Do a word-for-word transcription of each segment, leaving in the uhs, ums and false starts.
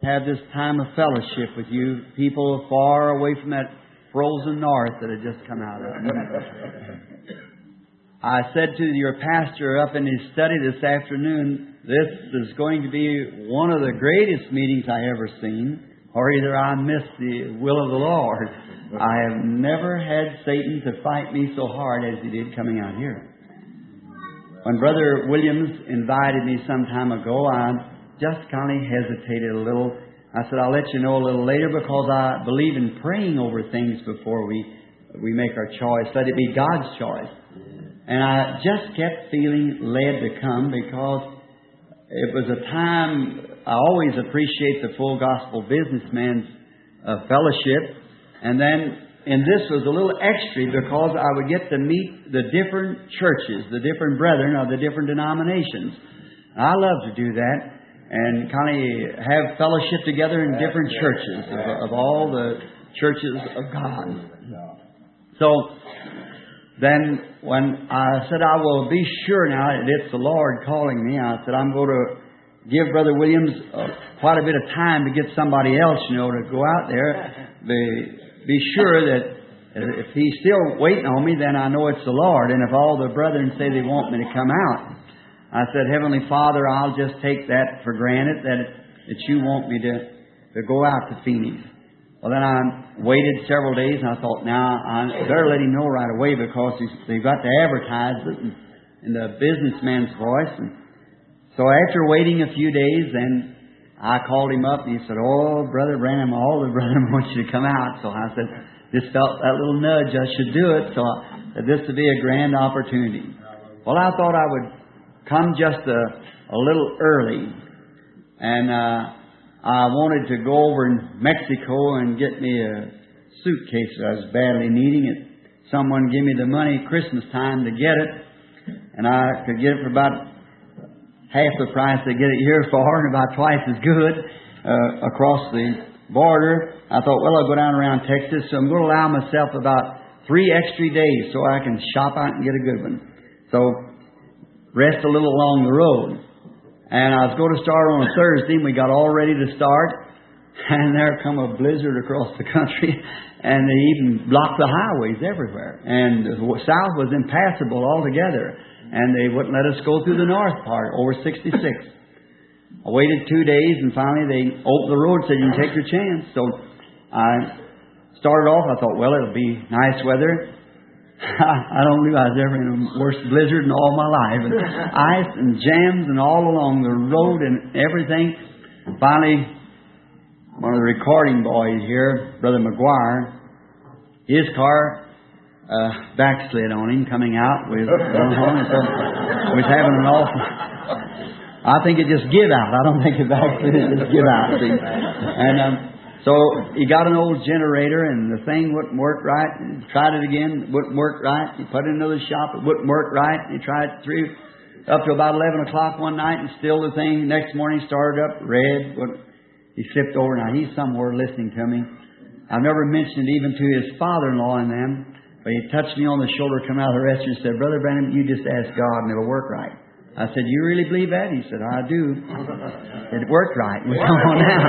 have this time of fellowship with you, people far away from that frozen north that had just come out of. I said to your pastor up in his study this afternoon, this is going to be one of the greatest meetings I ever seen, or either I missed the will of the Lord. I have never had Satan to fight me so hard as he did coming out here. When Brother Williams invited me some time ago, I just kind of hesitated a little. I said, I'll let you know a little later because I believe in praying over things before we, we make our choice. Let it be God's choice. And I just kept feeling led to come because it was a time, I always appreciate the Full Gospel Businessman's uh, fellowship. And then, and this was a little extra because I would get to meet the different churches, the different brethren of the different denominations. I love to do that and kind of have fellowship together in different churches of, of all the churches of God. So then when I said I will be sure now that it's the Lord calling me, I said I'm going to give Brother Williams uh, quite a bit of time to get somebody else, you know, to go out there. Be, be sure that if he's still waiting on me, then I know it's the Lord. And if all the brethren say they want me to come out, I said, Heavenly Father, I'll just take that for granted, that that you want me to, to go out to Phoenix. Well, then I waited several days, and I thought, now, I better let him know right away because they've got to advertise it in, in the businessman's voice. And so after waiting a few days, then I called him up, and he said, oh, Brother Branham, all the brethren want you to come out. So I said, just felt that little nudge, I should do it. So I said, this would be a grand opportunity. Well, I thought I would come just a, a little early. And uh, I wanted to go over in Mexico and get me a suitcase that I was badly needing it. Someone give me the money Christmas time to get it. And I could get it for about half the price they get it here for and about twice as good uh, across the border. I thought, well, I'll go down around Texas, so I'm going to allow myself about three extra days so I can shop out and get a good one. So rest a little along the road. And I was going to start on a Thursday, and we got all ready to start. And there come a blizzard across the country, and they even blocked the highways everywhere. And the south was impassable altogether. And they wouldn't let us go through the north part, over sixty-six. I waited two days, and finally they opened the road and said, you can take your chance. So I started off, I thought, well, it'll be nice weather. I don't believe I was ever in a worse blizzard in all my life. And ice and jams and all along the road and everything. And finally, one of the recording boys here, Brother McGuire, his car uh, backslid on him coming out. We was having an awful... I think it just give out. I don't think it backslid, it just give out. See? And... Um, So he got an old generator, and the thing wouldn't work right. He tried it again, it wouldn't work right. He put it in another shop, it wouldn't work right. He tried it through up to about eleven o'clock one night, and still the thing next morning started up red. He flipped over. Now he's somewhere listening to me. I've never mentioned it even to his father-in-law and them, but he touched me on the shoulder, come out of the restroom, and said, Brother Branham, you just ask God, and it'll work right. I said, you really believe that? He said, I do. It worked right. We come on down.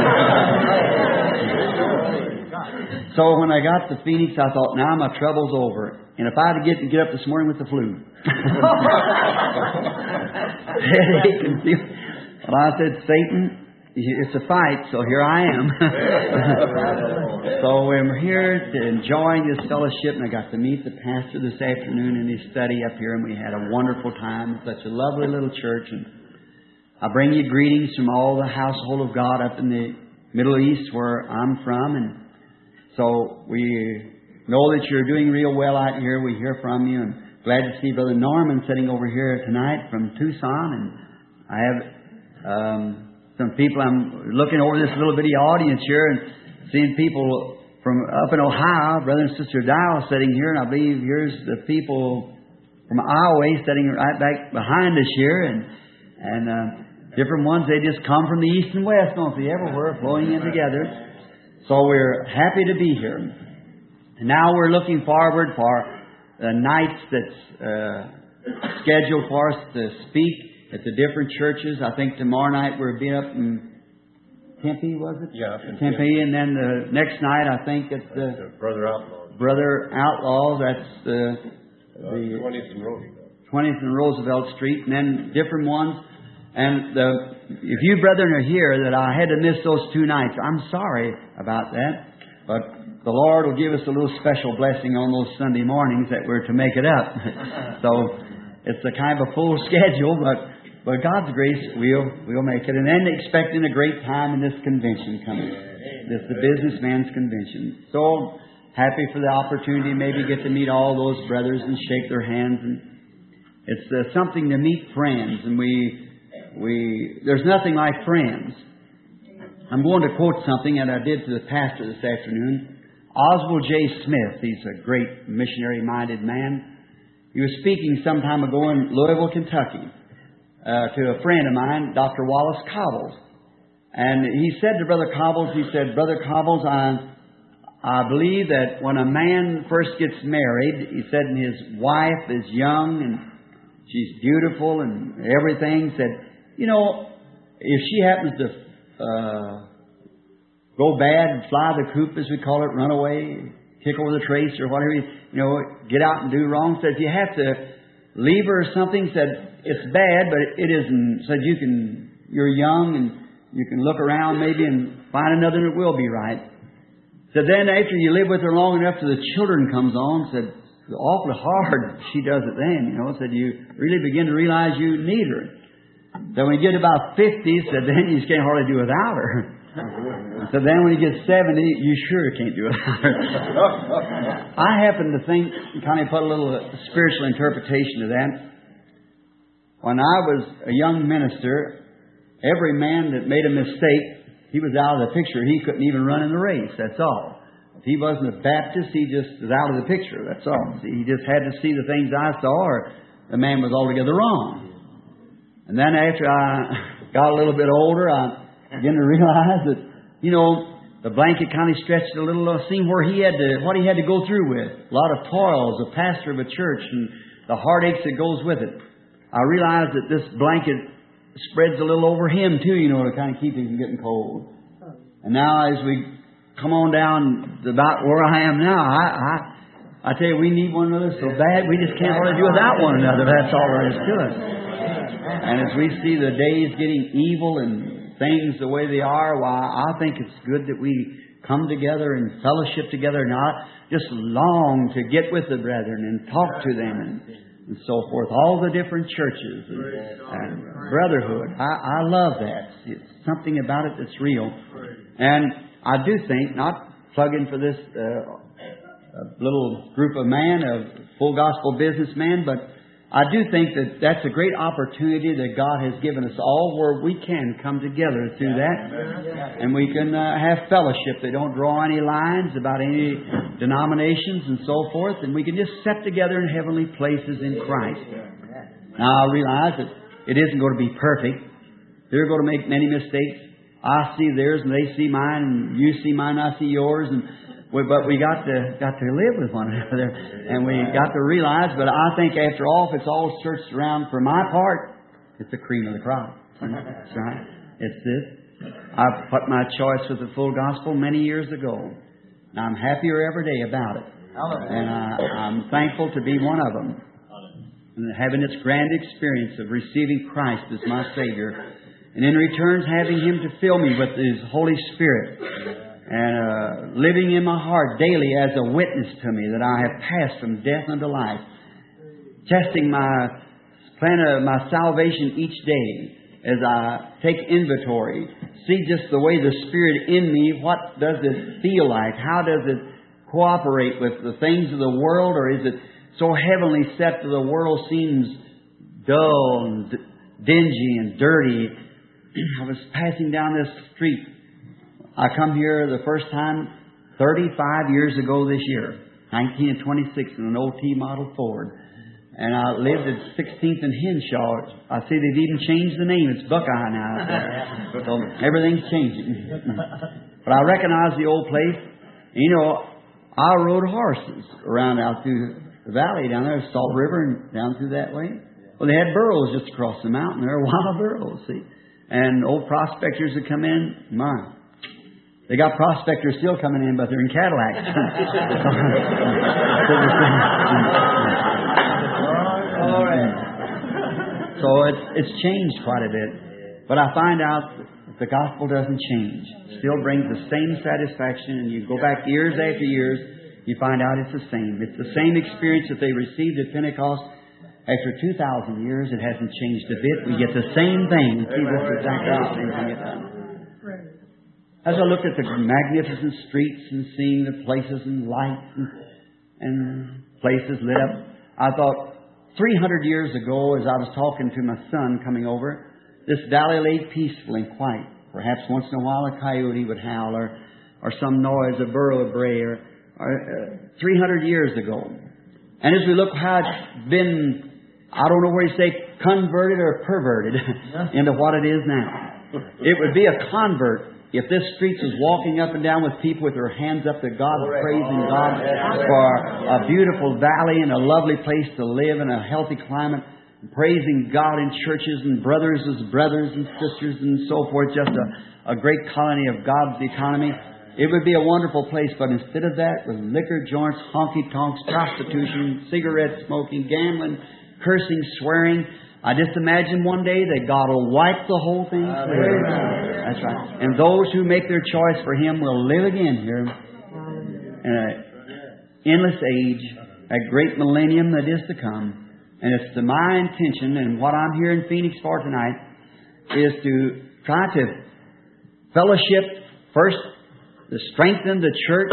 So when I got to Phoenix, I thought, now my trouble's over. And if I had to get, get up this morning with the flu. Headache and feel. Well, I said, Satan, it's a fight, so here I am. So we're here to enjoying this fellowship, and I got to meet the pastor this afternoon in his study up here, and we had a wonderful time. It's such a lovely little church, and I bring you greetings from all the household of God up in the Middle East where I'm from, and so we know that you're doing real well out here. We hear from you, and glad to see Brother Norman sitting over here tonight from Tucson, and I have... Um, Some people, I'm looking over this little bitty audience here and seeing people from up in Ohio, Brother and Sister Dial sitting here, and I believe here's the people from Iowa sitting right back behind us here, and and uh, different ones. They just come from the east and west, don't they? Everywhere flowing in together. So we're happy to be here. And now we're looking forward for the nights that's uh, scheduled for us to speak at the different churches. I think tomorrow night we're being up in Tempe, was it? Yeah. Tempe, Tempe, and then the next night, I think it's the Brother Outlaw. Brother Outlaw. That's the uh, the twentieth and Roosevelt. twentieth and Roosevelt Street, and then different ones. And the, if you brethren are here that I had to miss those two nights, I'm sorry about that. But the Lord will give us a little special blessing on those Sunday mornings that we're to make it up. So it's a kind of a full schedule, but but God's grace, we'll we'll make it. And then expecting a great time in this convention coming. This the businessman's convention. So happy for the opportunity, maybe get to meet all those brothers and shake their hands. And it's uh, something to meet friends, and we we there's nothing like friends. I'm going to quote something that I did to the pastor this afternoon. Oswald J. Smith, he's a great missionary-minded man. He was speaking some time ago in Louisville, Kentucky, uh, to a friend of mine, Doctor Wallace Cobbles. And he said to Brother Cobbles, he said, Brother Cobbles, I, I believe that when a man first gets married, he said, and his wife is young and she's beautiful and everything, said, you know, if she happens to Uh, go bad, fly the coop, as we call it, run away, kick over the trace or whatever, you know, get out and do wrong. Said if you have to leave her or something, said it's bad, but it isn't. Said you can, you're young and you can look around maybe and find another that will be right. Said then after you live with her long enough till the children comes on, said it's awfully hard she does it then, you know. Said you really begin to realize you need her. So when you get about fifty, said then you just can't hardly do without her. So then when you get seventy, you sure can't do without her. I happen to think, kind of put a little spiritual interpretation to that. When I was a young minister, every man that made a mistake, he was out of the picture. He couldn't even run in the race, that's all. If he wasn't a Baptist, he just was out of the picture, that's all. See, he just had to see the things I saw, or the man was altogether wrong. And then after I got a little bit older, I began to realize that, you know, the blanket kind of stretched a little, uh, seeing where he had to, what he had to go through with. A lot of toils, a pastor of a church, and the heartaches that goes with it. I realized that this blanket spreads a little over him too, you know, to kind of keep him from getting cold. And now as we come on down to about where I am now, I, I, I tell you, we need one another so bad, we just can't hardly do without one another. That's all there is to it. And as we see the days getting evil and things the way they are, why, I think it's good that we come together and fellowship together, not just long to get with the brethren and talk to them and, and so forth. All the different churches and, and brotherhood. I, I love that. It's something about it that's real. And I do think, not plugging for this uh, little group of man, of full gospel businessmen, but I do think that that's a great opportunity that God has given us all where we can come together through that. And we can uh, have fellowship. They don't draw any lines about any denominations and so forth. And we can just sit together in heavenly places in Christ. Now I realize that it isn't going to be perfect. They're going to make many mistakes. I see theirs and they see mine, and you see mine, I see yours. And We, but we got to got to live with one another, and we got to realize. But I think after all, if it's all searched around, for my part, it's the cream of the crop. That's right. It's this. I put my choice with the full gospel many years ago, and I'm happier every day about it. And I, I'm thankful to be one of them, and having this grand experience of receiving Christ as my Savior, and in return having Him to fill me with His Holy Spirit. And uh, living in my heart daily as a witness to me that I have passed from death unto life. Testing my plan of my salvation each day as I take inventory. See just the way the Spirit in me, what does it feel like? How does it cooperate with the things of the world? Or is it so heavenly set that the world seems dull and d- dingy and dirty? I was passing down this street. I come here the first time thirty-five years ago this year, nineteen twenty-six, in an old T model Ford. And I lived at sixteenth and Henshaw. I see they've even changed the name. It's Buckeye now. So everything's changing. But I recognize the old place. You know, I rode horses around out through the valley down there, Salt River, and down through that way. Well, they had burros just across the mountain there, wild burros, see. And old prospectors that come in, my, they got prospectors still coming in, but they're in Cadillacs. All right. So it's, it's changed quite a bit. But I find out that the gospel doesn't change. It still brings the same satisfaction, and you go back years after years, you find out it's the same. It's the same experience that they received at Pentecost. After two thousand years, it hasn't changed a bit. We get the same thing. See, this is exactly the same thing it's done. As I looked at the magnificent streets and seeing the places and lights and, and places lit up, I thought, three hundred years ago, as I was talking to my son coming over, this valley lay peaceful and quiet. Perhaps once in a while a coyote would howl, or, or some noise, a burro would bray, or, or uh, three hundred years ago. And as we look how it's been, I don't know where you say converted or perverted into what it is now. It would be a convert if this street was walking up and down with people with their hands up to God, praising God for a beautiful valley and a lovely place to live in a healthy climate, praising God in churches and brothers as brothers and sisters and so forth, just a, a great colony of God's economy. It would be a wonderful place, but instead of that, with liquor joints, honky-tonks, prostitution, cigarette smoking, gambling, cursing, swearing, I just imagine one day that God will wipe the whole thing clear. That's right. And those who make their choice for Him will live again here in an endless age, a great millennium that is to come. And it's to my intention, and what I'm here in Phoenix for tonight, is to try to fellowship first, to strengthen the church,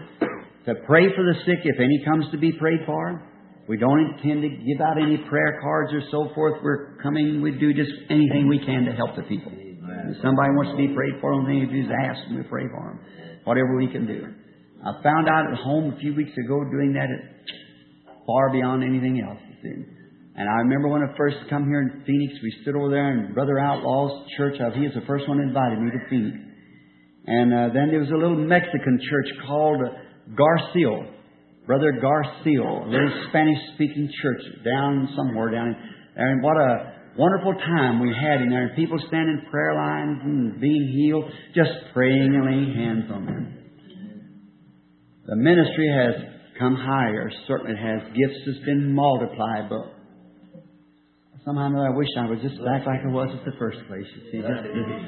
to pray for the sick if any comes to be prayed for. We don't intend to give out any prayer cards or so forth. We're coming, we do just anything we can to help the people. If somebody wants to be prayed for, the thing to do is ask and we pray for them. Whatever we can do. I found out at home a few weeks ago doing that at far beyond anything else. You see. And I remember when I first come here in Phoenix, we stood over there in Brother Outlaw's church. He was the first one who invited me to Phoenix. And uh, then there was a little Mexican church called uh, Garcio. Brother Garcio, a little Spanish-speaking church down somewhere down in there. And what a wonderful time we had in there. People standing in prayer lines and being healed, just praying and laying hands on them. The ministry has come higher. Certainly it has. Gifts has been multiplied, but somehow or another I wish I was just back like I was at the first place. You see, just,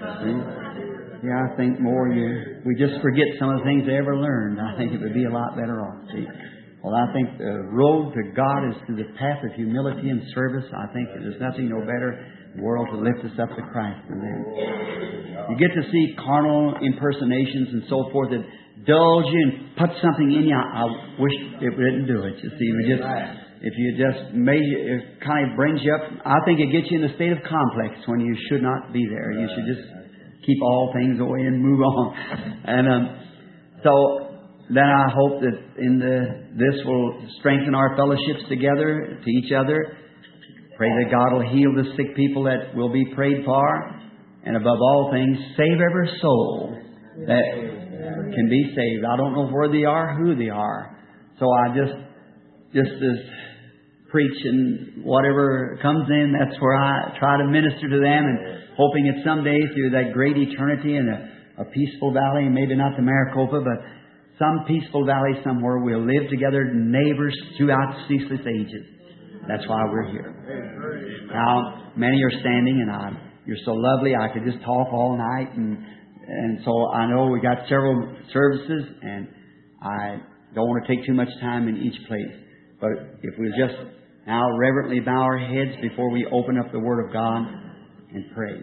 yeah, I think more you, we just forget some of the things they ever learned. I think it would be a lot better off. See? Well, I think the road to God is through the path of humility and service. I think there's nothing no better in the world to lift us up to Christ than that. You get to see carnal impersonations and so forth that dulge you and put something in you. I wish it didn't do it. You see, we just, if you just made, it kind of brings you up. I think it gets you in a state of complex when you should not be there. You should just keep all things away and move on. And um, so then I hope that in the this will strengthen our fellowships together to each other. Pray that God will heal the sick people that will be prayed for. And above all things, save every soul that can be saved. I don't know where they are, who they are. So I just, just as preach and whatever comes in, that's where I try to minister to them, and hoping that someday through that great eternity in a, a peaceful valley, maybe not the Maricopa, but some peaceful valley somewhere, we'll live together, neighbors throughout ceaseless ages. That's why we're here. Now, many are standing, and I, you're so lovely. I could just talk all night, and and so I know we got several services, and I don't want to take too much time in each place. But if we just now reverently bow our heads before we open up the Word of God and pray.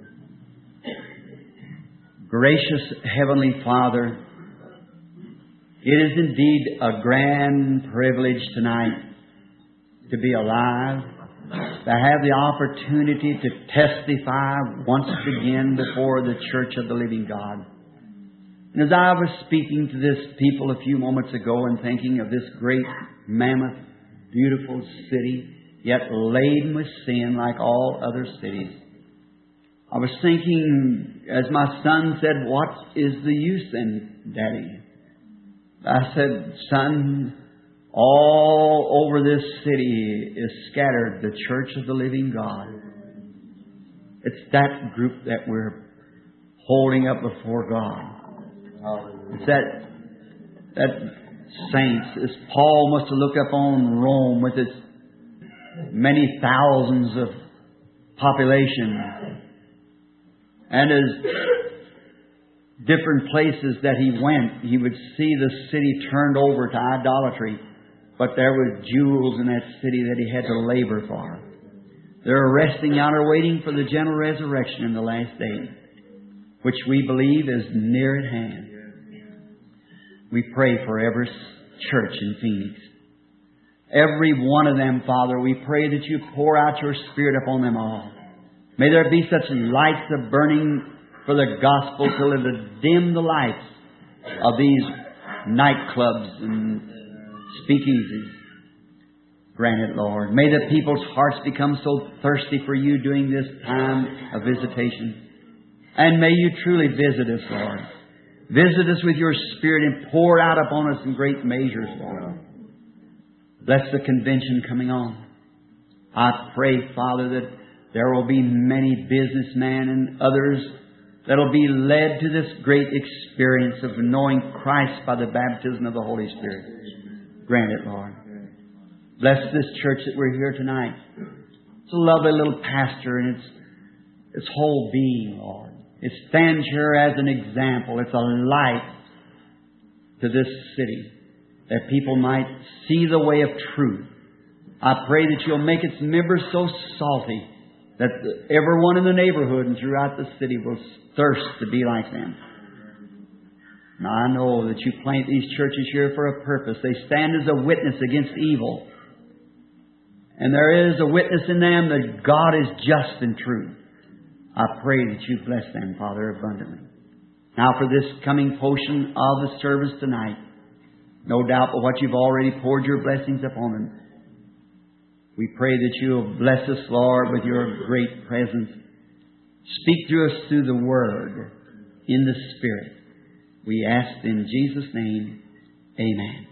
Gracious Heavenly Father, it is indeed a grand privilege tonight to be alive, to have the opportunity to testify once again before the Church of the Living God. And as I was speaking to this people a few moments ago and thinking of this great, mammoth, beautiful city, yet laden with sin like all other cities, I was thinking, as my son said, what is the use then, Daddy? I said, son, all over this city is scattered the Church of the Living God. It's that group that we're holding up before God. It's that, that saints, as Paul must have looked up on Rome with its many thousands of population, and as different places that he went, he would see the city turned over to idolatry, but there were jewels in that city that he had to labor for. They're resting yonder, waiting for the general resurrection in the last day, which we believe is near at hand. We pray for every church in Phoenix. Every one of them, Father, we pray that you pour out your Spirit upon them all. May there be such lights of burning for the gospel till it would dim the lights of these nightclubs and speakeasies. Grant it, Lord. May the people's hearts become so thirsty for you during this time of visitation. And may you truly visit us, Lord. Visit us with your Spirit and pour out upon us in great measures, Lord. Bless the convention coming on. I pray, Father, that there will be many businessmen and others that will be led to this great experience of knowing Christ by the baptism of the Holy Spirit. Grant it, Lord. Bless this church that we're here tonight. It's a lovely little pastor and its, its whole being, Lord. It stands here as an example. It's a light to this city, that people might see the way of truth. I pray that you'll make its members so salty that everyone in the neighborhood and throughout the city will thirst to be like them. Now I know that you plant these churches here for a purpose. They stand as a witness against evil. And there is a witness in them that God is just and true. I pray that you bless them, Father, abundantly. Now for this coming portion of the service tonight, no doubt but what you've already poured your blessings upon them. We pray that you'll bless us, Lord, with your great presence. Speak to us through the Word in the Spirit. We ask in Jesus' name, amen.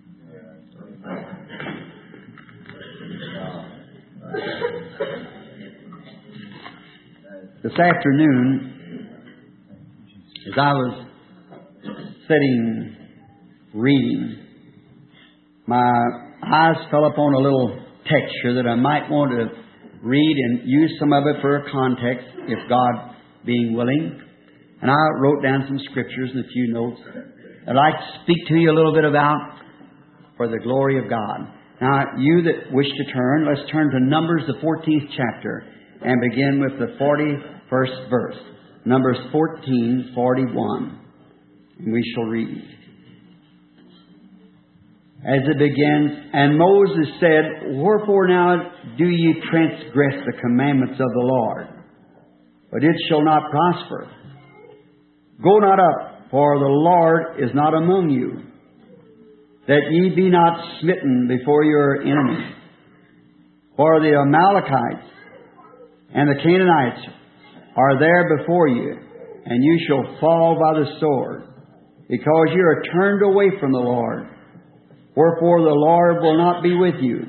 This afternoon, as I was sitting reading, my eyes fell upon a little text here that I might want to read and use some of it for a context, if God being willing. And I wrote down some scriptures and a few notes I'd like to speak to you a little bit about for the glory of God. Now, you that wish to turn, let's turn to Numbers, the fourteenth chapter, and begin with the forty-first verse. Numbers fourteen, forty-one. And we shall read. As it begins, and Moses said, Wherefore now do ye transgress the commandments of the Lord? But it shall not prosper. Go not up, for the Lord is not among you, that ye be not smitten before your enemies. For the Amalekites and the Canaanites are there before you, and you shall fall by the sword, because you are turned away from the Lord. Wherefore the Lord will not be with you.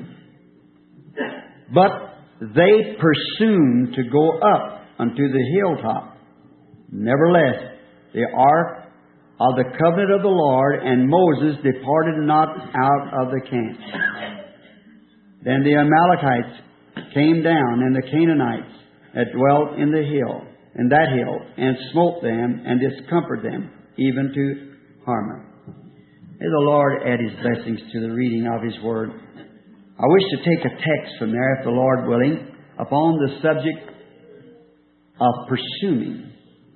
But they presumed to go up unto the hilltop. Nevertheless, the ark of the covenant of the Lord and Moses departed not out of the camp. Then the Amalekites came down, and the Canaanites that dwelt in the hill, in that hill, and smote them and discomfited them, even to Harmon. May the Lord add His blessings to the reading of His Word. I wish to take a text from there, if the Lord willing, upon the subject of presuming.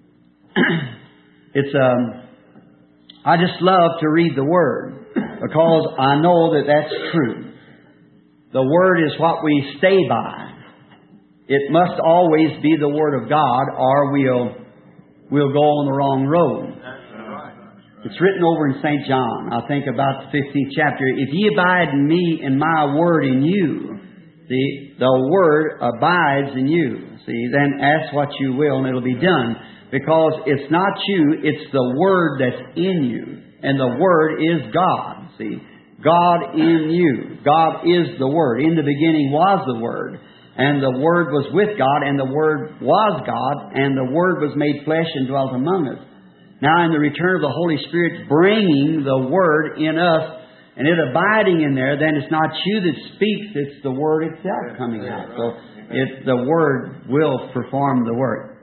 It's um, I just love to read the Word, because I know that that's true. The Word is what we stay by. It must always be the Word of God, or we'll we'll go on the wrong road. It's written over in Saint John, I think about the fifteenth chapter. If ye abide in me and my word in you, see, the word abides in you. See, then ask what you will and it'll be done. Because it's not you, it's the word that's in you. And the word is God. See, God in you. God is the word. In the beginning was the word. And the Word was with God, and the Word was God, and the Word was made flesh and dwelt among us. Now in the return of the Holy Spirit bringing the Word in us, and it abiding in there, then it's not you that speaks, it's the Word itself coming out. So it, the Word will perform the work.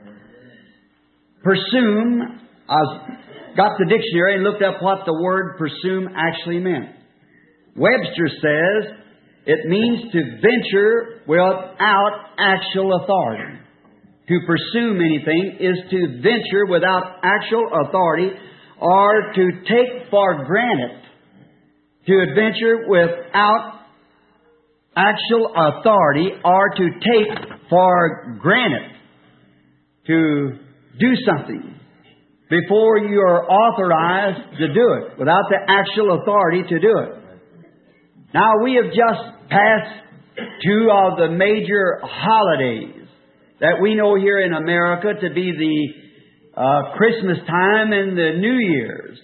Presume, I got the dictionary and looked up what the word presume actually meant. Webster says it means to venture without actual authority. To presume anything is to venture without actual authority, or to take for granted. To adventure without actual authority, or to take for granted. To do something before you are authorized to do it, without the actual authority to do it. Now, we have just passed two of the major holidays that we know here in America to be the uh, Christmas time and the New Year's.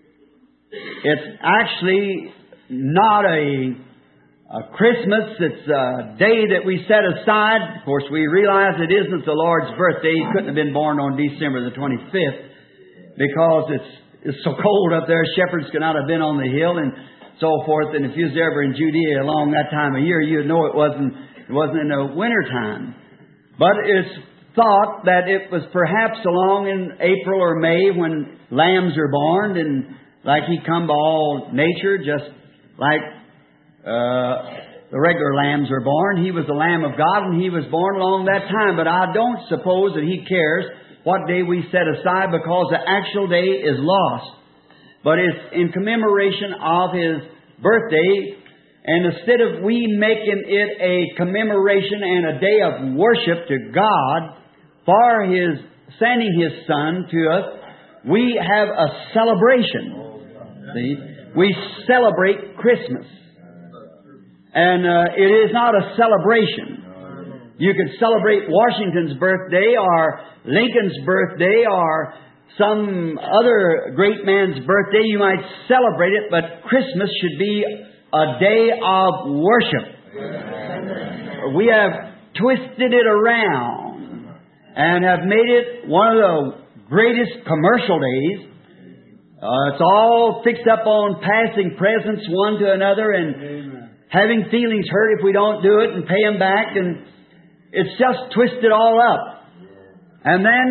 It's actually not a Uh, Christmas, it's a day that we set aside. Of course, we realize it isn't the Lord's birthday. He couldn't have been born on December the twenty-fifth because it's it's so cold up there. Shepherds could not have been on the hill and so forth. And if you was ever in Judea along that time of year, you'd know it wasn't it wasn't in the winter time. But it's thought that it was perhaps along in April or May when lambs are born, and like He come to all nature, just like Uh, the regular lambs are born. He was the Lamb of God, and He was born along that time. But I don't suppose that He cares what day we set aside, because the actual day is lost. But it's in commemoration of His birthday, and instead of we making it a commemoration and a day of worship to God for His sending His Son to us, we have a celebration. See? We celebrate Christmas. And uh, it is not a celebration. You could celebrate Washington's birthday or Lincoln's birthday or some other great man's birthday. You might celebrate it, but Christmas should be a day of worship. We have twisted it around and have made it one of the greatest commercial days. Uh, it's all fixed up on passing presents one to another and having feelings hurt if we don't do it and pay them back, and it's just twisted all up. And then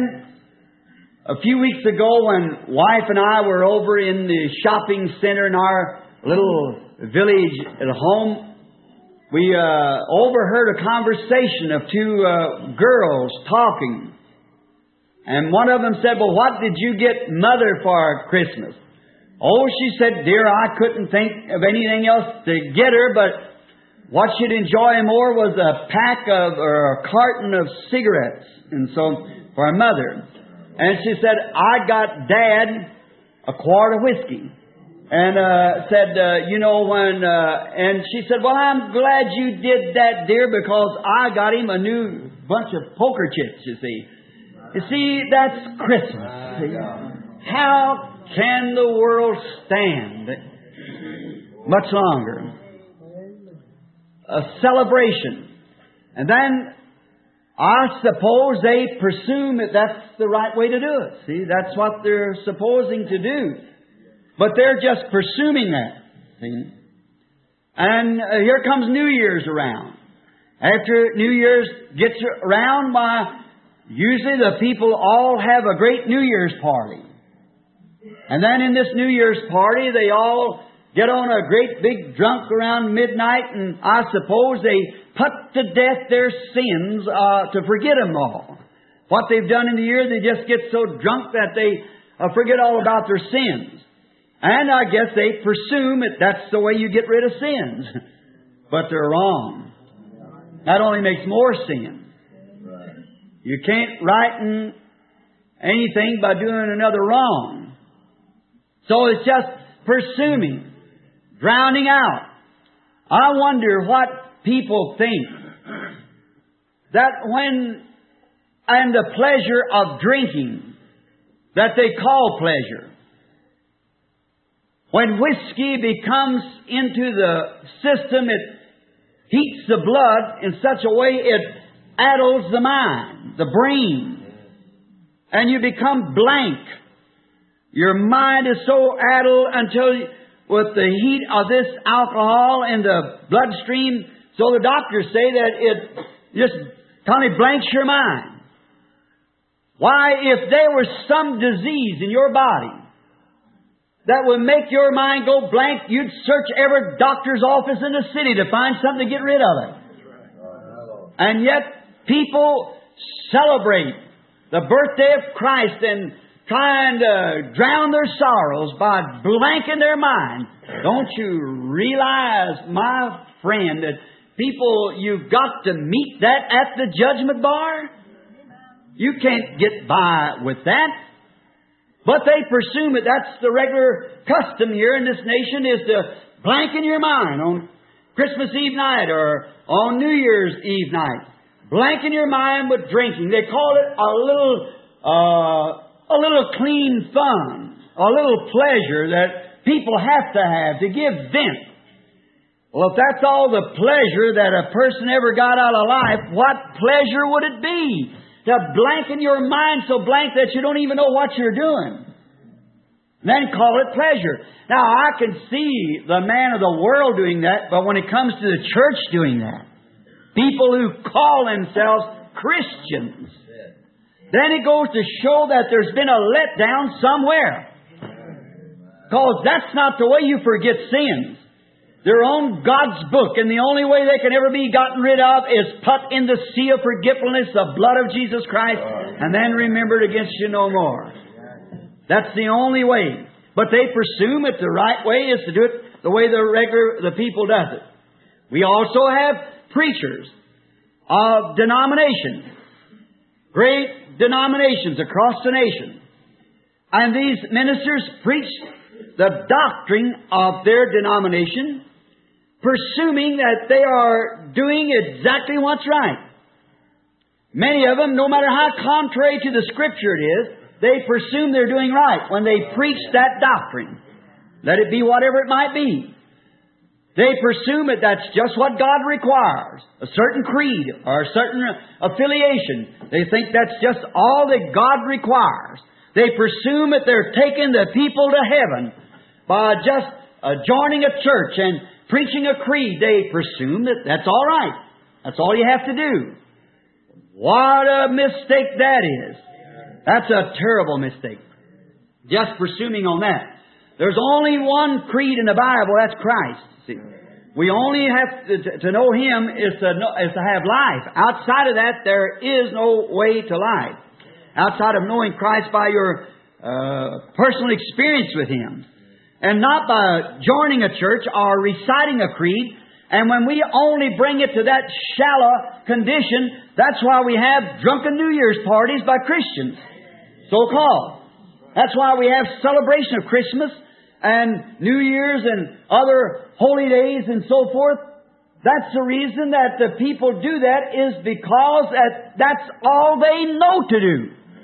a few weeks ago, when wife and I were over in the shopping center in our little village at home, we uh, overheard a conversation of two uh, girls talking. And one of them said, "Well, what did you get Mother for Christmas?" "Oh," she said, "dear, I couldn't think of anything else to get her, but what she'd enjoy more was a pack of, or a carton of cigarettes, and so, for her mother." And she said, "I got Dad a quart of whiskey." And uh, said, uh, you know, when, uh, and she said, "Well, I'm glad you did that, dear, because I got him a new bunch of poker chips, you see." You see, that's Christmas. See? How can the world stand much longer? A celebration. And then I suppose they presume that that's the right way to do it. See, that's what they're supposing to do. But they're just presuming that. See? And uh, here comes New Year's around. After New Year's gets around, why, usually the people all have a great New Year's party. And then in this New Year's party, they all get on a great big drunk around midnight, and I suppose they put to death their sins uh, to forget them all. What they've done in the year, they just get so drunk that they uh, forget all about their sins. And I guess they presume that that's the way you get rid of sins. But they're wrong. That only makes more sin. You can't righten anything by doing another wrong. So it's just presuming, drowning out. I wonder what people think that when, and the pleasure of drinking that they call pleasure, when whiskey becomes into the system, it heats the blood in such a way it addles the mind, the brain, and you become blank. Your mind is so addled until, with the heat of this alcohol in the bloodstream, so the doctors say that it just kind of blanks your mind. Why, if there was some disease in your body that would make your mind go blank, you'd search every doctor's office in the city to find something to get rid of it. And yet, people celebrate the birthday of Christ and trying to drown their sorrows by blanking their mind. Don't you realize, my friend, that people, you've got to meet that at the judgment bar? You can't get by with that. But they presume that that's the regular custom here in this nation, is to blank in your mind on Christmas Eve night or on New Year's Eve night. Blank in your mind with drinking. They call it a little, uh, a little clean fun, a little pleasure that people have to have to give vent. Well, if that's all the pleasure that a person ever got out of life, what pleasure would it be to blank in your mind so blank that you don't even know what you're doing? And then call it pleasure. Now, I can see the man of the world doing that, but when it comes to the church doing that, people who call themselves Christians, then it goes to show that there's been a letdown somewhere. Because that's not the way you forget sins. They're on God's book, and the only way they can ever be gotten rid of is put in the sea of forgetfulness, the blood of Jesus Christ, and then remembered against you no more. That's the only way. But they presume that the right way is to do it the way the regular the people does it. We also have preachers of denominations, great denominations across the nation. And these ministers preach the doctrine of their denomination, presuming that they are doing exactly what's right. Many of them, no matter how contrary to the Scripture it is, they presume they're doing right when they preach that doctrine. Let it be whatever it might be. They presume that that's just what God requires. A certain creed or a certain affiliation. They think that's just all that God requires. They presume that they're taking the people to heaven by just uh, joining a church and preaching a creed. They presume that that's all right. That's all you have to do. What a mistake that is. That's a terrible mistake. Just presuming on that. There's only one creed in the Bible, that's Christ. See, we only have to, to know Him is to, know, is to have life. Outside of that, there is no way to life. Outside of knowing Christ by your uh, personal experience with Him. And not by joining a church or reciting a creed. And when we only bring it to that shallow condition, that's why we have drunken New Year's parties by Christians, so-called. That's why we have celebration of Christmas and New Year's and other holy days and so forth. That's the reason that the people do that, is because that that's all they know to do.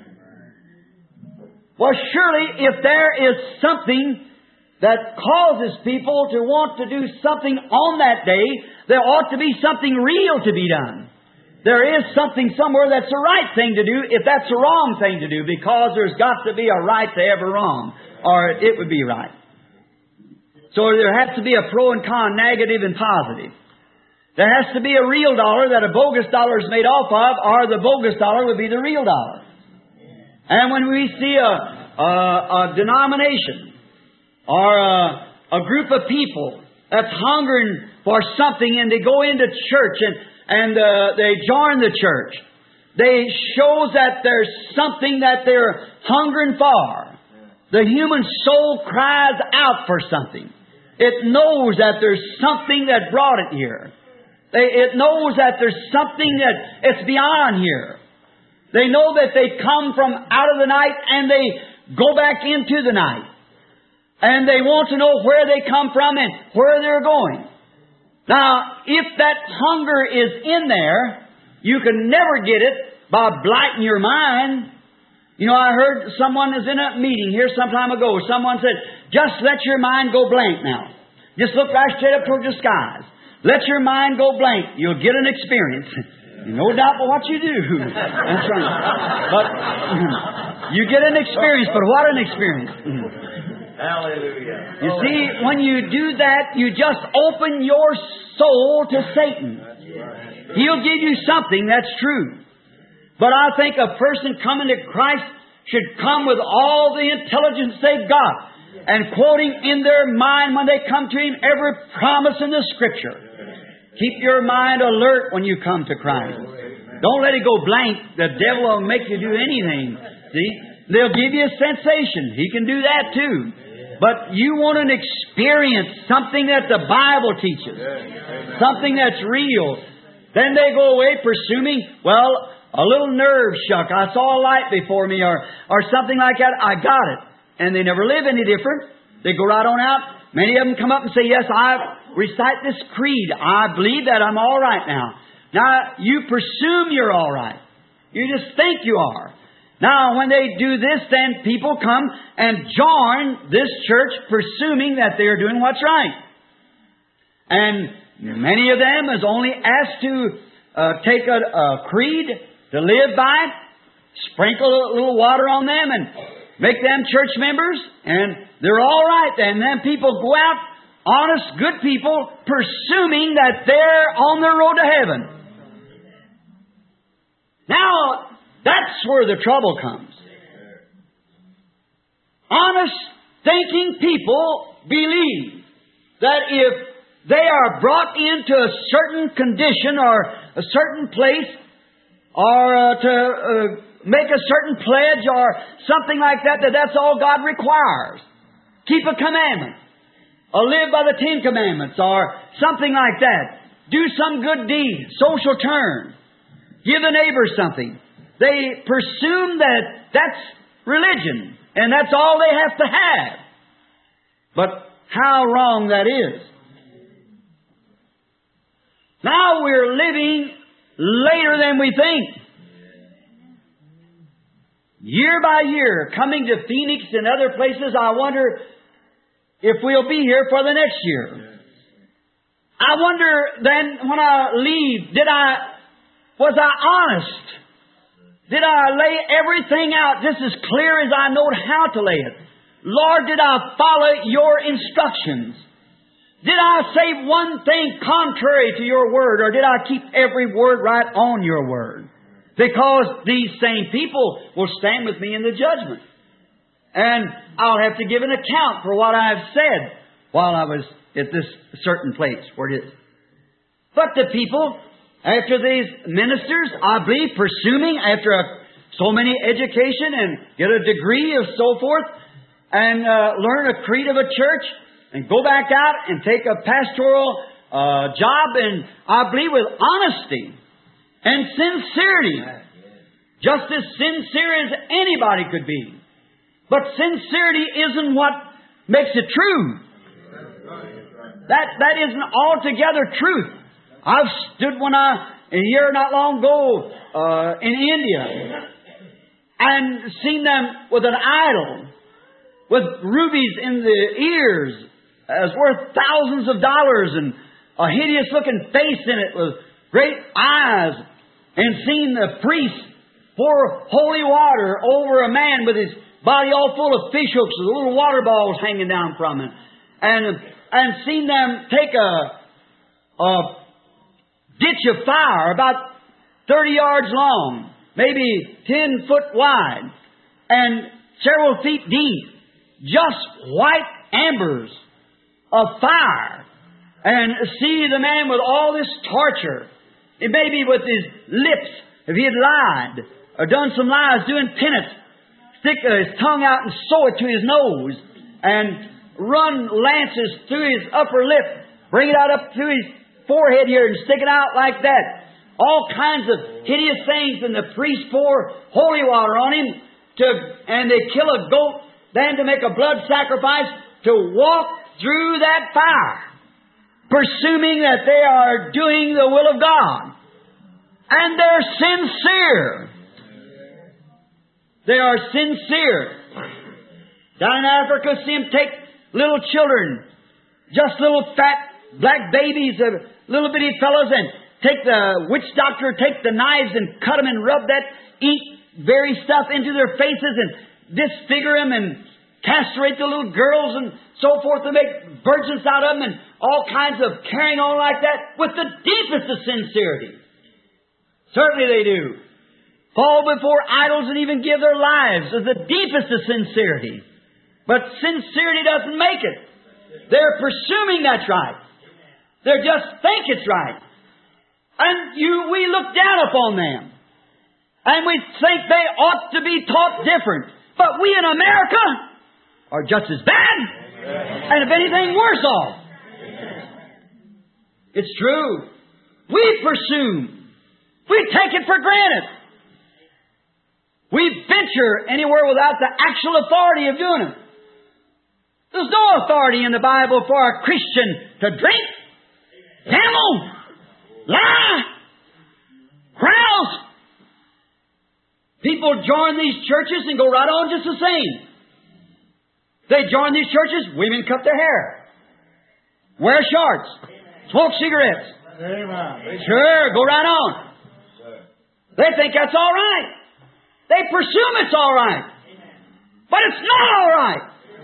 Well, surely if there is something that causes people to want to do something on that day, there ought to be something real to be done. There is something somewhere that's the right thing to do if that's the wrong thing to do, because there's got to be a right to every wrong, or it would be right. So there has to be a pro and con, negative and positive. There has to be a real dollar that a bogus dollar is made off of, or the bogus dollar would be the real dollar. And when we see a, a, a denomination or a, a group of people that's hungering for something, and they go into church and, and uh, they join the church, they shows that there's something that they're hungering for. The human soul cries out for something. It knows that there's something that brought it here. It knows that there's something that it's beyond here. They know that they come from out of the night and they go back into the night. And they want to know where they come from and where they're going. Now, if that hunger is in there, you can never get it by blighting your mind. You know, I heard someone was in a meeting here some time ago. Someone said, just let your mind go blank now. Just look right straight up toward the skies. Let your mind go blank. You'll get an experience. No doubt but what you do. That's right. But you get an experience, but what an experience. Hallelujah. You see, when you do that, you just open your soul to Satan. He'll give you something that's true. But I think a person coming to Christ should come with all the intelligence they've got and quoting in their mind when they come to Him every promise in the Scripture. Keep your mind alert when you come to Christ. Don't let it go blank. The devil will make you do anything. See? They'll give you a sensation. He can do that too. But you want an experience, something that the Bible teaches, something that's real. Then they go away presuming, well, a little nerve shock. I saw a light before me or, or something like that. I got it. And they never live any different. They go right on out. Many of them come up and say, yes, I recite this creed. I believe that I'm all right now. Now, you presume you're all right. You just think you are. Now, when they do this, then people come and join this church presuming that they're doing what's right. And many of them is only asked to uh, take a, a creed to live by it, sprinkle a little water on them and make them church members, and they're all right then. Then people go out, honest, good people, presuming that they're on their road to heaven. Now, that's where the trouble comes. Honest, thinking people believe that if they are brought into a certain condition or a certain place, or uh, to uh, make a certain pledge or something like that, that that's all God requires. Keep a commandment. Or live by the Ten Commandments or something like that. Do some good deed, social turn. Give a neighbor something. They presume that that's religion and that's all they have to have. But how wrong that is. Now we're living later than we think. Year by year, coming to Phoenix and other places, I wonder if we'll be here for the next year. I wonder then when I leave, did I, was I honest? Did I lay everything out just as clear as I know how to lay it? Lord, did I follow Your instructions? Did I say one thing contrary to Your Word, or did I keep every word right on Your Word? Because these same people will stand with me in the judgment. And I'll have to give an account for what I've said while I was at this certain place where it is. But the people, after these ministers, I believe, presuming after a, so many education and get a degree of so forth, and uh, learn a creed of a church, and go back out and take a pastoral uh, job, and I believe with honesty and sincerity. Just as sincere as anybody could be. But sincerity isn't what makes it true. That, that isn't altogether truth. I've stood when I, a year not long ago, uh, in India, and seen them with an idol, with rubies in the ears, as worth thousands of dollars, and a hideous looking face in it with great eyes, and seen the priest pour holy water over a man with his body all full of fish hooks with little water balls hanging down from him, and and seen them take a, a ditch of fire about thirty yards long, maybe ten foot wide, and several feet deep, just white embers of fire, and see the man with all this torture. It may be with his lips, if he had lied, or done some lies, doing penance, stick his tongue out and sew it to his nose, and run lances through his upper lip, bring it out up through his forehead here, and stick it out like that. All kinds of hideous things, and the priest pour holy water on him, to, and they kill a goat, then to make a blood sacrifice, to walk through that fire, presuming that they are doing the will of God. And they're sincere. They are sincere. Down in Africa, see them take little children, just little fat black babies, uh, little bitty fellows, and take the witch doctor, take the knives and cut them and rub that ink very stuff into their faces and disfigure them and castrate the little girls and so forth and make virgins out of them and all kinds of carrying on like that with the deepest of sincerity. Certainly they do. Fall before idols and even give their lives with the deepest of sincerity. But sincerity doesn't make it. They're presuming that's right. They just think it's right. And you, we look down upon them. And we think they ought to be taught different. But we in America are just as bad. And if anything, worse off. It's true. We presume. We take it for granted. We venture anywhere without the actual authority of doing it. There's no authority in the Bible for a Christian to drink, gamble, lie, carouse. People join these churches and go right on just the same. They join these churches, women cut their hair, wear shorts, smoke cigarettes. Sure, go right on. They think that's all right. They presume it's all right. But it's not all right.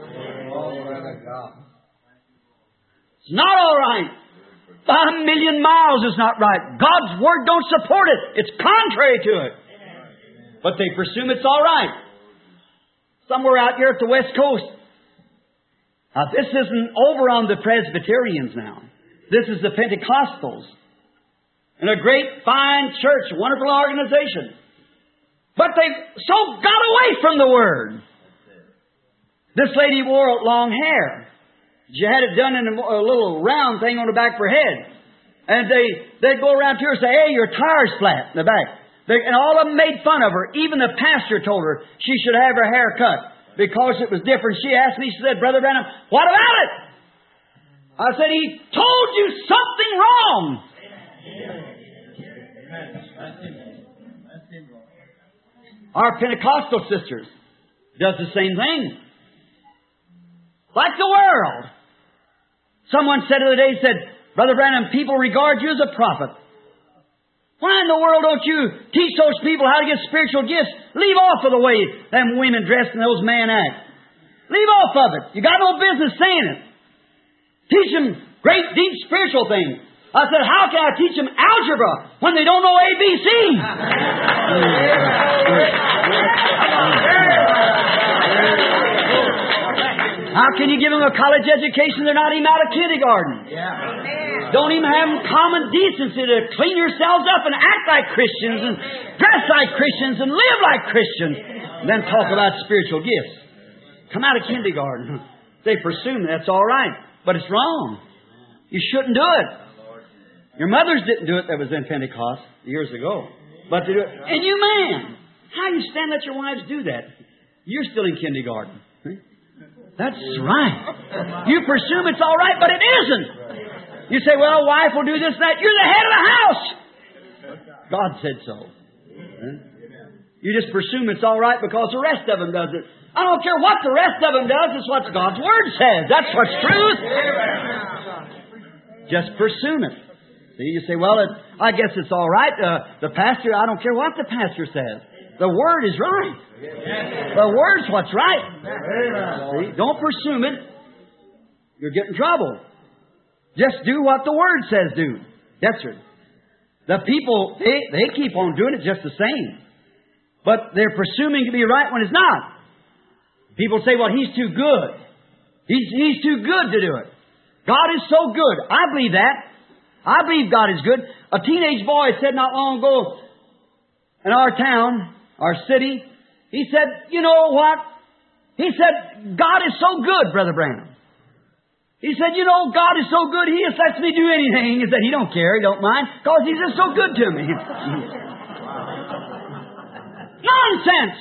It's not all right. A million miles is not right. God's Word don't support it. It's contrary to it. But they presume it's all right. Somewhere out here at the West Coast. Now, this isn't over on the Presbyterians now. This is the Pentecostals. And a great, fine church, wonderful organization. But they've so got away from the Word. This lady wore long hair. She had it done in a, a little round thing on the back of her head. And they, they'd go around to her and say, hey, your tire's flat in the back. They, and all of them made fun of her. Even the pastor told her she should have her hair cut because it was different. She asked me, she said, Brother Branham, what about it? I said, he told you something wrong. Our Pentecostal sisters does the same thing. Like the world. Someone said the other day, said, Brother Branham, people regard you as a prophet. Why in the world don't you teach those people how to get spiritual gifts? Leave off of the way them women dress and those men act. Leave off of it. You got no business saying it. Teach them great, deep spiritual things. I said, how can I teach them algebra when they don't know A B C? How can you give them a college education? They're not even out of kindergarten. Yeah. Don't even have them common decency to clean yourselves up and act like Christians and dress like Christians and live like Christians. And then talk about spiritual gifts. Come out of kindergarten. They presume that's all right. But it's wrong. You shouldn't do it. Your mothers didn't do it that was in Pentecost years ago. But to do it. And you man, how you stand let your wives do that? You're still in kindergarten. That's right. You presume it's all right, but it isn't. You say, well, wife will do this and that. You're the head of the house. God said so. You just presume it's all right because the rest of them does it. I don't care what the rest of them does. It's what God's Word says. That's what's truth. Just presume it. See, you say, well, it, I guess it's all right. Uh, the pastor, I don't care what the pastor says. The Word is right. The Word's what's right. See, don't presume it. You'll get in trouble. Just do what the Word says do. That's it. The people, they, they keep on doing it just the same. But they're presuming to be right when it's not. People say, well, he's too good. He's, he's too good to do it. God is so good. I believe that. I believe God is good. A teenage boy said not long ago in our town, our city, he said, you know what? He said, God is so good, Brother Branham. He said, you know, God is so good, He just lets me do anything. He said, He don't care, He don't mind, because He's just so good to me. Nonsense!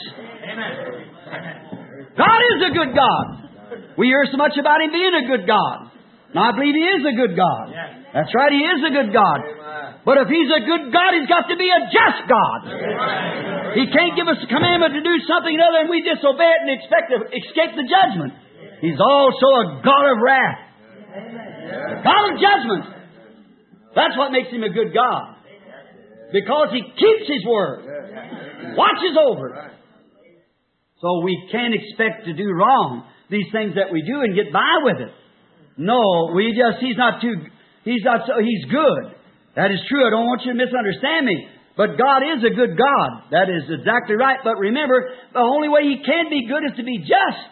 God is a good God. We hear so much about Him being a good God. And I believe He is a good God. That's right, He is a good God. But if He's a good God, He's got to be a just God. He can't give us a commandment to do something other and we disobey it and expect to escape the judgment. He's also a God of wrath. The God of judgment. That's what makes Him a good God. Because He keeps His word. Watches over it. So we can't expect to do wrong. These things that we do and get by with it. No, we just, He's not too, He's not so, He's good. That is true. I don't want you to misunderstand me. But God is a good God. That is exactly right. But remember, the only way He can be good is to be just.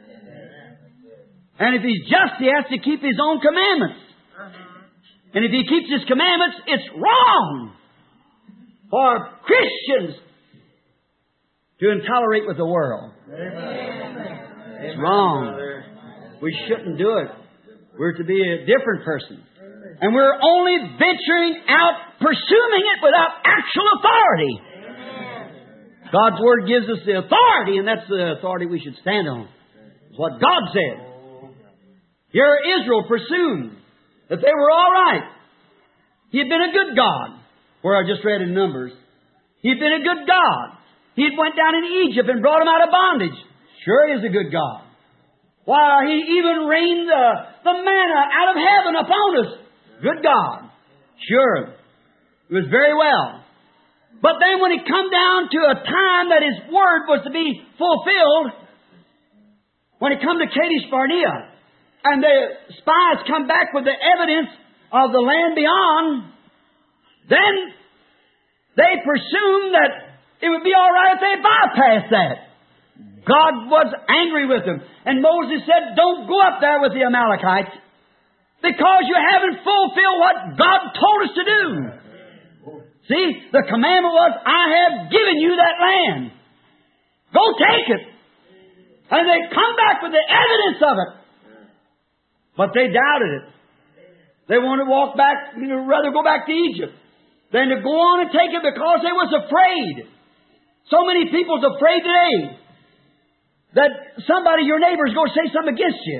And if He's just, He has to keep His own commandments. And if He keeps His commandments, it's wrong for Christians to intolerate with the world. It's wrong. We shouldn't do it. We're to be a different person. And we're only venturing out, pursuing it without actual authority. God's Word gives us the authority, and that's the authority we should stand on. It's what God said. Here Israel pursued that they were all right. He had been a good God, where I just read in Numbers. He had been a good God. He had went down in Egypt and brought them out of bondage. Sure, He is a good God. Why, He even rained the, the manna out of heaven upon us. Good God. Sure. It was very well. But then when it come down to a time that His Word was to be fulfilled, when it come to Kadesh Barnea, and the spies come back with the evidence of the land beyond, then they presumed that it would be all right if they bypassed that. God was angry with them. And Moses said, don't go up there with the Amalekites, because you haven't fulfilled what God told us to do. See, the commandment was, I have given you that land. Go take it. And they come back with the evidence of it. But they doubted it. They wanted to walk back, you know, rather go back to Egypt than to go on and take it because they was afraid. So many people's afraid today that somebody, your neighbor, is going to say something against you.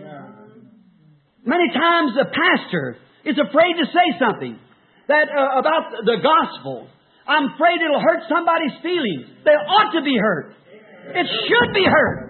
Many times the pastor is afraid to say something that uh, about the gospel. I'm afraid it'll hurt somebody's feelings. They ought to be hurt. It should be hurt.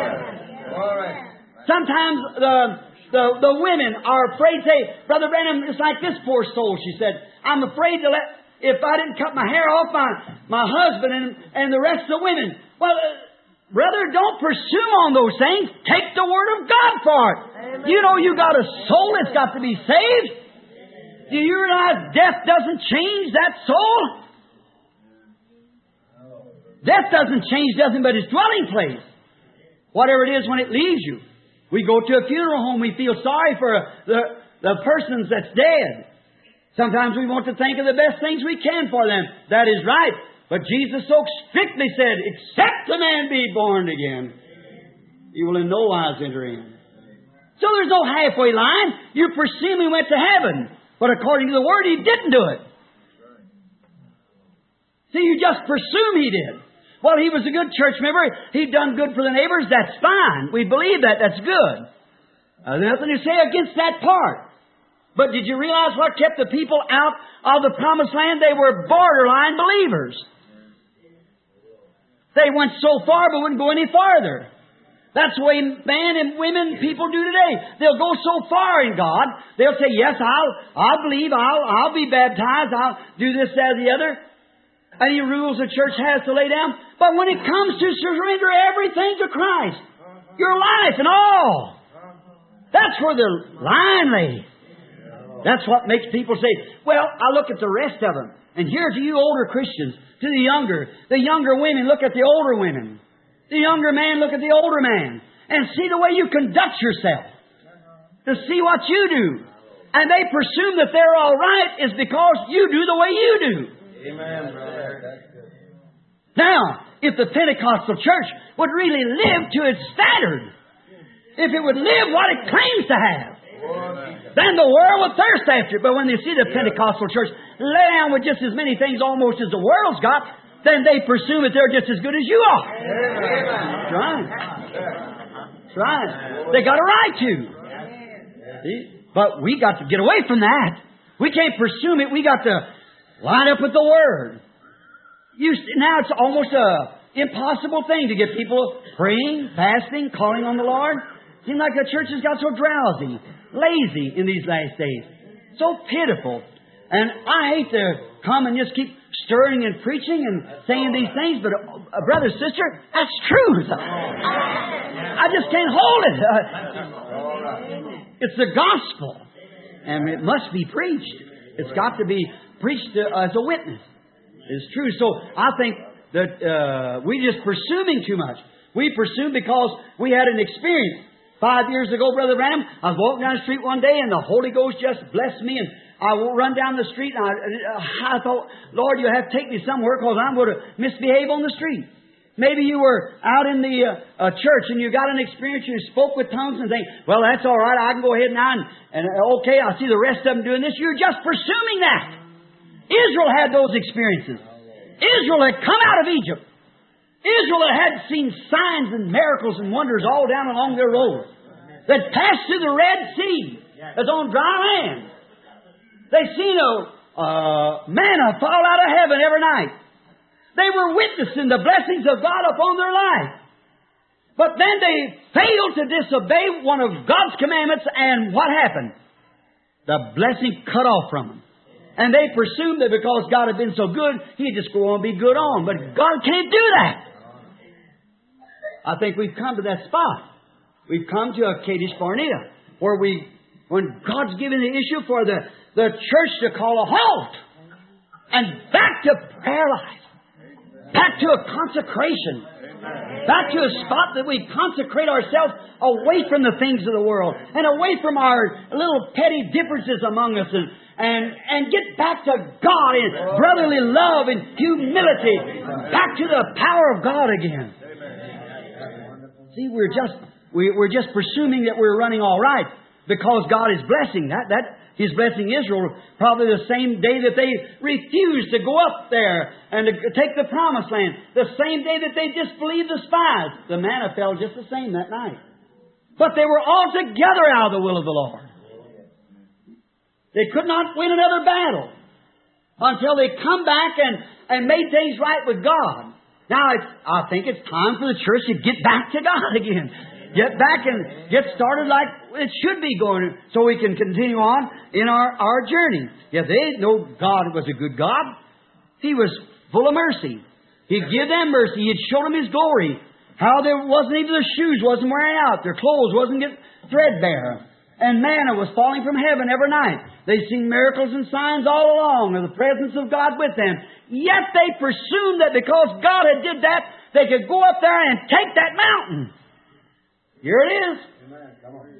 Sometimes the, the, the women are afraid to say, Brother Branham, it's like this poor soul, she said. I'm afraid to let, if I didn't cut my hair off, my, my husband and, and the rest of the women. Well, uh, brother, don't pursue on those things. Take the Word of God for it. Amen. You know you got a soul that's got to be saved. Do you realize death doesn't change that soul? Death doesn't change nothing but His dwelling place. Whatever it is when it leaves you. We go to a funeral home, we feel sorry for the, the persons that's dead. Sometimes we want to think of the best things we can for them. That is right. But Jesus so strictly said, except a man be born again, he will in no wise enter in. So there's no halfway line. You presume He went to heaven. But according to the Word, He didn't do it. See, you just presume He did. Well, He was a good church member. He'd done good for the neighbors. That's fine. We believe that. That's good. Uh, there's nothing to say against that part. But did you realize what kept the people out of the promised land? They were borderline believers. They went so far but wouldn't go any farther. That's the way men and women, people do today. They'll go so far in God, they'll say, yes, I'll, I'll believe, I'll, I'll be baptized, I'll do this, that, or the other. Any rules the church has to lay down. But when it comes to surrender everything to Christ, your life and all, that's where the line lays. That's what makes people say, well, I look at the rest of them. And here to you older Christians, to the younger, the younger women, look at the older women. The younger man, look at the older man. And see the way you conduct yourself. To see what you do. And they presume that they're all right is because you do the way you do. Amen, brother. Now, if the Pentecostal church would really live to its standard, if it would live what it claims to have, then the world would thirst after it. But when they see the Pentecostal church lay down with just as many things almost as the world's got, then they presume that they're just as good as you are. That's right. That's right. They got a right to. See? But we got to get away from that. We can't presume it. We got to line up with the Word. You, now it's almost a impossible thing to get people praying, fasting, calling on the Lord. Seems like the church has got so drowsy, lazy in these last days. So pitiful. And I hate to come and just keep stirring and preaching and saying these things, but uh, uh, brother, sister, that's truth. I just can't hold it. Uh, it's the gospel, and it must be preached. It's got to be preached uh, as a witness. It's true. So I think that uh, we're just presuming too much. We presume because we had an experience. Five years ago, Brother Branham, I was walking down the street one day and the Holy Ghost just blessed me, and I run down the street and I, I thought, Lord, you have to take me somewhere because I'm going to misbehave on the street. Maybe you were out in the uh, uh, church and you got an experience, you spoke with tongues and think, well, that's all right, I can go ahead now and, and uh, okay, I see the rest of them doing this. You're just presuming that. Israel had those experiences. Israel had come out of Egypt. Israel had seen signs and miracles and wonders all down along their road. They'd passed through the Red Sea as on dry land. They'd seen a uh, manna fall out of heaven every night. They were witnessing the blessings of God upon their life. But then they failed to disobey one of God's commandments, and what happened? The blessing cut off from them. And they presumed that because God had been so good, He'd just go on and be good on. But God can't do that. I think we've come to that spot. We've come to a Kadesh Barnea, where we, when God's given the issue for the, the church to call a halt, and back to prayer life, back to a consecration, back to a spot that we consecrate ourselves away from the things of the world, and away from our little petty differences among us, and And, and get back to God in brotherly love and humility. Back to the power of God again. See, we're just we, we're just presuming that we're running all right because God is blessing. That that He's blessing Israel probably the same day that they refused to go up there and to take the promised land. The same day that they disbelieved the spies. The manna fell just the same that night. But they were altogether out of the will of the Lord. They could not win another battle until they come back and, and made things right with God. Now, it's, I think it's time for the church to get back to God again. Get back and get started like it should be going so we can continue on in our, our journey. Yeah, they know God was a good God. He was full of mercy. He'd give them mercy. He'd show them His glory. How there wasn't even their shoes wasn't wearing out. Their clothes wasn't getting threadbare. And manna was falling from heaven every night. They'd seen miracles and signs all along of the presence of God with them. Yet they presumed that because God had did that, they could go up there and take that mountain. Here it is. Amen. Come on.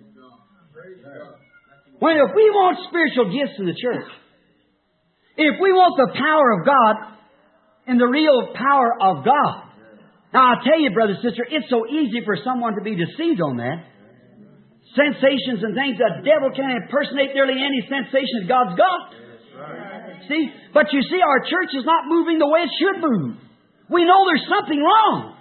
When if we want spiritual gifts in the church, if we want the power of God and the real power of God. Now I'll tell you, brother, sister, it's so easy for someone to be deceived on that. Sensations and things, the devil can impersonate nearly any sensation that God's got. Right. See? But you see, our church is not moving the way it should move. We know there's something wrong.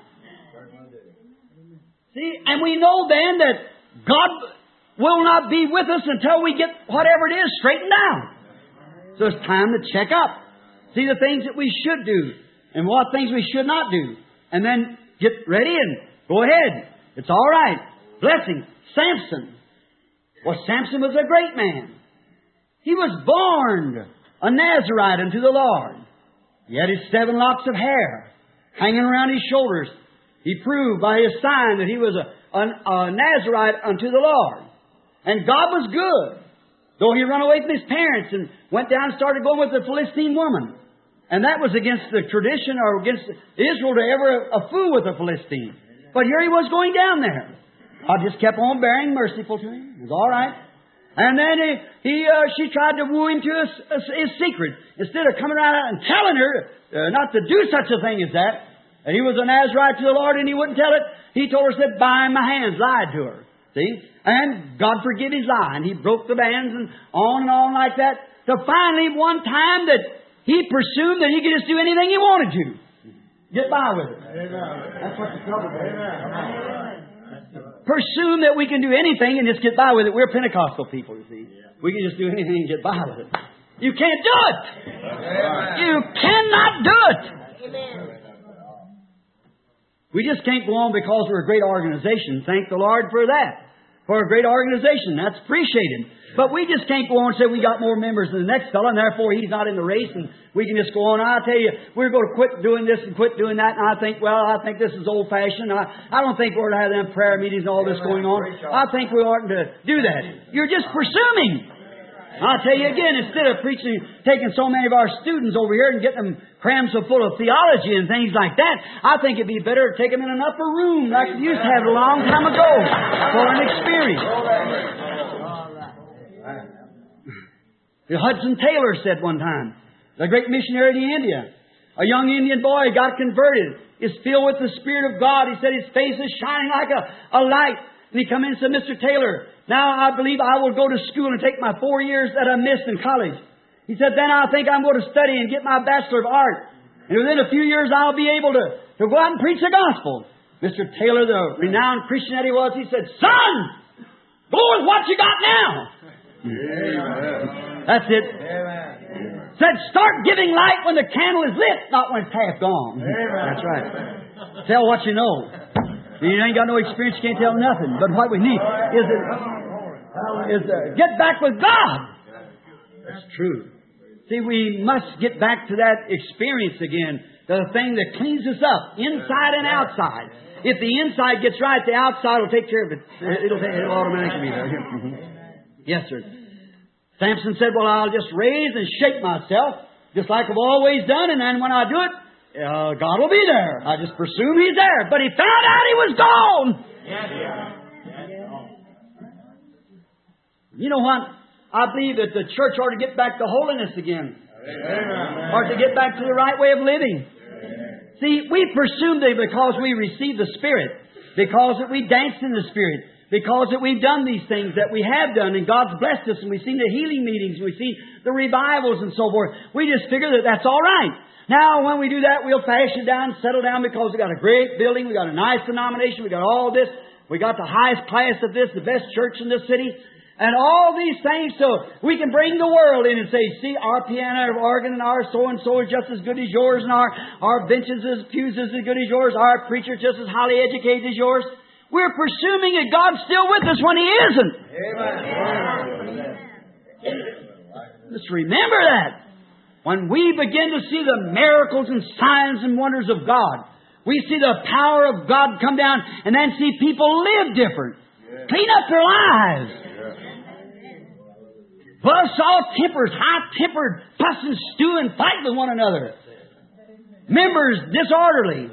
See? And we know then that God will not be with us until we get whatever it is straightened out. So it's time to check up. See the things that we should do and what things we should not do. And then get ready and go ahead. It's all right. Blessing. Samson. Well, Samson was a great man. He was born a Nazarite unto the Lord. He had his seven locks of hair hanging around his shoulders. He proved by his sign that he was a, a, a Nazarite unto the Lord. And God was good. Though he ran away from his parents and went down and started going with the Philistine woman. And that was against the tradition or against Israel to ever a fool with a Philistine. But here he was going down there. God just kept on bearing merciful to him. It was all right. And then he, he uh, she tried to woo him to his, his secret. Instead of coming around and telling her uh, not to do such a thing as that, and he was a Nazarite to the Lord and he wouldn't tell it, he told her, said, bind my hands, lied to her. See? And God forgive his lie. And he broke the bands and on and on like that. So finally, one time that he presumed that he could just do anything he wanted to. Get by with it. Amen. That's what the trouble is. Amen. Presume that we can do anything and just get by with it. We're Pentecostal people, you see. We can just do anything and get by with it. You can't do it. Amen. You cannot do it. Amen. We just can't go on because we're a great organization. Thank the Lord for that. for a great organization. That's appreciated. But we just can't go on and say we got more members than the next fellow, and therefore he's not in the race, and we can just go on. I tell you, we're going to quit doing this and quit doing that, and I think, well, I think this is old-fashioned. I, I don't think we're to have them prayer meetings and all this going on. I think we oughtn't to do that. You're just presuming. I'll tell you again, instead of preaching, taking so many of our students over here and getting them crammed so full of theology and things like that, I think it'd be better to take them in an upper room like we used to have a long time ago for an experience. Hudson Taylor said one time, the great missionary to India, a young Indian boy got converted, is filled with the Spirit of God. He said his face is shining like a, a light. And he come in and said, Mister Taylor, now I believe I will go to school and take my four years that I missed in college. He said, then I think I'm going to study and get my Bachelor of Art. And within a few years I'll be able to, to go out and preach the gospel. Mister Taylor, the renowned Christian that he was, he said, son, go with what you got now. Amen. That's it. Amen. Said, start giving light when the candle is lit, not when it's half gone. Amen. That's right. Tell what you know. You ain't got no experience, you can't tell nothing. But what we need is to, is to get back with God. That's true. See, we must get back to that experience again. The thing that cleans us up, inside and outside. If the inside gets right, the outside will take care of it. It'll, it'll automatically be there. Yes, sir. Samson said, well, I'll just raise and shake myself, just like I've always done, and then when I do it, uh, God will be there. I just presume He's there. But he found out He was gone. Yes, you know what? I believe that the church ought to get back to holiness again. Amen. Or to get back to the right way of living. Amen. See, we presume that because we receive the Spirit, because that we danced in the Spirit, because that we've done these things that we have done, and God's blessed us, and we've seen the healing meetings, we've seen the revivals and so forth. We just figure that that's all right. Now, when we do that, we'll fashion down, settle down, because we got a great building, we got a nice denomination, we got all this, we got the highest class of this, the best church in this city, and all these things, so we can bring the world in and say, see, our piano, our organ, and our so-and-so is just as good as yours, and our, our benches, and pews is as good as yours, our preacher just as highly educated as yours. We're presuming that God's still with us when He isn't. Amen. Just remember that. When we begin to see the miracles and signs and wonders of God, we see the power of God come down and then see people live different. Yeah. Clean up their lives. Plus all tempers, high-tempered, fussing, stewing, fight with one another. Members disorderly.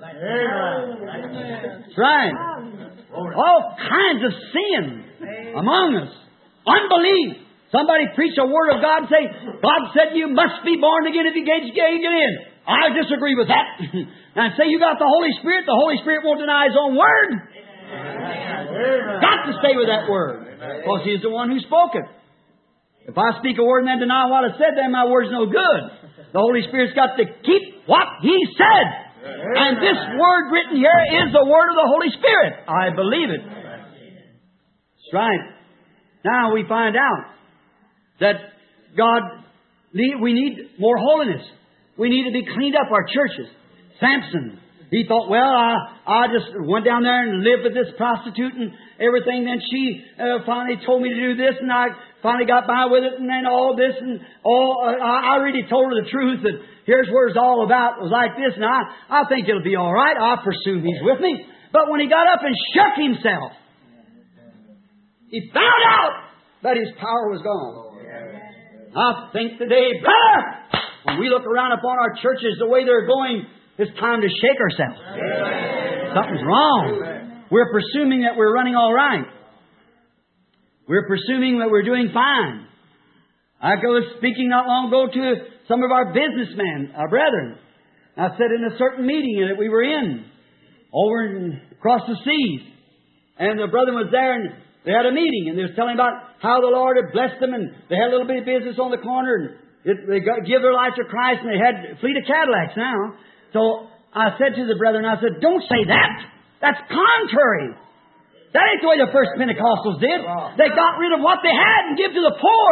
That's right. All kinds of sin among us. Unbelief. Somebody preach a word of God and say, God said you must be born again if you can't get in. I disagree with that. And say you got the Holy Spirit, the Holy Spirit won't deny His own word. Amen. Got to stay with that word. Because He's the one who spoke it. If I speak a word and then deny what I said, then my word's no good. The Holy Spirit's got to keep what He said. And this word written here is the word of the Holy Spirit. I believe it. That's right. Now we find out that God, we need more holiness. We need to be cleaned up, our churches. Samson, he thought, well, I, I just went down there and lived with this prostitute and everything. Then she uh, finally told me to do this, and I finally got by with it, and then all this and all. Uh, I already told her the truth that here's where it's all about. It was like this, and I, I think it'll be all right. I presume He's with me. But when he got up and shook himself, he found out that his power was gone. I think today, brother, when we look around upon our churches the way they're going, it's time to shake ourselves. Amen. Something's wrong. Amen. We're presuming that we're running all right. We're presuming that we're doing fine. I was speaking not long ago to some of our businessmen, our brethren. I said in a certain meeting that we were in, over in, across the seas, and the brother was there, and they had a meeting, and they was telling about how the Lord had blessed them, and they had a little bit of business on the corner, and it, they got, give their life to Christ, and they had a fleet of Cadillacs now. So I said to the brethren, I said, don't say that. That's contrary. That ain't the way the first Pentecostals did. They got rid of what they had and give to the poor.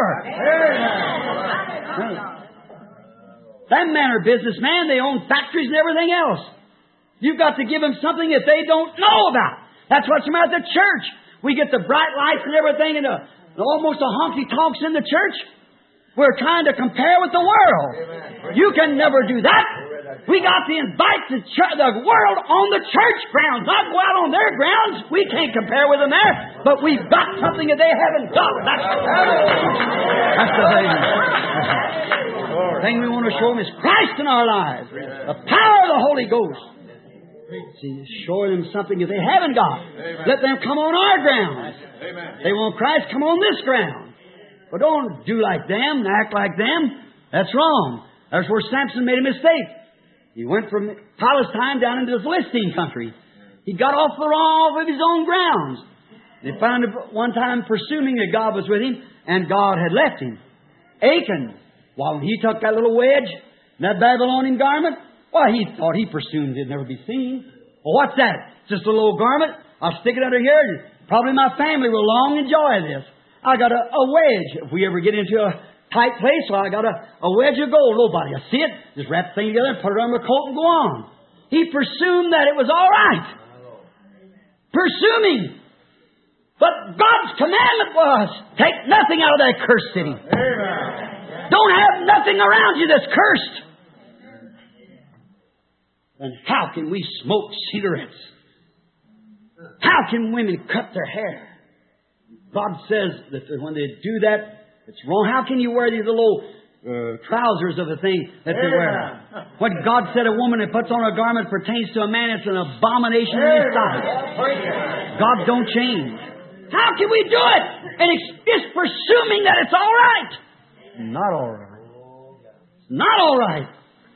Them men are businessmen. They own factories and everything else. You've got to give them something that they don't know about. That's what's the matter with the church. We get the bright lights and everything and the, almost the honky-tonks in the church. We're trying to compare with the world. You can never do that. We got to invite the, ch- the world on the church grounds, not go out on their grounds. We can't compare with them there, but we've got something that they haven't got. That's, that's the thing. The thing we want to show them is Christ in our lives. The power of the Holy Ghost. See, show them something that they haven't got. Let them come on our grounds. They want Christ, come on this ground. But don't do like them, act like them. That's wrong. That's where Samson made a mistake. He went from Palestine down into the Philistine country. He got off the wrong of his own grounds. They found him one time presuming that God was with him, and God had left him. Achan, while he took that little wedge, that Babylonian garment, well, he thought he presumed it'd never be seen. Well, what's that? Just a little garment. I'll stick it under here, and probably my family will long enjoy this. I got a, a wedge. If we ever get into a tight place, so I got a, a wedge of gold. Nobody will see it. Just wrap the thing together and put it on my coat and go on. He presumed that it was all right. Presuming. But God's commandment was, take nothing out of that cursed city. Amen. Don't have nothing around you that's cursed. And how can we smoke cigarettes? How can women cut their hair? God says that when they do that, it's wrong. How can you wear these little uh, trousers of a thing that they wear? What God said a woman that puts on a garment pertains to a man, it's an abomination in His sight. God don't change. How can we do it? And it's just presuming that it's all right. Not all right. It's not all right.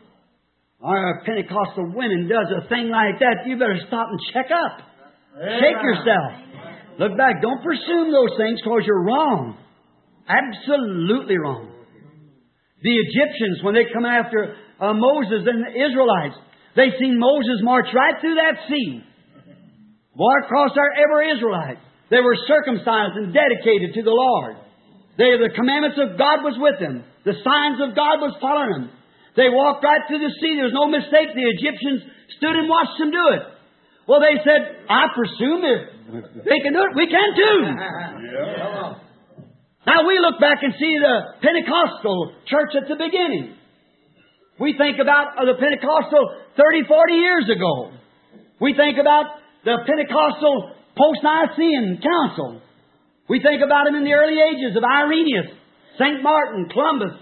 Our Pentecostal women does a thing like that, you better stop and check up. Shake yourself. Look back. Don't presume those things because you're wrong. Absolutely wrong. The Egyptians, when they come after uh, Moses and the Israelites, they seen Moses march right through that sea. Walk across there, every Israelite. They were circumcised and dedicated to the Lord. They, the commandments of God was with them. The signs of God was following them. They walked right through the sea. There was no mistake. The Egyptians stood and watched them do it. Well, they said, I presume if they can do it, we can too. Yeah. Now we look back and see the Pentecostal church at the beginning. We think about the Pentecostal thirty, forty years ago. We think about the Pentecostal post-Nicene Council. We think about them in the early ages of Irenaeus, Saint Martin, Columbus,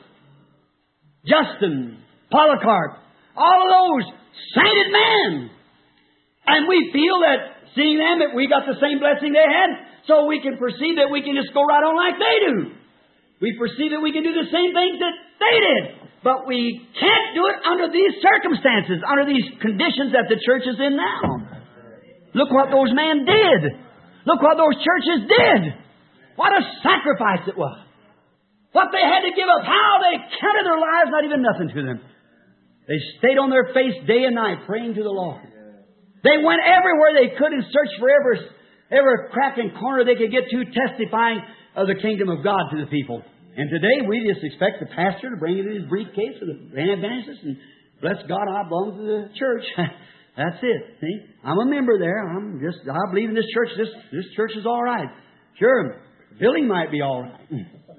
Justin, Polycarp, all of those sainted men. And we feel that seeing them, that we got the same blessing they had, so we can perceive that we can just go right on like they do. We perceive that we can do the same things that they did. But we can't do it under these circumstances, under these conditions that the church is in now. Look what those men did. Look what those churches did. What a sacrifice it was. What they had to give up. How they counted their lives not even nothing to them. They stayed on their face day and night praying to the Lord. They went everywhere they could and searched for every, every crack and corner they could get to, testifying of the kingdom of God to the people. And today we just expect the pastor to bring it in his briefcase with the evangelist and bless God, I belong to the church. That's it. See? I'm a member there. I'm just I believe in this church. This this church is all right. Sure, building might be all right.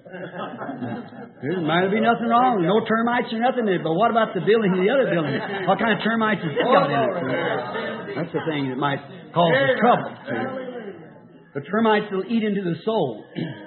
There might be nothing wrong. No termites or nothing in it. But what about the building of the other building? What kind of termites has it got in it? That's the thing that might cause us trouble. The termites will eat into the soul.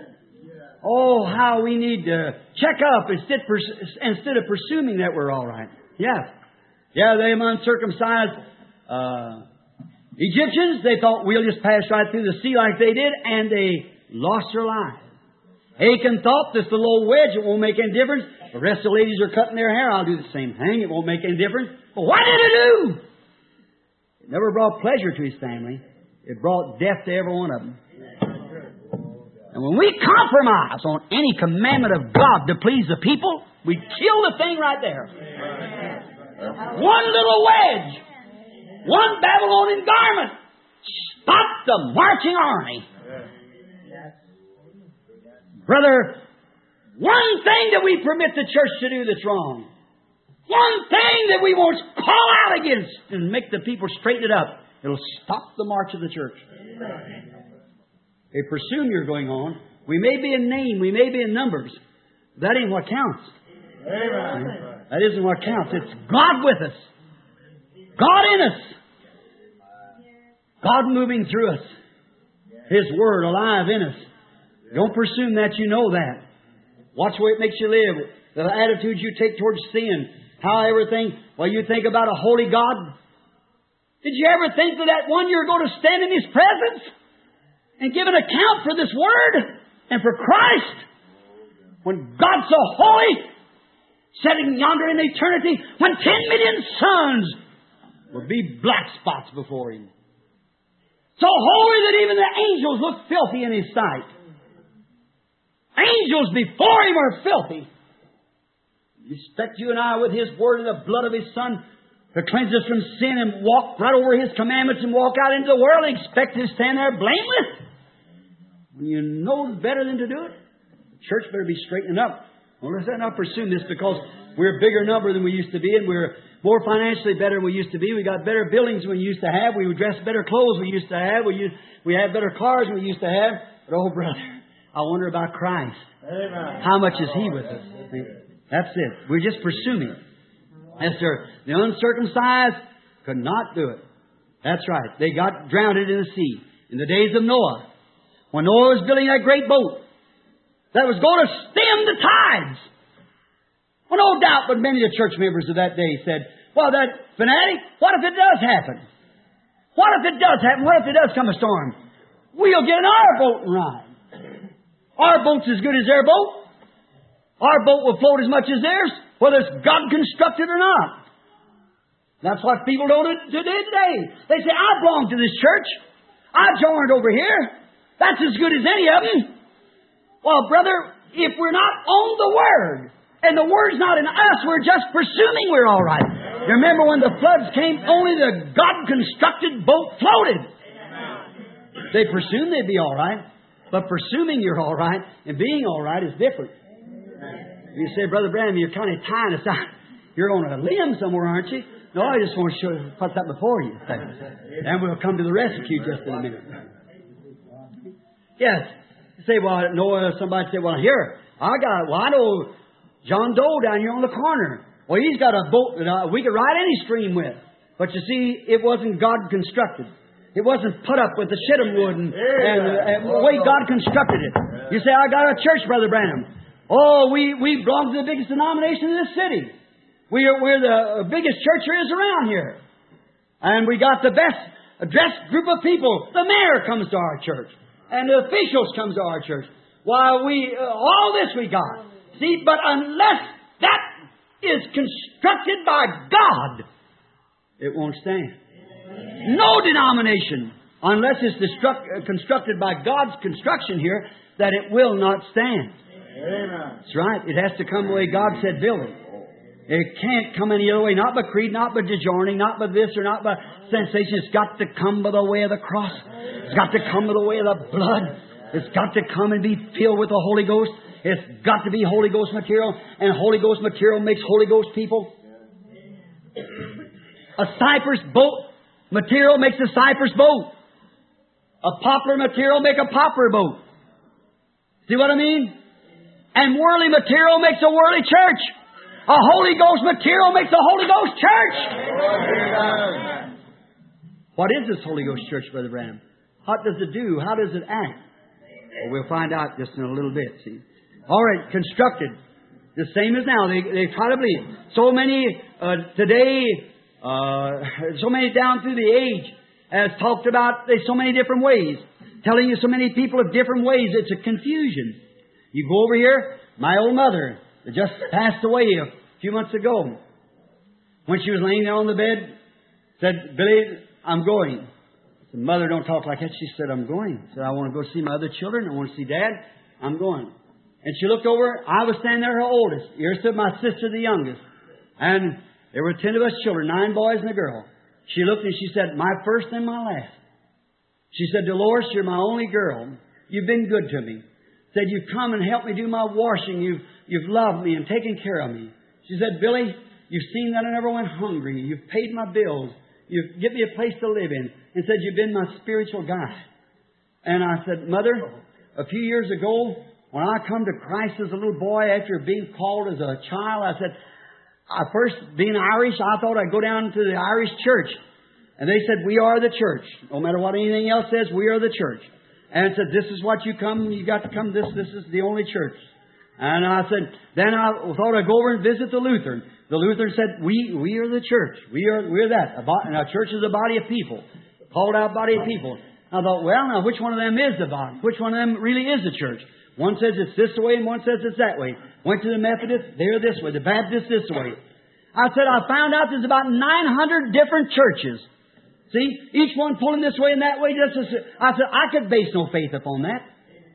Oh, how we need to check up instead, instead of presuming that we're all right. Yeah. Yeah, they uncircumcised uh, Egyptians, they thought we'll just pass right through the sea like they did, and they lost their lives. Achan thought this little old wedge, it won't make any difference. The rest of the ladies are cutting their hair, I'll do the same thing, it won't make any difference. But what did it do? It never brought pleasure to his family. It brought death to every one of them. And when we compromise on any commandment of God to please the people, we kill the thing right there. One little wedge, one Babylonian garment, stop the marching army. Brother, one thing that we permit the church to do that's wrong, one thing that we won't call out against and make the people straighten it up, it'll stop the march of the church. They presume you're going on. We may be in name, we may be in numbers. That ain't what counts. Amen. That isn't what counts. It's God with us. God in us. God moving through us. His Word alive in us. Don't presume that you know that. Watch the way it makes you live. The attitudes you take towards sin. How everything. Well, you think about a holy God. Did you ever think that that one you're going to stand in His presence and give an account for this Word and for Christ? When God's so holy, sitting yonder in eternity, when ten million suns will be black spots before Him. So holy that even the angels look filthy in His sight. Angels before Him are filthy. You expect you and I with His Word and the blood of His Son to cleanse us from sin and walk right over His commandments and walk out into the world and expect to stand there blameless? When you know better than to do it? The church better be straightening up. Well, let's not presume this because we're a bigger number than we used to be and we're more financially better than we used to be. We got better buildings than we used to have. We dress better clothes than we used to have. We used, we have better cars than we used to have. But, oh, brother, I wonder about Christ. Amen. How much is He with us? That's it. We're just presuming. Yes, sir. The uncircumcised could not do it. That's right. They got drowned in the sea in the days of Noah. When Noah was building that great boat that was going to stem the tides. Well, no doubt, but many of the church members of that day said, well, that fanatic, what if it does happen? What if it does happen? What if it does come a storm? We'll get in our boat and ride. Our boat's as good as their boat. Our boat will float as much as theirs, whether it's God constructed or not. That's what people do today. They say, I belong to this church. I joined over here. That's as good as any of them. Well, brother, if we're not on the Word, and the Word's not in us, we're just presuming we're all right. You remember when the floods came, only the God-constructed boat floated. They presumed they'd be all right. But presuming you're all right and being all right is different. You say, Brother Branham, you're kind of tying us out. You're on a limb somewhere, aren't you? No, I just want to show you, put that before you. And we'll come to the rescue just in a minute. Yes. You say, well, no, somebody say, well, here, I got, well, I know John Doe down here on the corner. Well, he's got a boat that uh, we could ride any stream with. But you see, it wasn't God constructed. It wasn't put up with the shittim wood and, and, and the way God constructed it. You say, I got a church, Brother Branham. Oh, we, we belong to the biggest denomination in this city. We are, we're the biggest church there is around here. And we got the best dressed group of people. The mayor comes to our church. And the officials comes to our church. Why, we, uh, all this we got. See, but unless that is constructed by God, it won't stand. No denomination, unless it's destruct, uh, constructed by God's construction here, that it will not stand. Amen. That's right. It has to come the way God said build it. It can't come any other way, not by creed, not by DeJourning, not by this or not by sensation. It's got to come by the way of the cross. It's got to come by the way of the blood. It's got to come and be filled with the Holy Ghost. It's got to be Holy Ghost material, and Holy Ghost material makes Holy Ghost people. A cypress boat material makes a cypress boat. A poplar material makes a poplar boat. See what I mean? And worldly material makes a worldly church. A Holy Ghost material makes a Holy Ghost church. What is this Holy Ghost church, Brother Branham? What does it do? How does it act? Well, we'll find out just in a little bit, see. All right, constructed. The same as now. They, they try to believe. So many uh, today, uh, so many down through the age has talked about there's so many different ways. Telling you so many people of different ways. It's a confusion. You go over here, my old mother that just passed away a few months ago. When she was laying there on the bed, said, Billy, I'm going. I said, Mother, don't talk like that. She said, I'm going. I said, I want to go see my other children. I want to see Dad. I'm going. And she looked over. I was standing there, her oldest. Here stood my sister, the youngest. And there were ten of us children, nine boys and a girl. She looked and she said, my first and my last. She said, Dolores, you're my only girl. You've been good to me. Said, you've come and helped me do my washing. You've, you've loved me and taken care of me. She said, Billy, you've seen that I never went hungry. You've paid my bills. You've given me a place to live in. And said, you've been my spiritual guide. And I said, Mother, a few years ago, when I come to Christ as a little boy after being called as a child, I said, I first, being Irish, I thought I'd go down to the Irish church. And they said, we are the church. No matter what anything else says, we are the church. And it said, this is what you come, you got to come, this, this is the only church. And I said, then I thought I'd go over and visit the Lutheran. The Lutheran said, we we are the church. We are we're that. And our church is a body of people. Called out body of people. I thought, well, now which one of them is the body? Which one of them really is the church? One says it's this way and one says it's that way. Went to the Methodist, they're this way. The Baptist, this way. I said, I found out there's about nine hundred different churches. See, each one pulling this way and that way. Just as, I said, I could base no faith upon that.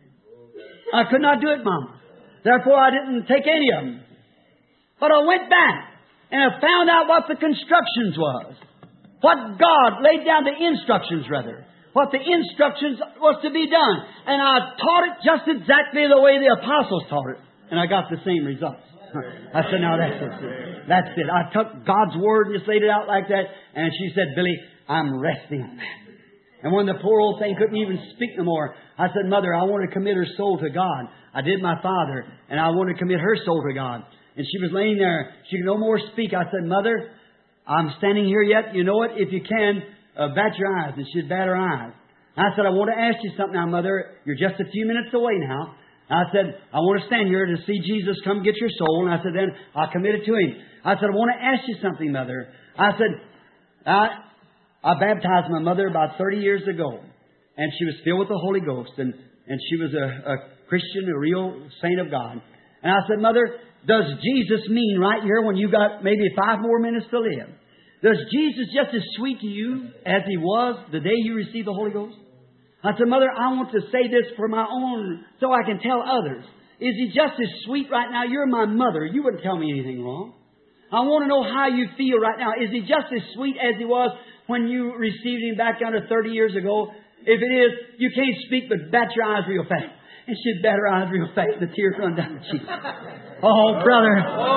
I could not do it, Mama. Therefore, I didn't take any of them. But I went back and I found out what the constructions was. What God laid down the instructions, rather. What the instructions was to be done. And I taught it just exactly the way the apostles taught it. And I got the same results. I said, now that's it. That's it. I took God's Word and just laid it out like that. And she said, Billy, I'm resting on that. And when the poor old thing couldn't even speak no more, I said, Mother, I want to commit her soul to God. I did my father, and I want to commit her soul to God. And she was laying there. She could no more speak. I said, Mother, I'm standing here yet. You know what? If you can, uh, bat your eyes. And she'd bat her eyes. I said, I want to ask you something now, Mother. You're just a few minutes away now. I said, I want to stand here to see Jesus come get your soul. And I said, then I'll commit it to Him. I said, I want to ask you something, Mother. I said, I, I baptized my mother about thirty years ago. And she was filled with the Holy Ghost. And, and she was a, a Christian, a real saint of God. And I said, Mother, does Jesus mean right here when you got maybe five more minutes to live? Does Jesus just as sweet to you as He was the day you received the Holy Ghost? I said, Mother, I want to say this for my own, so I can tell others. Is He just as sweet right now? You're my mother. You wouldn't tell me anything wrong. I want to know how you feel right now. Is He just as sweet as He was when you received Him back under thirty years ago? If it is, you can't speak, but bat your eyes real fast. And she'd bat her eyes real fast. The tears run down her cheeks. Oh, brother.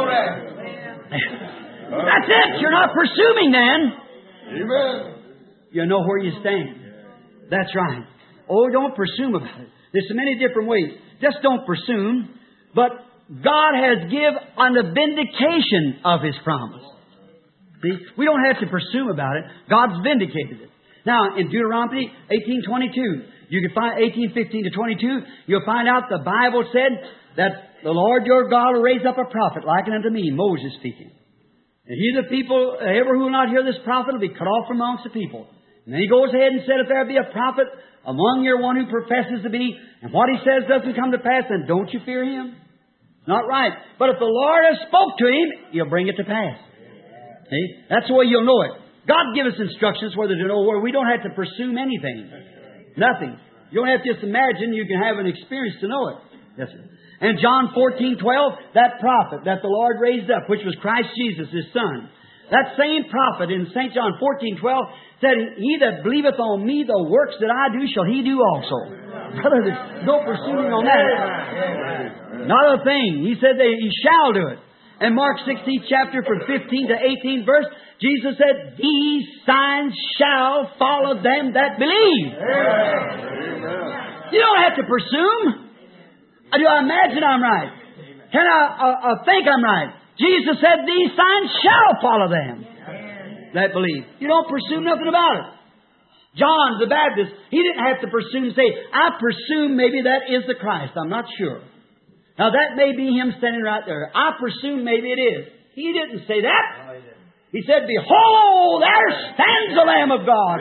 That's it. You're not presuming then. Amen. You know where you stand. That's right. Oh, don't presume about it. There's so many different ways. Just don't presume. But God has given on the vindication of His promise. See? We don't have to presume about it. God's vindicated it. Now, in Deuteronomy eighteen twenty-two, you can find eighteen fifteen to twenty-two, you'll find out the Bible said that the Lord your God will raise up a prophet like unto me, Moses speaking. And he the people, ever who will not hear this prophet will be cut off from amongst the people. And then he goes ahead and said, if there be a prophet among your one who professes to be, and what he says doesn't come to pass, then don't you fear him? Not right. But if the Lord has spoke to him, He'll bring it to pass. See? That's the way you'll know it. God give us instructions whether to know where. We don't have to presume anything. Nothing. You don't have to just imagine. You can have an experience to know it. Yes, sir. And John fourteen twelve, that prophet that the Lord raised up, which was Christ Jesus, His Son. That same prophet in Saint John fourteen twelve said, He that believeth on me, the works that I do shall he do also. Brother, there's no presuming on that. Not a thing. He said that He shall do it. And Mark sixteenth chapter from fifteen to eighteen verse, Jesus said, these signs shall follow them that believe. Amen. You don't have to presume. Do I imagine I'm right? Can I uh, uh, think I'm right? Jesus said, these signs shall follow them that believe. You don't presume nothing about it. John the Baptist, he didn't have to presume and say, I presume maybe that is the Christ. I'm not sure. Now that may be him standing right there. I presume maybe it is. He didn't say that. He said, behold, there stands the Lamb of God.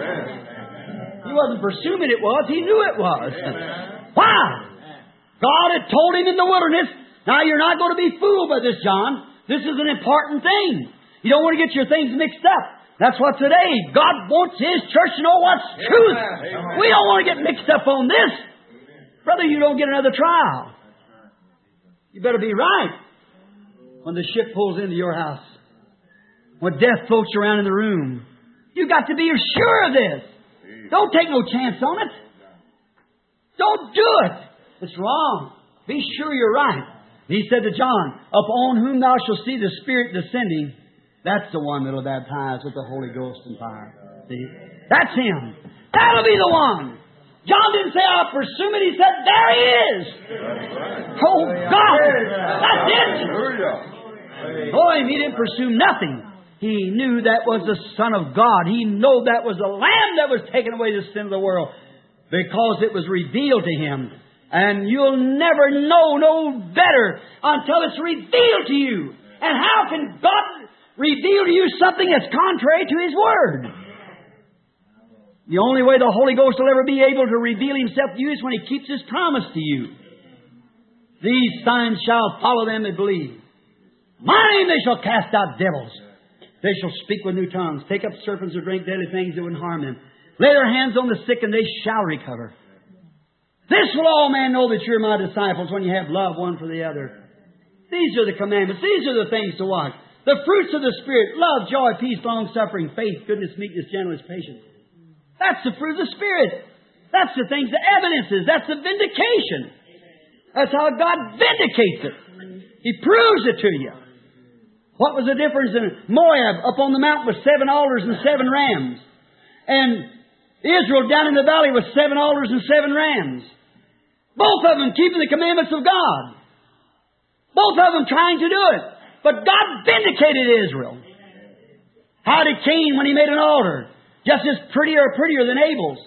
He wasn't presuming it was. He knew it was. Why? God had told him in the wilderness, now you're not going to be fooled by this, John. This is an important thing. You don't want to get your things mixed up. That's what today, God wants His church to know what's truth. We don't want to get mixed up on this. Brother, you don't get another trial. You better be right when the ship pulls into your house. When death floats around in the room. You've got to be sure of this. Don't take no chance on it. Don't do it. It's wrong. Be sure you're right. He said to John, upon whom thou shalt see the Spirit descending, that's the one that'll baptize with the Holy Ghost and fire. See? That's Him. That'll be the one. John didn't say, I'll presume it. He said, there He is. Oh, God. That's it. Boy, He didn't presume nothing. He knew that was the Son of God. He knew that was the Lamb that was taking away the sin of the world because it was revealed to Him. And you'll never know no better until it's revealed to you. And how can God reveal to you something that's contrary to His Word? The only way the Holy Ghost will ever be able to reveal Himself to you is when He keeps His promise to you. These signs shall follow them that believe. My name they shall cast out devils. They shall speak with new tongues. Take up serpents or drink deadly things that wouldn't harm them. Lay their hands on the sick and they shall recover. This will all men know that you're My disciples when you have love one for the other. These are the commandments. These are the things to watch. The fruits of the Spirit. Love, joy, peace, long-suffering, faith, goodness, meekness, gentleness, patience. That's the fruit of the Spirit. That's the things, the evidences. That's the vindication. That's how God vindicates it. He proves it to you. What was the difference in Moab up on the mountain with seven altars and seven rams? And Israel down in the valley with seven altars and seven rams. Both of them keeping the commandments of God. Both of them trying to do it. But God vindicated Israel. How did Cain when he made an altar? Just as pretty or prettier than Abel's.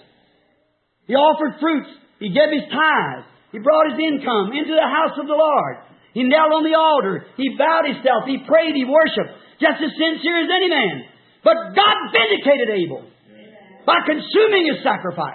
He offered fruits. He gave his tithes. He brought his income into the house of the Lord. He knelt on the altar. He bowed himself. He prayed. He worshipped. Just as sincere as any man. But God vindicated Abel by consuming his sacrifice.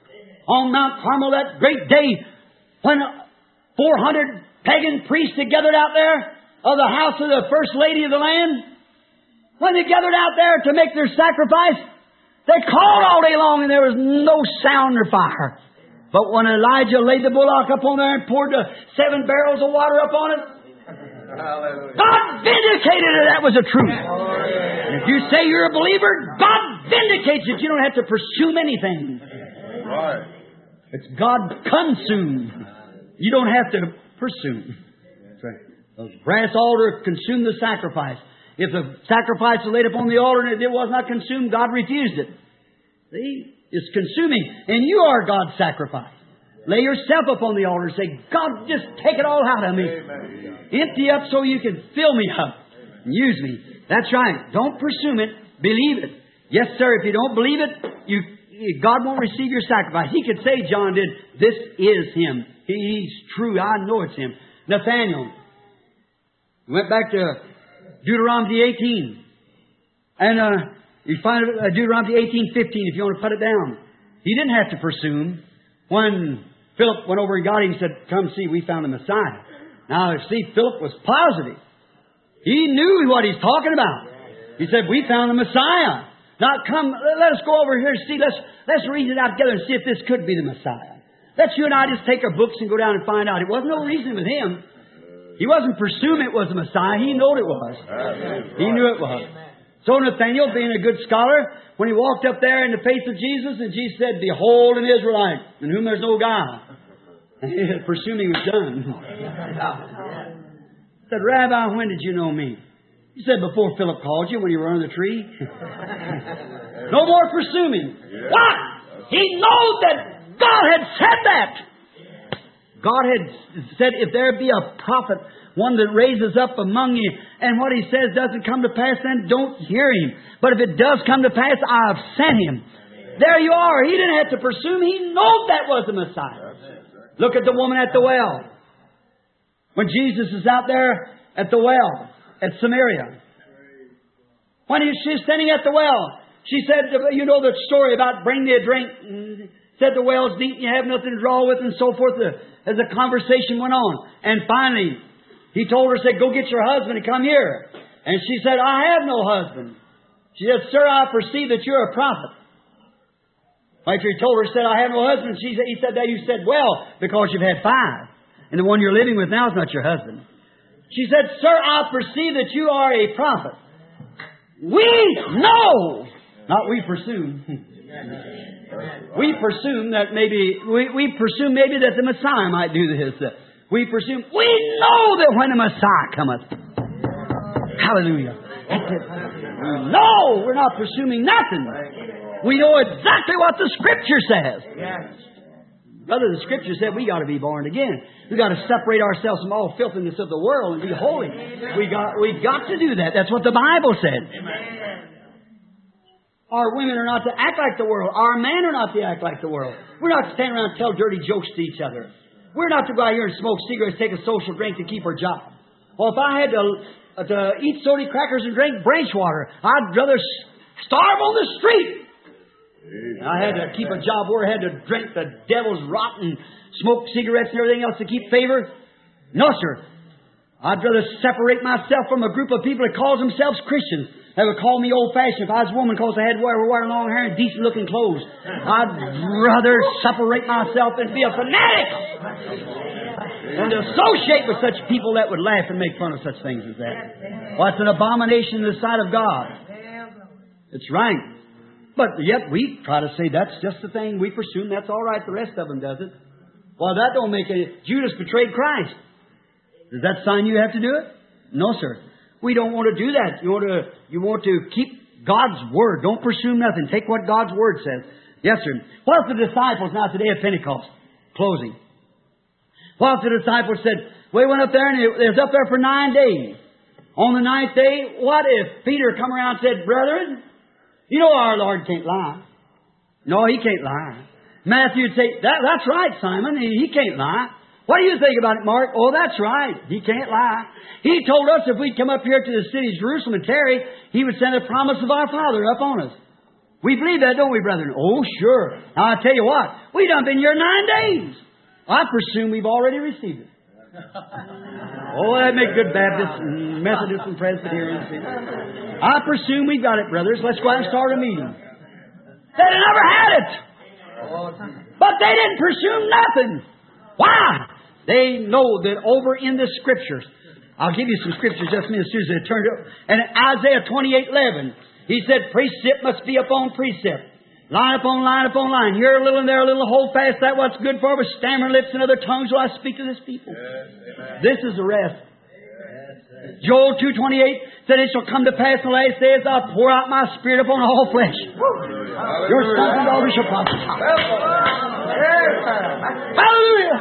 On Mount Carmel that great day when four hundred pagan priests had gathered out there of the house of the first lady of the land. When they gathered out there to make their sacrifice, they called all day long and there was no sound or fire. But when Elijah laid the bullock up on there and poured the seven barrels of water up on it, Hallelujah. God vindicated it. That was the truth. And if you say you're a believer, God vindicates it. You don't have to presume anything. Right. It's God consumed. You don't have to presume. That's right. The brass altar consumed the sacrifice. If the sacrifice was laid upon the altar and it was not consumed, God refused it. See? It's consuming. And you are God's sacrifice. Lay yourself upon the altar and say, God, just take it all out of me. Amen. Empty up so you can fill me up. And use me. That's right. Don't presume it. Believe it. Yes, sir. If you don't believe it, you, God won't receive your sacrifice. He could say, John did, this is Him. He's true. I know it's Him. Nathaniel went back to Deuteronomy eighteen. And uh, you find it uh, Deuteronomy eighteen fifteen if you want to put it down. He didn't have to presume. When Philip went over and got him and said, come see, we found the Messiah. Now, see, Philip was positive. He knew what he's talking about. He said, we found the Messiah. Now, come, let us go over here and see. Let's, let's read it out together and see if this could be the Messiah. Let's you and I just take our books and go down and find out. It wasn't no reason with him. He wasn't presuming it was the Messiah. He knew it was. He knew it was. So Nathaniel, being a good scholar, when he walked up there in the face of Jesus, and Jesus said, behold an Israelite, in whom there's no God. And presuming was done. He said, Rabbi, when did you know me? He said, before Philip called you, when you were under the tree. No more presuming. Why? He knows that God had said that. God had said, if there be a prophet, one that raises up among you, and what He says doesn't come to pass, then don't hear Him. But if it does come to pass, I have sent Him. There you are. He didn't have to presume. He knew that was the Messiah. Look at the woman at the well. When Jesus is out there at the well at Samaria. When she's standing at the well, she said, you know the story about bring me a drink. And said the well's deep and you have nothing to draw with and so forth. As the conversation went on. And finally, He told her, said, go get your husband and come here. And she said, I have no husband. She said, sir, I perceive that you're a prophet. After he told her, said, I have no husband. She said, he said that you said, well, because you've had five. And the one you're living with now is not your husband. She said, sir, I perceive that you are a prophet. We know, not we presume. We presume that maybe, we, we presume maybe that the Messiah might do this. We presume, we know that when the Messiah cometh. Hallelujah. No, we're not presuming nothing. We know exactly what the Scripture says. Brother, the Scripture said we got to be born again. We got to separate ourselves from all filthiness of the world and be holy. We got, we got to do that. That's what the Bible said. Our women are not to act like the world. Our men are not to act like the world. We're not to stand around and tell dirty jokes to each other. We're not to go out here and smoke cigarettes, take a social drink to keep our job. Well, if I had to, uh, to eat soda crackers and drink branch water, I'd rather starve on the street. I had to keep a job where I had to drink the devil's rotten, smoke cigarettes and everything else to keep favor. No, sir. I'd rather separate myself from a group of people that calls themselves Christians. They would call me old-fashioned if I was a woman because I had wear, wear long hair and decent-looking clothes. I'd rather separate myself and be a fanatic than to associate with such people that would laugh and make fun of such things as that. Well, it's an abomination in the sight of God. It's right. But yet we try to say that's just the thing. We presume that's all right. The rest of them does it. Well, that don't make it. Judas betrayed Christ. Does that sign you have to do it? No, sir. We don't want to do that. You want to, you want to keep God's Word. Don't presume nothing. Take what God's Word says. Yes, sir. What if the disciples, now today at Pentecost, closing. What if the disciples said, we went up there and it was up there for nine days. On the ninth day, what if Peter come around and said, brethren, you know our Lord can't lie. No, He can't lie. Matthew would say, that, that's right, Simon. He, he can't lie. What do you think about it, Mark? Oh, that's right. He can't lie. He told us if we'd come up here to the city of Jerusalem and tarry, He would send a promise of our Father up on us. We believe that, don't we, brethren? Oh, sure. Now, I'll tell you what. We done been here nine days. I presume we've already received it. Oh, that make good Baptists and Methodists and Presbyterians. I presume we've got it, brothers. Let's go out and start a meeting. They never had it. But they didn't presume nothing. Why? They know that over in the Scriptures, I'll give you some Scriptures just a minute as soon as they turn to it. And Isaiah twenty-eight eleven, He said, precept must be upon precept. Line upon line upon line. Here a little and there a little. Hold fast that what's good for, with stammering lips and other tongues will I speak to this people. Yes, this is the rest. Yes, Joel two twenty-eight said, it shall come to pass in the last days, I'll pour out my Spirit upon all flesh. Hallelujah. Your sons and daughters shall prophesy. Hallelujah.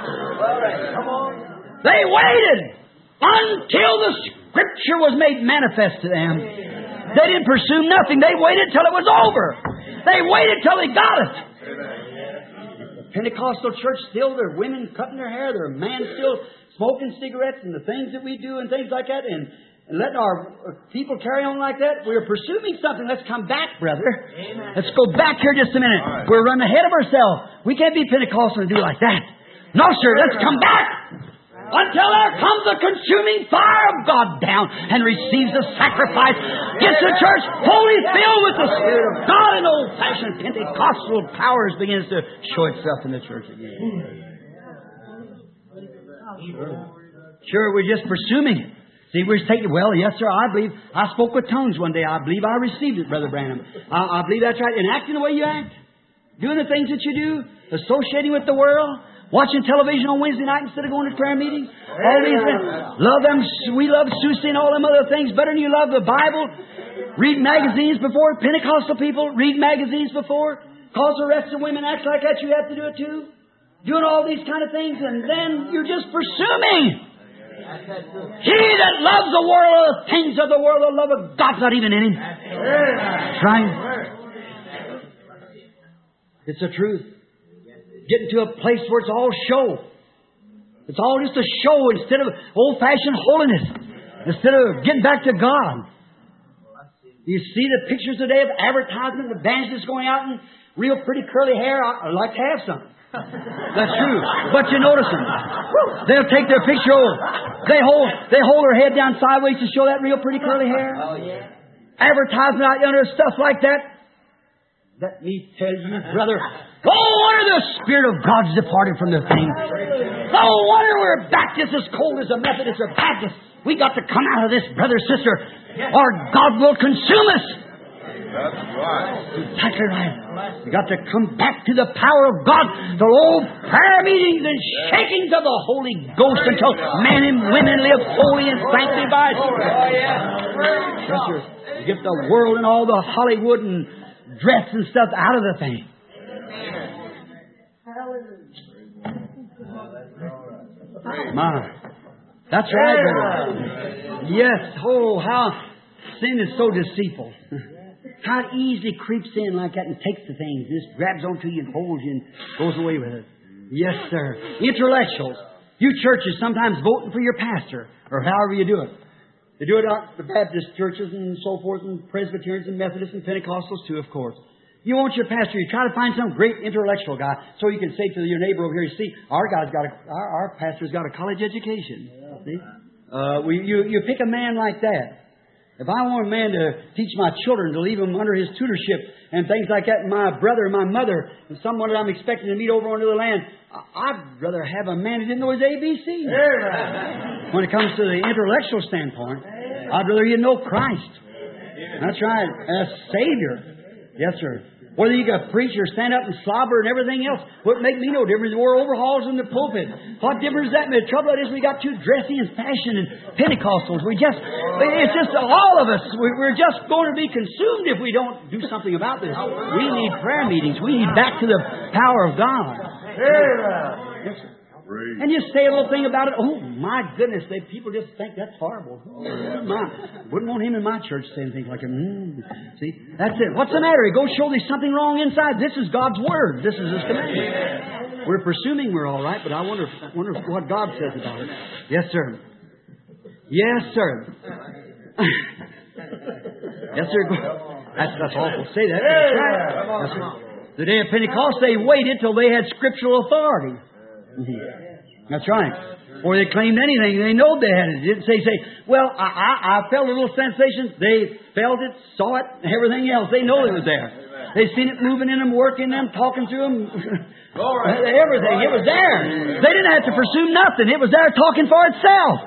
They waited until the Scripture was made manifest to them. They didn't pursue nothing. They waited till it was over. They waited till they got it. The Pentecostal church still, their women cutting their hair, their men still smoking cigarettes and the things that we do and things like that, and, and letting our people carry on like that. We're pursuing something. Let's come back, brother. Amen. Let's go back here just a minute. Right. We're running ahead of ourselves. We can't be Pentecostal and do like that. No, sir. Let's come back. Until there comes the consuming fire of God down and receives the sacrifice. Gets the church wholly filled with the Spirit of God, and old-fashioned Pentecostal powers begins to show itself in the church again. Sure, sure we're just presuming it. See, we're taking, well, yes, sir, I believe. I spoke with tongues one day. I believe I received it, Brother Branham. I, I believe that's right. And acting the way you act. Doing the things that you do. Associating with the world. Watching television on Wednesday night instead of going to prayer meeting. All these things. Love them. We love Susie and all them other things better than you love the Bible. Read magazines before. Pentecostal people read magazines before. Cause the rest of women act like that. You have to do it too. Doing all these kind of things, and then you're just presuming. He that loves the world or the things of the world, the love of God's not even in him. That's right. It's the truth. Getting to a place where it's all show. It's all just a show instead of old-fashioned holiness. Instead of getting back to God. You see the pictures today of advertisement, the evangelists going out in real pretty curly hair. I'd like to have some. That's true. But you notice them. They'll take their picture over. They hold, they hold their head down sideways to show that real pretty curly hair. Advertisement out under stuff like that. Let me tell you, brother, no wonder the Spirit of God's departed from the thing. No wonder we're Baptists as cold as the Methodists are Baptists. We got to come out of this, brother, sister, or God will consume us. That's right. Exactly right. We got to come back to the power of God, the old prayer meetings and shakings of the Holy Ghost until men and women live holy and sanctified. Pressure. Get the world and all the Hollywood and dress and stuff out of the thing. My. That's right, brother. Yes. Oh, how sin is so deceitful. How it easily creeps in like that and takes the things, just grabs onto you and holds you and goes away with it. Yes, sir. Intellectuals. You churches sometimes voting for your pastor, or however you do it. They do it out the Baptist churches and so forth, and Presbyterians and Methodists and Pentecostals too, of course. You want your pastor, you try to find some great intellectual guy so you can say to your neighbor over here, you see, our guy's got a, our, our pastor's got a college education. See? Uh, we, you, you pick a man like that. If I want a man to teach my children, to leave them under his tutorship and things like that, and my brother and my mother, and someone that I'm expecting to meet over on the other land, I'd rather have a man who didn't know his A B C. When it comes to the intellectual standpoint, I'd rather you know Christ. That's right. As Savior. Yes, sir. Whether you can preach or stand up and slobber and everything else, wouldn't make me no difference. We're overhauls in the pulpit. What difference does that make? The trouble is we got too dressy and fashion and Pentecostals. We just, it's just all of us. We're just going to be consumed if we don't do something about this. We need prayer meetings. We need back to the power of God. Yes, sir. And you say a little thing about it. Oh, my goodness. They, people just think that's horrible. Oh, my. Wouldn't want him in my church saying things like that. Mm. See, that's it. What's the matter? Go show there's something wrong inside. This is God's Word. This is His commandment. We're presuming we're all right, but I wonder, wonder what God says about it. Yes, sir. Yes, sir. Yes, sir. That's, that's awful to say that. That's right. Yes, sir. The day of Pentecost, they waited till they had scriptural authority. Mm-hmm. That's right. Or they claimed anything. They know they had it. They didn't say, say, well, I, I, I felt a little sensation. They felt it, saw it, and everything else. They know it was there. They seen it moving in them, working them, talking to them. Everything. It was there. They didn't have to pursue nothing. It was there talking for itself.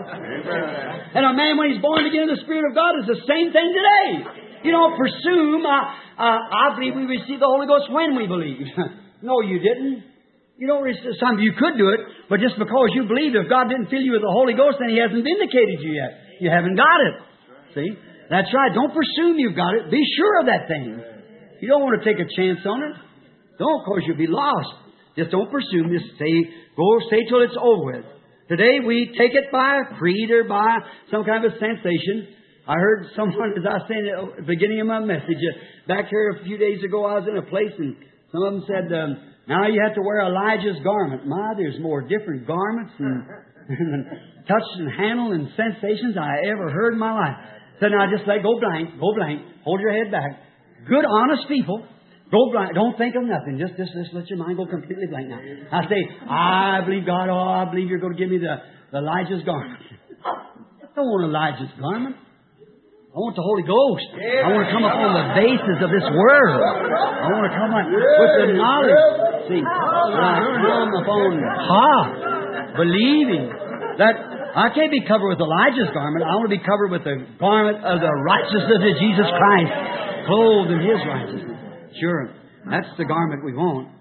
And a man, when he's born again in the Spirit of God, is the same thing today. You don't presume. Uh, uh, I believe we received the Holy Ghost when we believed. No, you didn't. You don't receive, some you could do it, but just because you believe, if God didn't fill you with the Holy Ghost, then He hasn't vindicated you yet. You haven't got it. See? That's right. Don't presume you've got it. Be sure of that thing. You don't want to take a chance on it. Don't, because you'll be lost. Just don't presume. Just stay, go stay till it's over with. Today we take it by a creed or by some kind of a sensation. I heard someone, as I said at the beginning of my message, uh, back here a few days ago, I was in a place and some of them said, um, now you have to wear Elijah's garment. My, there's more different garments and, and touch and handle and sensations I ever heard in my life. So now just let go blank, go blank, hold your head back. Good, honest people, go blank. Don't think of nothing. Just, just, just let your mind go completely blank now. I say, I believe God. Oh, I believe you're going to give me the, the Elijah's garment. I don't want Elijah's garment. I want the Holy Ghost. I want to come upon the basis of this Word. I want to come up with the knowledge. See, when I come upon ha, believing that I can't be covered with Elijah's garment. I want to be covered with the garment of the righteousness of Jesus Christ, clothed in His righteousness. Sure, that's the garment we want.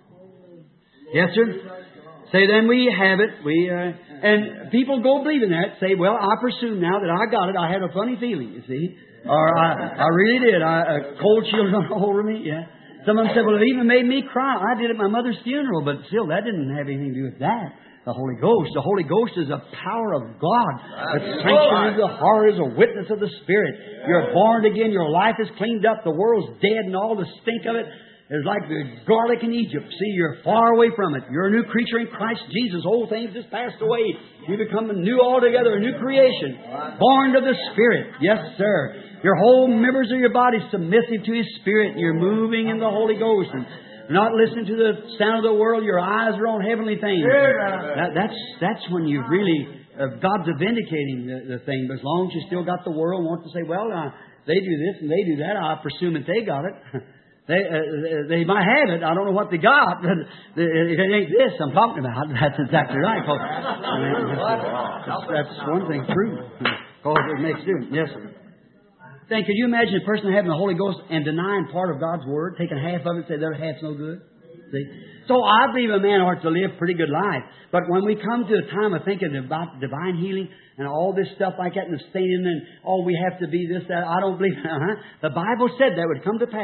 Yes, sir. Say, then we have it. We uh, and people go believing that. Say, well, I presume now that I got it. I had a funny feeling, you see. Or I, I really did. I, a cold chill run over me. Yeah. Some of them said, well, it even made me cry. I did at my mother's funeral, but still, that didn't have anything to do with that. The Holy Ghost. The Holy Ghost is a power of God. That sanctions the heart, is a witness of the Spirit. You're born again. Your life is cleaned up. The world's dead, and all the stink of it is like the garlic in Egypt. See, you're far away from it. You're a new creature in Christ Jesus. Old things just passed away. You become a new altogether, a new creation. Born of the Spirit. Yes, sir. Your whole members of your body submissive to His Spirit. You're moving in the Holy Ghost. And not listening to the sound of the world. Your eyes are on heavenly things. That, that's, that's when you really, uh, God's vindicating the, the thing. But as long as you still got the world, want to say, well, uh, they do this and they do that. I presume that they got it. They uh, they might have it. I don't know what they got, but it ain't this I'm talking about. That's exactly right. I mean, that's, that's one thing true. Because it makes difference. Yes, sir. Then could you imagine a person having the Holy Ghost and denying part of God's Word, taking half of it and say the other half's no good? See? So I believe a man ought to live a pretty good life. But when we come to a time of thinking about divine healing and all this stuff like that and abstaining and, oh, we have to be this, that, I don't believe that. Uh-huh. The Bible said that would come to pass.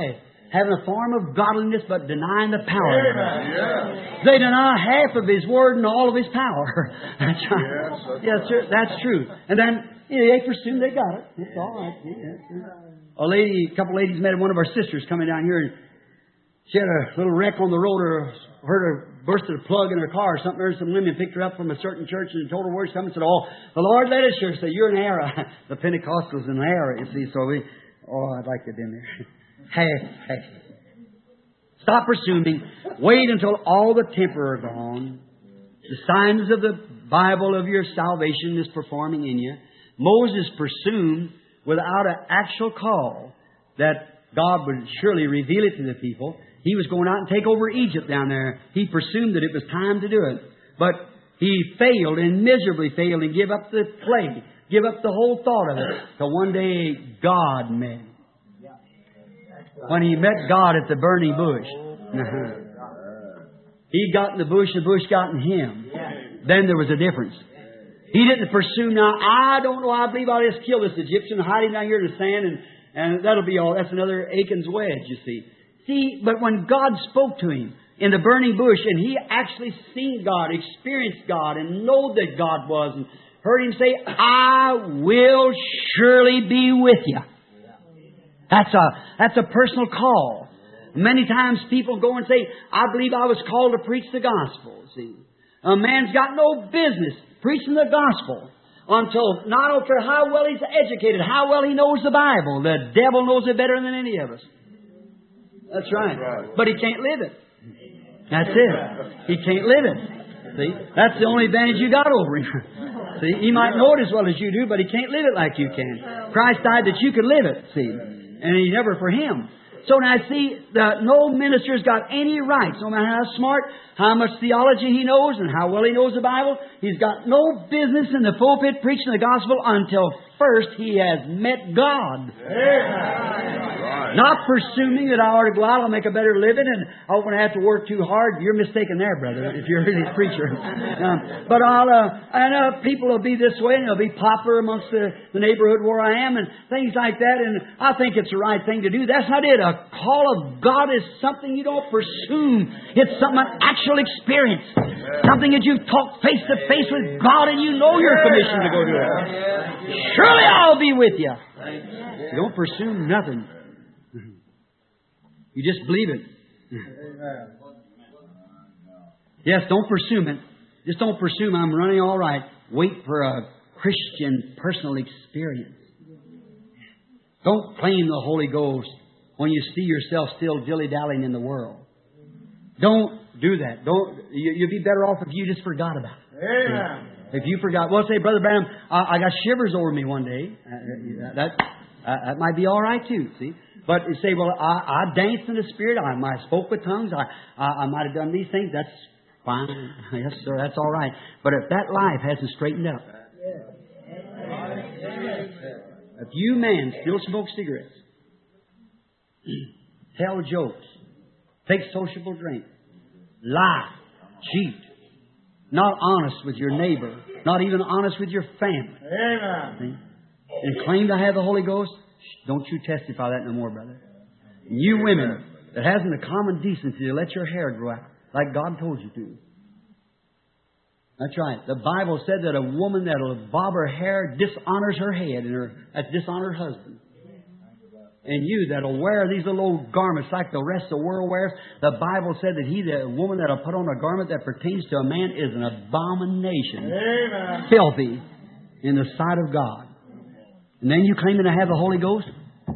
having a form of godliness, but denying the power of it. Yes. They deny half of His Word and all of His power. That's right. Yes, that's Yes, sir. That's true. And then yeah, they presume they got it. It's all right. Yes, sir. A lady, a couple ladies met one of our sisters coming down here, and she had a little wreck on the road, or heard her bursted a plug in her car or something. There, some women picked her up from a certain church and told her where she's coming. Said, "Oh, the Lord led us here." Said, "You're an error." The Pentecostals in an error, you see. So we, oh, I'd like to have been there. Hey, hey. Stop presuming. Wait until all the temper are gone. The signs of the Bible of your salvation is performing in you. Moses presumed without an actual call that God would surely reveal it to the people. He was going out and take over Egypt down there. He presumed that it was time to do it. But he failed and miserably failed and gave up the play, give up the whole thought of it. So one day God met him. When he met God at the burning bush. He got in the bush, the bush got in him. Then there was a difference. He didn't pursue, now, I don't know, I believe I'll just kill this Egyptian, hide him down here in the sand, and, and that'll be all. That's another Achan's wedge, you see. See, but when God spoke to him in the burning bush, and he actually seen God, experienced God, and know that God was, and heard Him say, "I will surely be with you." That's a, that's a personal call. Many times people go and say, "I believe I was called to preach the gospel." See, a man's got no business preaching the gospel until, not I don't care how well he's educated, how well he knows the Bible. The devil knows it better than any of us. That's right. But he can't live it. That's it. He can't live it. See, that's the only advantage you got over him. See, he might know it as well as you do, but he can't live it like you can. Christ died that you could live it. See, and He never for him. So now see, the, no minister's got any rights, no matter how smart, how much theology he knows, and how well he knows the Bible. He's got no business in the pulpit preaching the gospel until first he has met God. Right. Not presuming that I ought to go out, I'll make a better living, and I won't have to work too hard. You're mistaken there, brother, if you're really a preacher. Um, but I'll, uh, I know people will be this way, and it'll be popular amongst the, the neighborhood where I am, and things like that, and I think it's the right thing to do. That's not it. A call of God is something you don't presume. It's something, an actual experience. Something that you've talked face to face with God, and you know you're commissioned to go do it. Surely I'll be with you. You don't presume nothing. You just believe it. Yes, don't presume it. Just don't presume I'm running all right. Wait for a Christian personal experience. Don't claim the Holy Ghost when you see yourself still dilly-dallying in the world. Don't do that. Don't. You, you'd be better off if you just forgot about it. Amen. If you forgot, well, say, Brother Branham, I, I got shivers over me one day. Uh, that uh, that might be all right too. See, but you say, well, I, I danced in the Spirit. I might have spoke with tongues. I, I I might have done these things. That's fine. Yes, sir. That's all right. But if that life hasn't straightened up, if you men still smoke cigarettes, tell jokes, take sociable drink, lie, cheat, not honest with your neighbor, not even honest with your family. Amen. See? And claim to have the Holy Ghost, don't you testify that no more, brother. And you women that hasn't the common decency to let your hair grow out like God told you to. That's right. The Bible said that a woman that will bob her hair dishonors her head, and her that dishonors her husband. And you that'll wear these little old garments like the rest of the world wears, the Bible said that he, that a woman that'll put on a garment that pertains to a man, is an abomination, Amen. filthy in the sight of God. And then you claiming to have the Holy Ghost?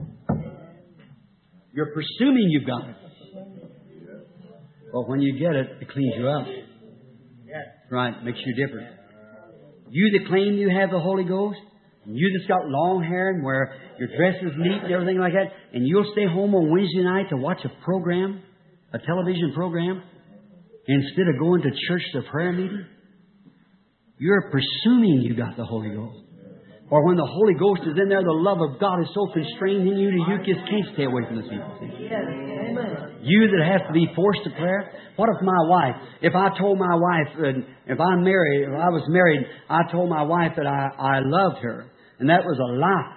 You're presuming you've got it. Well, when you get it, it cleans you up. Right, makes you different. You that claim you have the Holy Ghost, and you that's got long hair and where your dress is neat and everything like that, and you'll stay home on Wednesday night to watch a program, a television program, instead of going to church to prayer meeting, you're presuming you got the Holy Ghost. Or when the Holy Ghost is in there, the love of God is so constrained in you that you just can't stay away from the people. You that have to be forced to prayer. What if my wife, if I told my wife, uh, if I'm married, if I was married, I told my wife that I, I loved her, and that was a lie.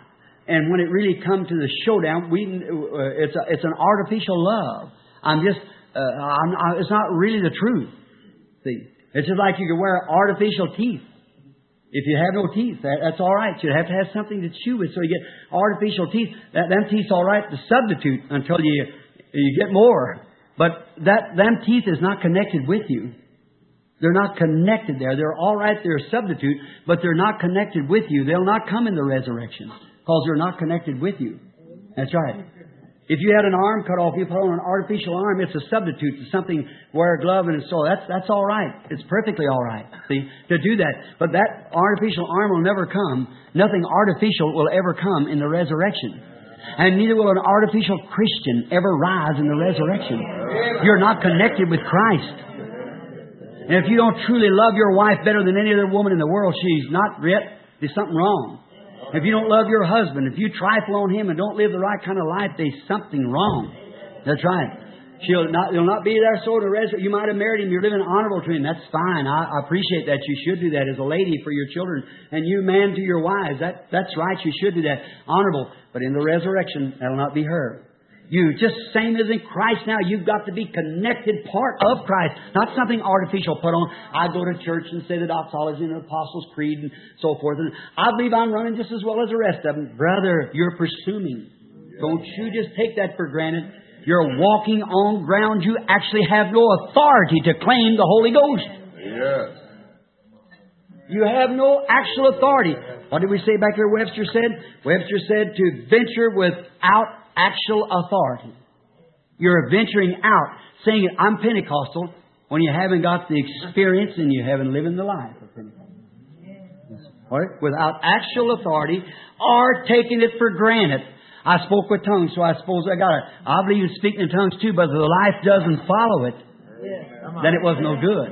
And when it really comes to the showdown, we uh, it's a, it's an artificial love. I'm just uh, I'm, I, it's not really the truth. See, it's just like you can wear artificial teeth. If you have no teeth, that, that's all right. You have to have something to chew with, so you get artificial teeth. That them teeth's all right to substitute until you you get more. But that them teeth is not connected with you. They're not connected there. They're all right. They're a substitute, but they're not connected with you. They'll not come in the resurrection because they're not connected with you. That's right. If you had an arm cut off, you put on an artificial arm, it's a substitute to something, wear a glove and so that's that's all right. It's perfectly all right, see, to do that. But that artificial arm will never come. Nothing artificial will ever come in the resurrection. And neither will an artificial Christian ever rise in the resurrection. You're not connected with Christ. And if you don't truly love your wife better than any other woman in the world, she's not yet, there's something wrong. If you don't love your husband, if you trifle on him and don't live the right kind of life, there's something wrong. That's right. She'll not, you'll not be there so to resurrect. You might have married him. You're living honorable to him. That's fine. I, I appreciate that. You should do that as a lady for your children. And you, man, to your wives. That, that's right. You should do that. Honorable. But in the resurrection, that'll not be her. You, just same as in Christ now, you've got to be connected part of Christ. Not something artificial put on. I go to church and say the doxology and the Apostles' Creed and so forth. And I believe I'm running just as well as the rest of them. Brother, you're presuming. Don't you just take that for granted. You're walking on ground. You actually have no authority to claim the Holy Ghost. Yes. You have no actual authority. What did we say back here Webster said? Webster said to venture without actual authority. You're venturing out, saying, I'm Pentecostal, when you haven't got the experience and you haven't lived the life of Pentecostal. Right? Without actual authority or taking it for granted. I spoke with tongues, so I suppose I got it. I believe in speaking in tongues too, but if the life doesn't follow it, then it was no good.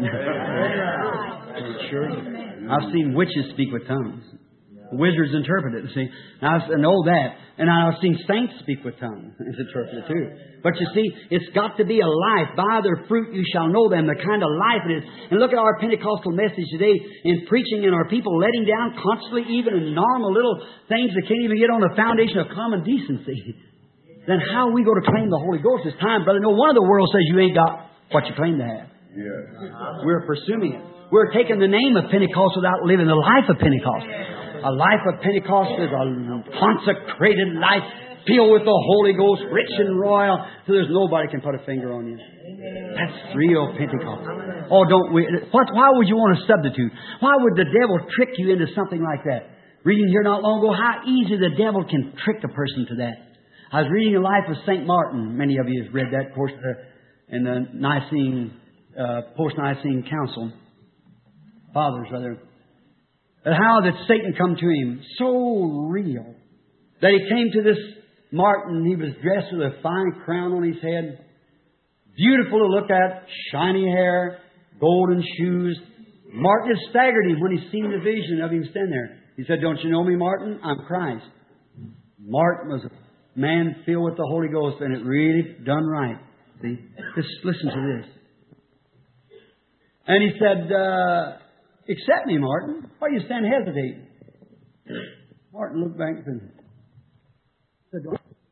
Sure. I've seen witches speak with tongues. Wizards interpret it, see. Now, I know that. And I've seen saints speak with tongues. It's interpreted too. But you see, it's got to be a life. By their fruit you shall know them, the kind of life it is. And look at our Pentecostal message today in preaching and our people letting down constantly, even in normal little things that can't even get on the foundation of common decency. Then how we go to claim the Holy Ghost? It's time, brother. No wonder the world says you ain't got what you claim to have. Yes. We're presuming it. We're taking the name of Pentecost without living the life of Pentecost. A life of Pentecost is a consecrated life filled with the Holy Ghost, rich and royal, so there's nobody can put a finger on you. That's real Pentecost. Oh, don't we? What? Why would you want to substitute? Why would the devil trick you into something like that? Reading here not long ago, how easy the devil can trick a person to that. I was reading the life of Saint Martin. Many of you have read that, of course, uh, in the Nicene, uh, post-Nicene Council. Fathers, rather. And how that Satan come to him so real that he came to this Martin. He was dressed with a fine crown on his head, beautiful to look at, shiny hair, golden shoes. Martin had staggered him when he seen the vision of him standing there. He said, "Don't you know me, Martin? I'm Christ." Martin was a man filled with the Holy Ghost, and it really done right. See, just listen to this. And he said, uh, "Accept me, Martin. Why do you stand hesitating?" Martin looked back and said,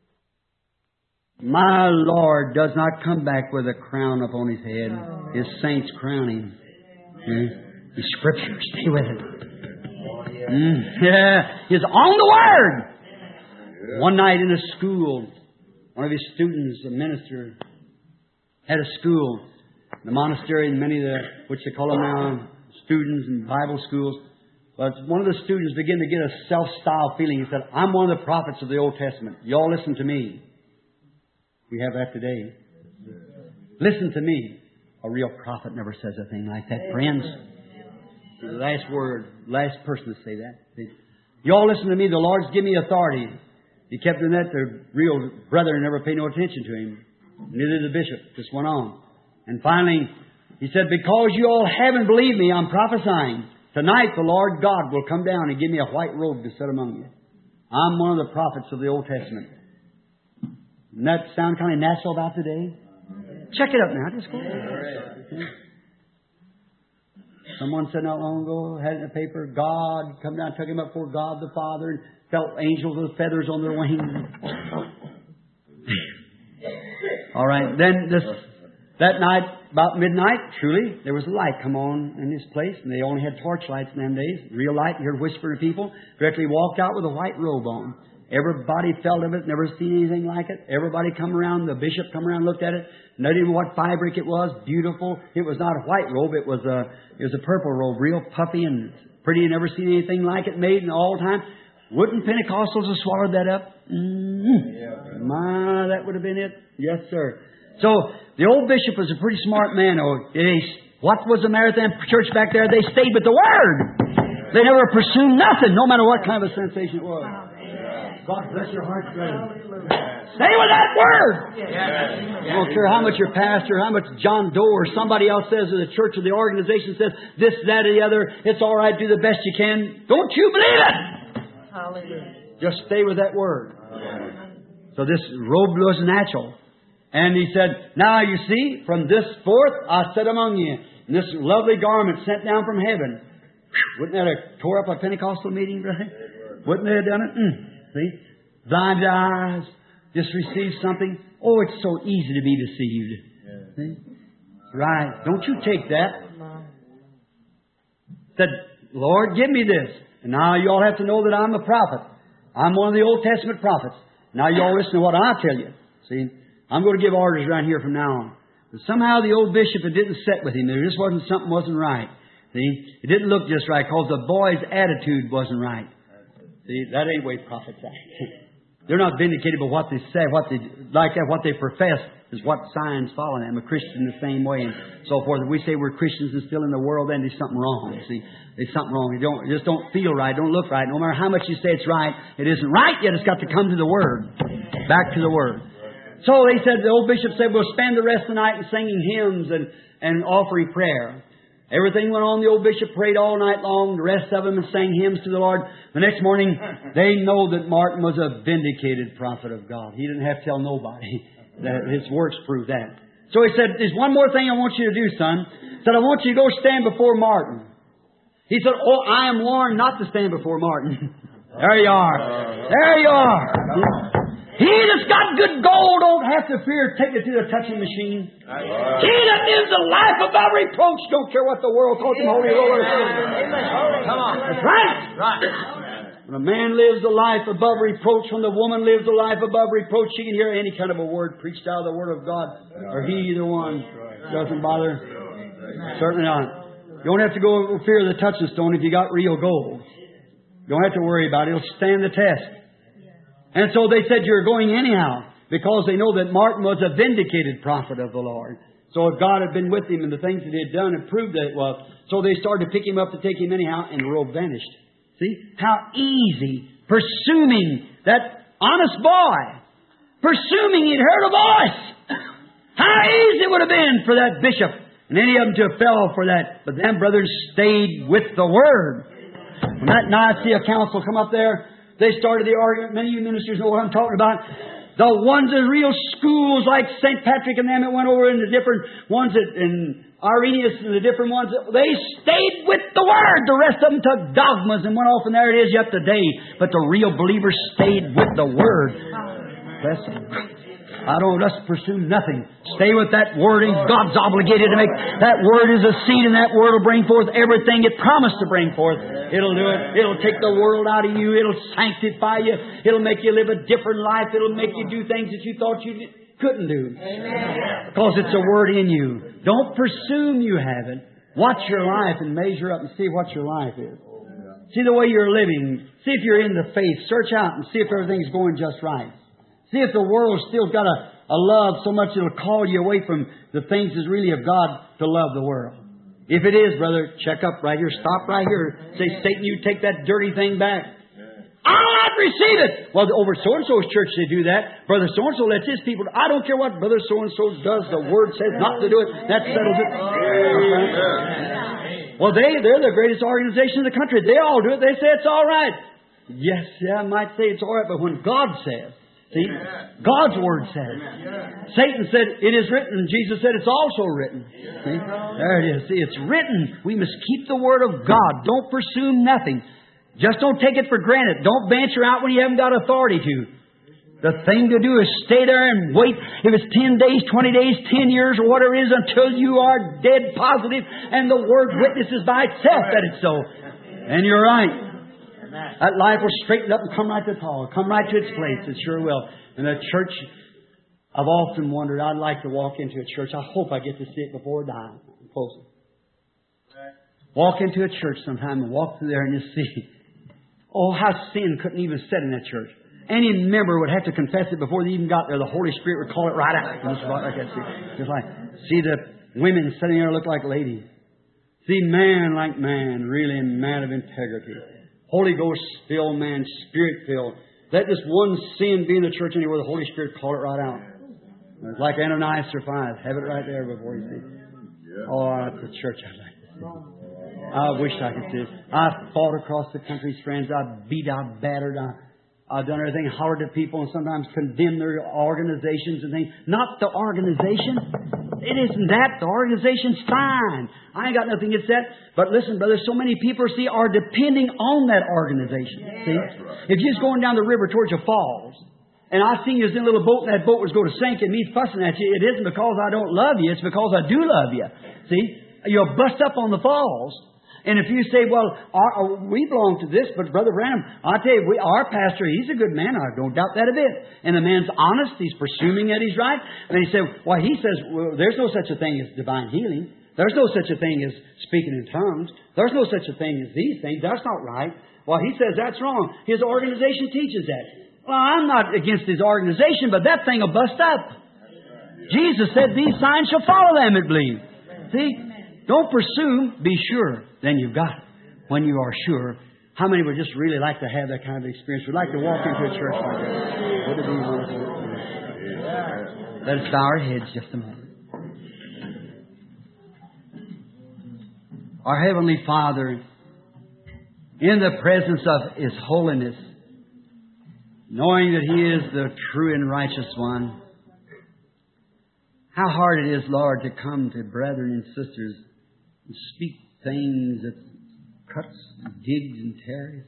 "My Lord does not come back with a crown upon his head. His saints crown him. Hmm? The Scripture, stay with it. Mm. Yeah, he's on the Word." Yeah. One night in a school, one of his students, a minister, had a school, the monastery, and many of the, which they call them now, students in Bible schools. But one of the students began to get a self-styled feeling. He said, "I'm one of the prophets of the Old Testament. Y'all listen to me." We have that today. Listen to me. A real prophet never says a thing like that, friends. The last word, last person to say that. Y'all listen to me. The Lord's given me authority. He kept doing that. The real brethren never paid no attention to him. Neither did the bishop. Just went on. And finally, he said, "Because you all haven't believed me, I'm prophesying. Tonight the Lord God will come down and give me a white robe to set among you. I'm one of the prophets of the Old Testament." Doesn't that sound kind of natural about today? Check it up now. Just go ahead. Someone said not long ago, had it in the paper, God come down, took him up before God the Father, and felt angels with feathers on their wings. All right. Then this that night, about midnight, truly, there was a light come on in this place, and they only had torchlights in them days. Real light. You heard whisper to people. Directly walked out with a white robe on. Everybody felt of it, never seen anything like it. Everybody come around, the bishop come around, looked at it, not even what fabric it was, beautiful. It was not a white robe, it was a it was a purple robe, real puffy and pretty. Never seen anything like it made in all time. Wouldn't Pentecostals have swallowed that up? Mm-hmm. Yeah. My, that would have been it. Yes, sir. So the old bishop was a pretty smart man. Oh, they, what was the Marathon Church back there? They stayed with the Word. They never pursued nothing, no matter what kind of a sensation it was. God bless your heart, brother. Stay with that Word. I don't care how much your pastor, how much John Doe or somebody else says, or the church or the organization says this, that, or the other. It's all right. Do the best you can. Don't you believe it? Hallelujah. Just stay with that Word. So this robe was natural. And he said, now you see, from this forth I set among you. And this lovely garment sent down from heaven. Wouldn't that have tore up a Pentecostal meeting, brother? Wouldn't they have done it? Mm. See? Thine eyes just received something. Oh, it's so easy to be deceived. See? Right. Don't you take that. Said, Lord, give me this. And now you all have to know that I'm a prophet. I'm one of the Old Testament prophets. Now you all listen to what I tell you. See? I'm going to give orders around here from now on. But somehow the old bishop, it didn't set with him. There just wasn't something wasn't right. See? It didn't look just right because the boy's attitude wasn't right. See? That ain't the way prophets act. They're not vindicated by what they say, what they like that, what they profess is what signs follow them. A Christian the same way and so forth. If we say we're Christians and still in the world, then there's something wrong. See? There's something wrong. You don't, you just don't feel right, don't look right. No matter how much you say it's right, it isn't right yet. It's got to come to the Word. Back to the Word. So they said, the old bishop said, we'll spend the rest of the night in singing hymns and, and offering prayer. Everything went on. The old bishop prayed all night long. The rest of them sang hymns to the Lord. The next morning, they know that Martin was a vindicated prophet of God. He didn't have to tell nobody. That his works proved that. So he said, there's one more thing I want you to do, son. He said, I want you to go stand before Martin. He said, oh, I am warned not to stand before Martin. There you are. There you are. He that's got good gold don't have to fear take it to the touching machine. He that lives a life above reproach don't care what the world calls him, holy roller. Come on. That's right. Right. When a man lives a life above reproach, when the woman lives a life above reproach, she can hear any kind of a word preached out of the Word of God. Or he, either one. Doesn't bother. Certainly not. You don't have to go fear the touching stone if you got real gold. You don't have to worry about it. It'll stand the test. And so they said, you're going anyhow, because they know that Martin was a vindicated prophet of the Lord. So if God had been with him and the things that he had done had proved that it was, so they started to pick him up to take him anyhow, and the robe vanished. See? How easy, presuming that honest boy, presuming he'd heard a voice. How easy it would have been for that bishop and any of them to have fell for that. But them brothers stayed with the Word. When that Nicaea council come up there, they started the argument. Many of you ministers know what I'm talking about. The ones in real schools like Saint Patrick and them that went over in the different ones that, in Irenaeus and the different ones, they stayed with the Word. The rest of them took dogmas and went off, and there it is yet today. But the real believers stayed with the Word. Bless them. I don't just pursue nothing. Stay with that Word, and God's obligated to make that Word is a seed, and that Word will bring forth everything it promised to bring forth. It'll do it. It'll take the world out of you. It'll sanctify you. It'll make you live a different life. It'll make you do things that you thought you couldn't do. Amen. Because it's a Word in you. Don't presume you have it. Watch your life and measure up and see what your life is. See the way you're living. See if you're in the faith. Search out and see if everything's going just right. See if the world's still got a, a love so much it'll call you away from the things that's really of God to love the world. If it is, brother, check up right here. Stop right here. Say, Satan, you take that dirty thing back. I'll not receive it. Well, over so-and-so's church they do that. Brother so-and-so lets his people... I don't care what brother so-and-so does. The Word says not to do it. That settles it. Well, they, they're the greatest organization in the country. They all do it. They say it's all right. Yes, yeah, I might say it's all right. But when God says... See, God's Word says. Satan said, it is written. Jesus said, it's also written. See? There it is. See, it's written. We must keep the Word of God. Don't presume nothing. Just don't take it for granted. Don't venture out when you haven't got authority to. The thing to do is stay there and wait. If it's ten days, twenty days, ten years, or whatever it is, until you are dead positive and the Word witnesses by itself that it's so. And you're right. That life will straighten up and come right to the tall. Come right to its place. It sure will. And the church, I've often wondered, I'd like to walk into a church. I hope I get to see it before I die. I'm close. Walk into a church sometime and walk through there and just see. Oh, how sin couldn't even sit in that church. Any member would have to confess it before they even got there. The Holy Spirit would call it right out. Just like that. See, just like, see the women sitting there look like ladies. See man like man, really man of integrity. Holy Ghost filled man, Spirit filled. Let this one sin be in the church anywhere. The Holy Spirit call it right out. It's like Ananias or five. Have it right there before you see. Oh, that's the church I'd like to see. I wish I could see it. I've fought across the country, friends. I've beat, I've battered, I've I've done everything, hollered at people, and sometimes condemned their organizations and things. Not the organization. It isn't that. The organization's fine. I ain't got nothing against that. But listen, brother, so many people, see, are depending on that organization. See? If you're just going down the river towards the falls, and I seen you was in a little boat, and that boat was going to sink, and me fussing at you, it isn't because I don't love you. It's because I do love you. See? You'll bust up on the falls. And if you say, well, our, we belong to this, but Brother Branham, I tell you, we, our pastor, he's a good man. I don't doubt that a bit. And the man's honest. He's presuming that he's right. And he said, well, he says, well, there's no such a thing as divine healing. There's no such a thing as speaking in tongues. There's no such a thing as these things. That's not right. Well, he says that's wrong. His organization teaches that. Well, I'm not against his organization, but that thing will bust up. Jesus said, these signs shall follow them that believe. See? Don't presume, be sure. Then you've got it. When you are sure, how many would just really like to have that kind of experience? Would like to walk into a church like that? Would it be wonderful? Let us bow our heads just a moment. Our Heavenly Father, in the presence of His holiness, knowing that He is the true and righteous one, how hard it is, Lord, to come to brethren and sisters and speak things that cuts, digs, and tears.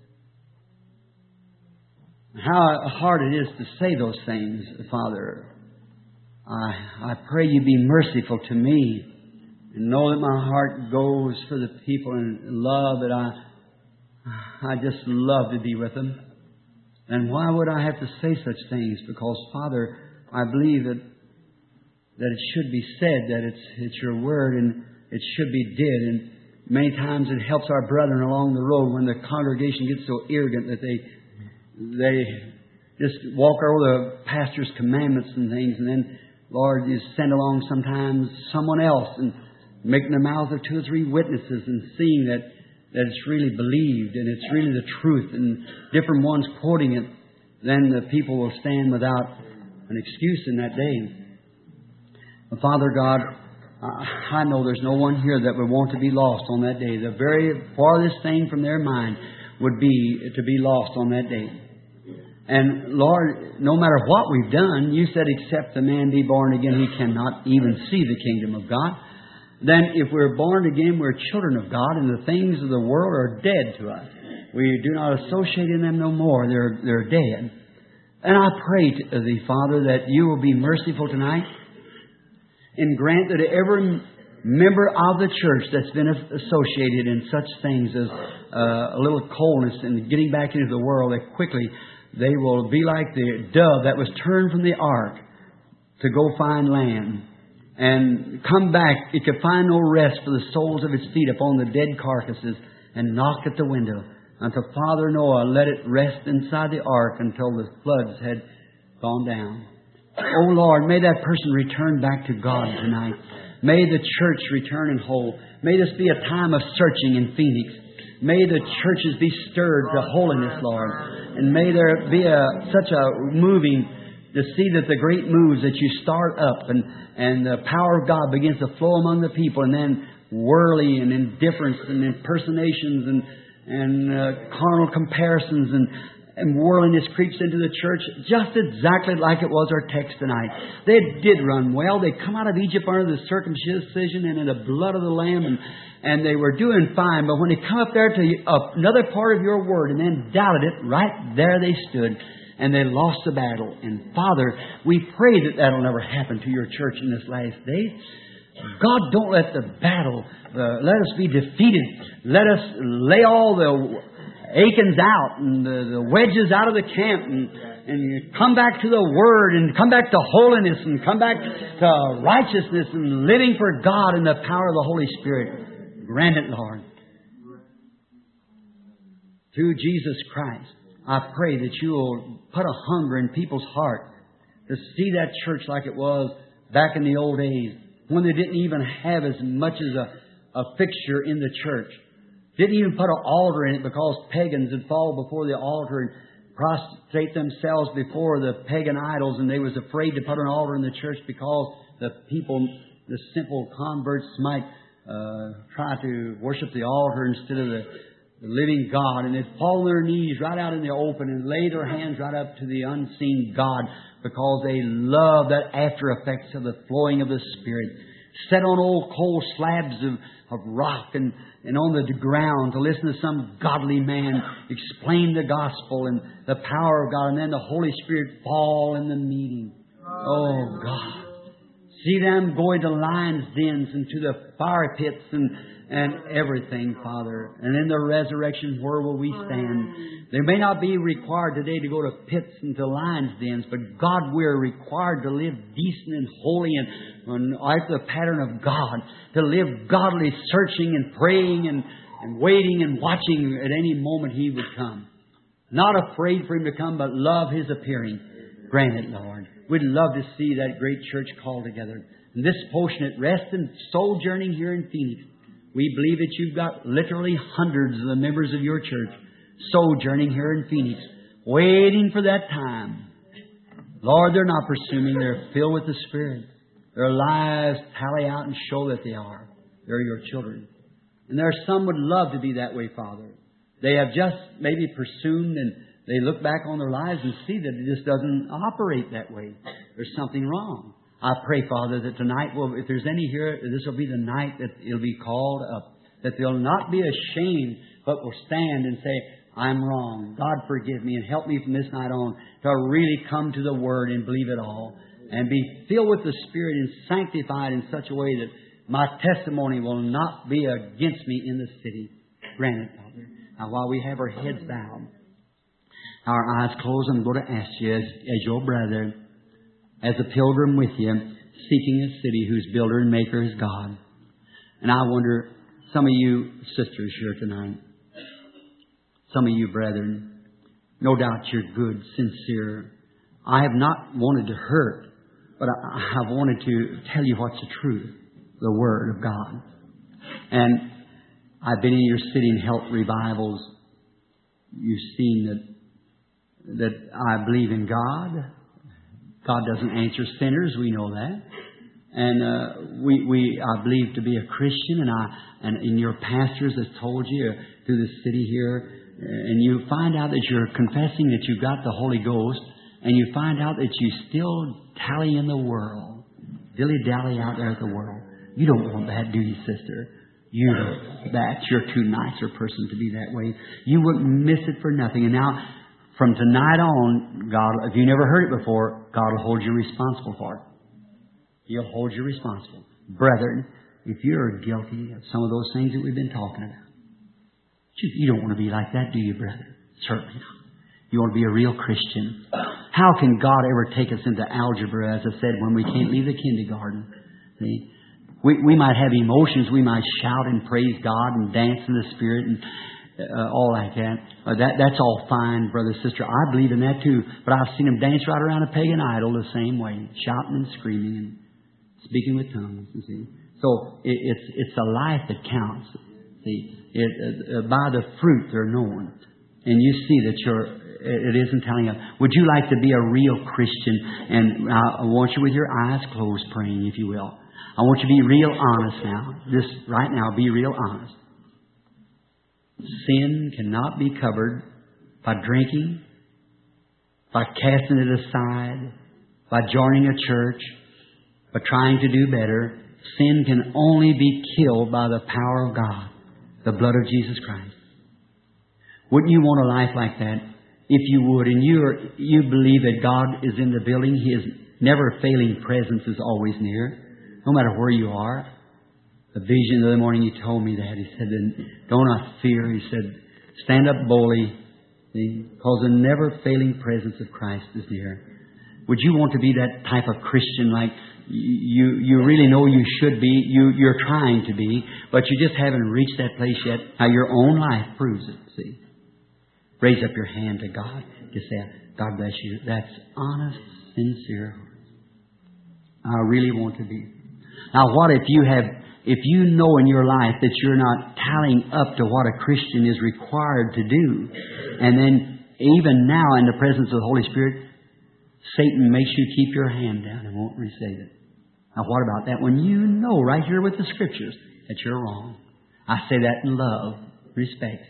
How hard it is to say those things, Father. I, I pray You be merciful to me and know that my heart goes for the people and love that I, I just love to be with them. And why would I have to say such things? Because, Father, I believe that that it should be said, that it's it's Your Word and it should be did. And many times it helps our brethren along the road when the congregation gets so arrogant that they they just walk over the pastor's commandments and things, and then, Lord, You send along sometimes someone else and making the mouths of two or three witnesses and seeing that, that it's really believed and it's really the truth, and different ones quoting it, then the people will stand without an excuse in that day. Father God, I know there's no one here that would want to be lost on that day. The very farthest thing from their mind would be to be lost on that day. And Lord, no matter what we've done, You said, except the man be born again, he cannot even see the kingdom of God. Then if we're born again, we're children of God, and the things of the world are dead to us. We do not associate in them no more. They're, they're dead. And I pray to Thee, Father, that You will be merciful tonight and grant that every member of the church that's been associated in such things as uh, a little coldness and getting back into the world, that quickly they will be like the dove that was turned from the ark to go find land and come back. It could find no rest for the soles of its feet upon the dead carcasses, and knock at the window until Father Noah let it rest inside the ark until the floods had gone down. Oh Lord, may that person return back to God tonight. May the church return in whole. May this be a time of searching in Phoenix. May the churches be stirred to holiness, Lord. And may there be a, such a moving to see that the great moves that You start up and, and the power of God begins to flow among the people, and then worldly and indifference and impersonations and, and uh, carnal comparisons and and worldliness creeps into the church just exactly like it was our text tonight. They did run well. They come out of Egypt under the circumcision and in the blood of the Lamb, and, and they were doing fine. But when they come up there to another part of your Word and then doubted it, right there they stood. And they lost the battle. And Father, we pray that that'll never happen to your church in this last day. God, don't let the battle, uh, let us be defeated. Let us lay all the Achans out and the, the wedges out of the camp and, and come back to the Word and come back to holiness and come back to righteousness and living for God in the power of the Holy Spirit. Grant it, Lord. Through Jesus Christ, I pray that you will put a hunger in people's heart to see that church like it was back in the old days when they didn't even have as much as a, a fixture in the church. Didn't even put an altar in it because pagans would fall before the altar and prostrate themselves before the pagan idols, and they was afraid to put an altar in the church because the people, the simple converts, might uh, try to worship the altar instead of the the living God, and they'd fall on their knees right out in the open and lay their hands right up to the unseen God because they love that after effects of the flowing of the Spirit. Set on old cold slabs of, of rock and, and on the ground to listen to some godly man explain the gospel and the power of God, and then the Holy Spirit fall in the meeting. Oh, God. See them going to lions' dens and to the fire pits and And everything, Father. And in the resurrection, where will we stand? They may not be required today to go to pits and to lions' dens, but God, we're required to live decent and holy and, and after the pattern of God. To live godly, searching and praying and, and waiting and watching at any moment He would come. Not afraid for Him to come, but love His appearing. Grant it, Lord. We'd love to see that great church called together. And this portion at rest and sojourning here in Phoenix. We believe that you've got literally hundreds of the members of your church sojourning here in Phoenix, waiting for that time. Lord, they're not presuming. They're filled with the Spirit. Their lives tally out and show that they are. They're your children. And there are some would love to be that way, Father. They have just maybe presumed, and they look back on their lives and see that it just doesn't operate that way. There's something wrong. I pray, Father, that tonight, will, if there's any here, this will be the night that it'll be called up. That they'll not be ashamed, but will stand and say, I'm wrong. God, forgive me and help me from this night on to really come to the Word and believe it all. And be filled with the Spirit and sanctified in such a way that my testimony will not be against me in the city. Grant it, Father. Now, while we have our heads bowed, our eyes closed, I'm going to ask you as, as your brother, as a pilgrim with you, seeking a city whose builder and maker is God. And I wonder, some of you sisters here tonight, some of you brethren, no doubt you're good, sincere. I have not wanted to hurt, but I have wanted to tell you what's the truth, the Word of God. And I've been in your city and helped revivals. You've seen that, that I believe in God. God doesn't answer sinners, we know that. And uh, we, we, I believe to be a Christian, and I, and, and your pastors have told you through the city here, and you find out that you're confessing that you've got the Holy Ghost, and you find out that you still tally in the world, dilly-dally out there at the world. You don't want that, do you, sister? You don't. That you're too nice a person to be that way. You wouldn't miss it for nothing. And now, from tonight on, God, if you never heard it before, God will hold you responsible for it. He'll hold you responsible. Brethren, if you're guilty of some of those things that we've been talking about, you don't want to be like that, do you, brother? Certainly not. You want to be a real Christian. How can God ever take us into algebra, as I said, when we can't leave the kindergarten? See? We, we might have emotions. We might shout and praise God and dance in the Spirit and Uh, all like that. Uh, that. That's all fine, brother, sister. I believe in that too. But I've seen them dance right around a pagan idol the same way, shouting and screaming and speaking with tongues. You see, so it, it's it's a life that counts. See, it, uh, by the fruit they're known, and you see that you're. It isn't telling you. Would you like to be a real Christian? And I want you with your eyes closed, praying, if you will. I want you to be real honest now. Just right now, be real honest. Sin cannot be covered by drinking, by casting it aside, by joining a church, by trying to do better. Sin can only be killed by the power of God, the blood of Jesus Christ. Wouldn't you want a life like that? If you would, and you are, you believe that God is in the building, His never-failing presence is always near, no matter where you are. The vision of the morning, He told me that. He said, "Don't not fear." He said, "Stand up boldly, because the never-failing presence of Christ is near." Would you want to be that type of Christian, like you you really know you should be, you, you're trying to be, but you just haven't reached that place yet? Now your own life proves it, see. Raise up your hand to God. Just say, "God bless you." That's honest, sincere. I really want to be. Now what if you have, if you know in your life that you're not tallying up to what a Christian is required to do, and then even now in the presence of the Holy Spirit, Satan makes you keep your hand down and won't receive it. Now what about that when you know right here with the Scriptures that you're wrong? I say that in love, respect.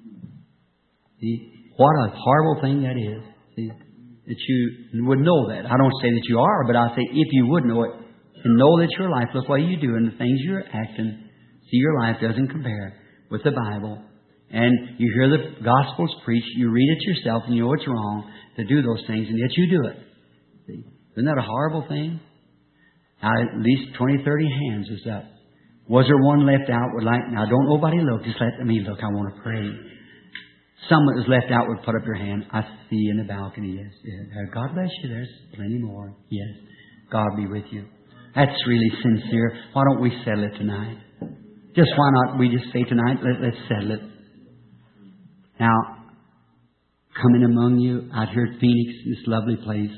See, what a horrible thing that is. See, that you would know that. I don't say that you are, but I say if you would know it and know that your life, look what you do and the things you're acting, see your life doesn't compare with the Bible. And you hear the Gospels preached, you read it yourself and you know it's wrong to do those things, and yet you do it. See, isn't that a horrible thing? Now at least twenty, thirty hands is up. Was there one left out would like, now don't nobody look, just let me look, I want to pray. Someone that was left out would put up your hand. I see in the balcony, yes, yes. God bless you, there's plenty more. Yes, God be with you. That's really sincere. Why don't we settle it tonight? Just why not we just say tonight, let, let's settle it. Now, coming among you out here at Phoenix, this lovely place,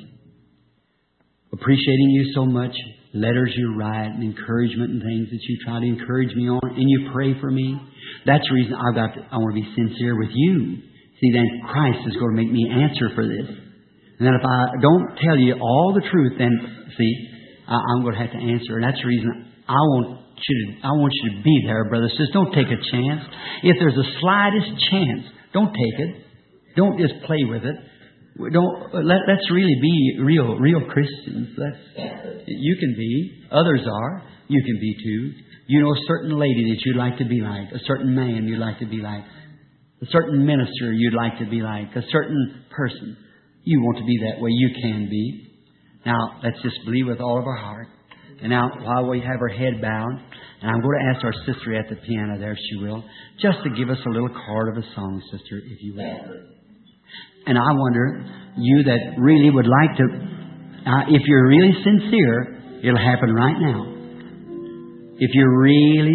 appreciating you so much, letters you write and encouragement and things that you try to encourage me on, and you pray for me. That's the reason I've got to, I want to be sincere with you. See, then Christ is going to make me answer for this. And then if I don't tell you all the truth, then see, I, I'm going to have to answer. And that's the reason I want you to, I want you to be there, brothers. Just don't take a chance. If there's the slightest chance, don't take it. Don't just play with it. Don't let, let's really be real, real Christians. That's, you can be. Others are. You can be too. You know a certain lady that you'd like to be like, a certain man you'd like to be like, a certain minister you'd like to be like, a certain person. You want to be that way. You can be. Now, let's just believe with all of our heart. And now, while we have our head bowed, and I'm going to ask our sister at the piano there, if she will, just to give us a little chord of a song, sister, if you will. And I wonder, you that really would like to, uh, if you're really sincere, it'll happen right now. If you're really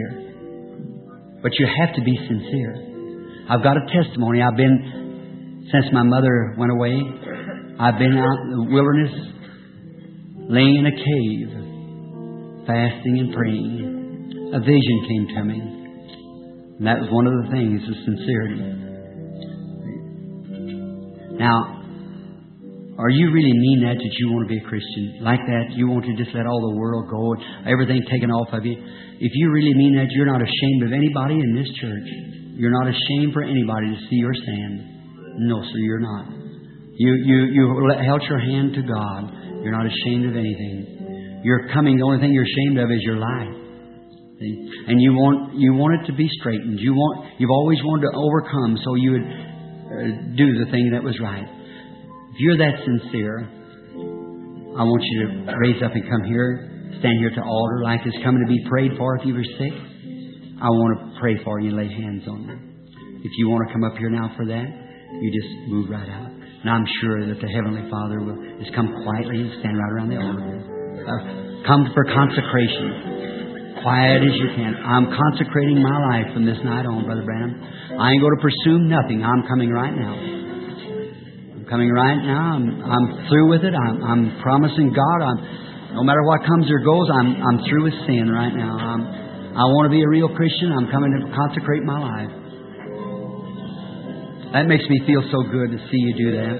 sincere. But you have to be sincere. I've got a testimony. I've been, since my mother went away, I've been out in the wilderness, laying in a cave, fasting and praying. A vision came to me. And that was one of the things, the sincerity. Now, are you really mean that, that you want to be a Christian? Like that, you want to just let all the world go and everything taken off of you? If you really mean that, you're not ashamed of anybody in this church. You're not ashamed for anybody to see your stand. No, sir, you're not. You, you, you held your hand to God. You're not ashamed of anything. You're coming, the only thing you're ashamed of is your life. See? And you want, you want it to be straightened. You want, you've always wanted to overcome so you would uh, do the thing that was right. If you're that sincere, I want you to raise up and come here, stand here at the altar like it's coming to be prayed for if you were sick. I want to pray for you and lay hands on you. If you want to come up here now for that, you just move right out. And I'm sure that the Heavenly Father will just come quietly and stand right around the altar. Uh, come for consecration. Quiet as you can. I'm consecrating my life from this night on, Brother Branham. I ain't going to pursue nothing. I'm coming right now. I'm coming right now. I'm, I'm through with it. I'm, I'm promising God. I'm, no matter what comes or goes, I'm, I'm through with sin right now. I'm, I want to be a real Christian. I'm coming to consecrate my life. That makes me feel so good to see you do that.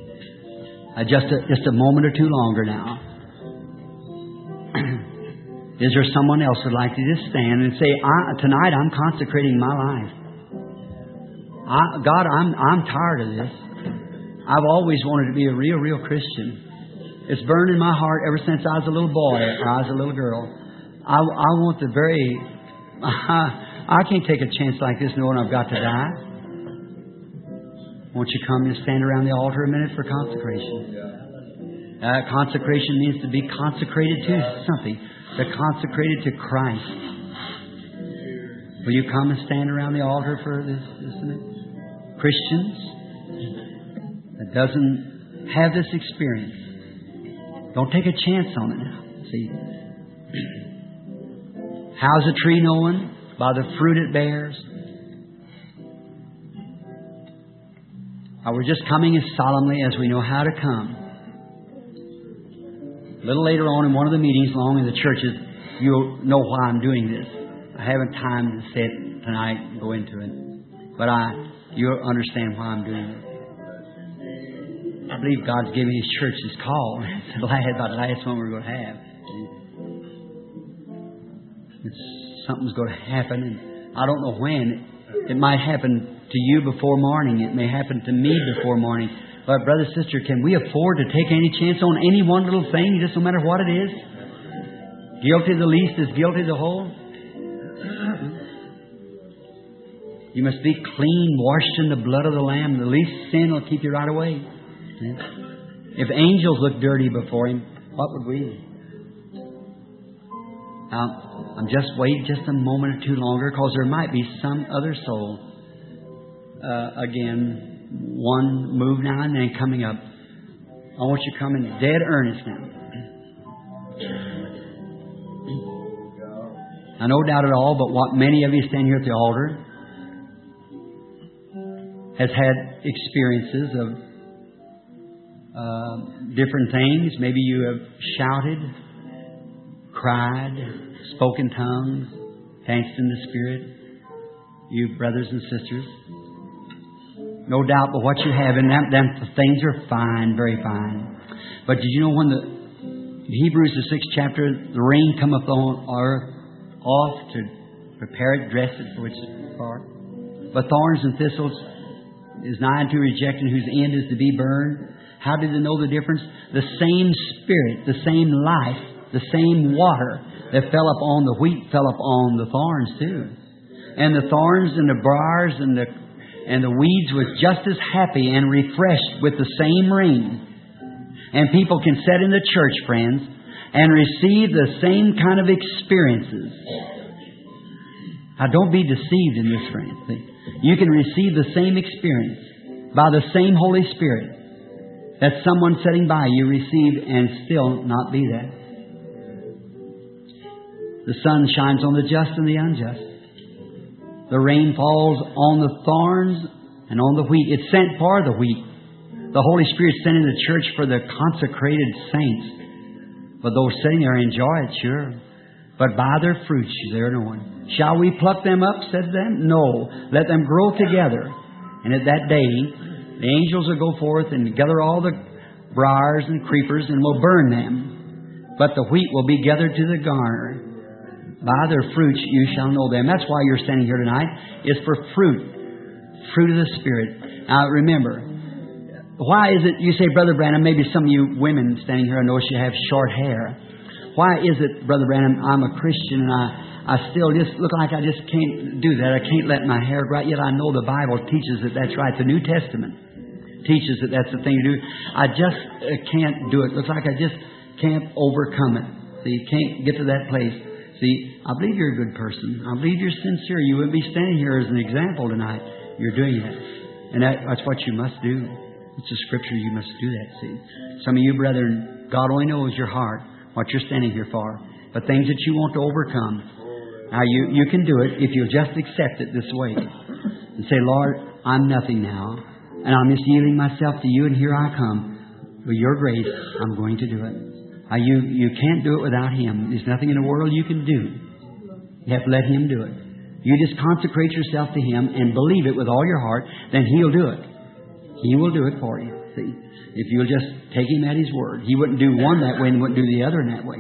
Uh, just, a, just a moment or two longer now. Is there someone else who'd like to just stand and say, I, tonight I'm consecrating my life. I, God, I'm I'm tired of this. I've always wanted to be a real, real Christian. It's burned in my heart ever since I was a little boy or I was a little girl. I, I want the very... I, I can't take a chance like this knowing I've got to die. Won't you come and stand around the altar a minute for consecration? Uh, consecration means to be consecrated to something. To consecrated to Christ. Will you come and stand around the altar for this, this minute? Christians that doesn't have this experience, don't take a chance on it now. See, how's a tree known? By the fruit it bears. Uh, we're just coming as solemnly as we know how to come. A little later on in one of the meetings along in the churches, you'll know why I'm doing this. I haven't time to say it tonight and go into it. But I, you'll understand why I'm doing it. I believe God's giving His church His call. It's the last, about the last one we're going to have. It's, something's going to happen, and I don't know when. It might happen to you before morning. It may happen to me before morning. But, brother, sister, can we afford to take any chance on any one little thing, just no matter what it is? Guilty of the least is guilty of the whole. You must be clean, washed in the blood of the Lamb. The least sin will keep you right away. If angels look dirty before Him, what would we? Now, I'm just waiting just a moment or two longer because there might be some other soul. Uh, again... One move now and then coming up. I want you to come in dead earnest now. I no doubt at all, but what many of you stand here at the altar has had experiences of uh, different things. Maybe you have shouted, cried, spoken tongues, danced in the Spirit. You brothers and sisters. No doubt, but what you have, and them, them things are fine, very fine. But did you know when the Hebrews, the sixth chapter, the rain cometh on earth off to prepare it, dress it for its part? But thorns and thistles is nigh unto rejection, whose end is to be burned. How did they know the difference? The same Spirit, the same life, the same water that fell upon the wheat fell upon the thorns too. And the thorns and the briars and the And the weeds was just as happy and refreshed with the same rain. And people can sit in the church, friends, and receive the same kind of experiences. Now, don't be deceived in this, friends. You can receive the same experience by the same Holy Spirit that someone sitting by you received and still not be that. The sun shines on the just and the unjust. The rain falls on the thorns and on the wheat. It's sent for the wheat. The Holy Spirit sent in the church for the consecrated saints. For those sitting there enjoy it, sure. But by their fruits they're known. Shall we pluck them up, said them? No. Let them grow together. And at that day, the angels will go forth and gather all the briars and creepers and will burn them. But the wheat will be gathered to the garner. By their fruits you shall know them. That's why you're standing here tonight. It's for fruit. Fruit of the Spirit. Now remember, why is it, you say, Brother Branham, maybe some of you women standing here, I notice you have short hair. Why is it, Brother Branham, I'm a Christian and I, I still just look like I just can't do that. I can't let my hair grow out. Yet I know the Bible teaches that that's right. The New Testament teaches that that's the thing to do. I just uh, can't do it. Looks like I just can't overcome it. So you can't get to that place. See, I believe you're a good person. I believe you're sincere. You wouldn't be standing here as an example tonight. You're doing that. And that, that's what you must do. It's a scripture. You must do that, see. Some of you brethren, God only knows your heart, what you're standing here for. But things that you want to overcome. Now, you, you can do it if you'll just accept it this way. And say, Lord, I'm nothing now. And I'm just yielding myself to you, and here I come. With your grace, I'm going to do it. Uh, you, you can't do it without Him. There's nothing in the world you can do. You have to let Him do it. You just consecrate yourself to Him and believe it with all your heart, then He'll do it. He will do it for you. See, if you'll just take Him at His word. He wouldn't do one that way and wouldn't do the other in that way.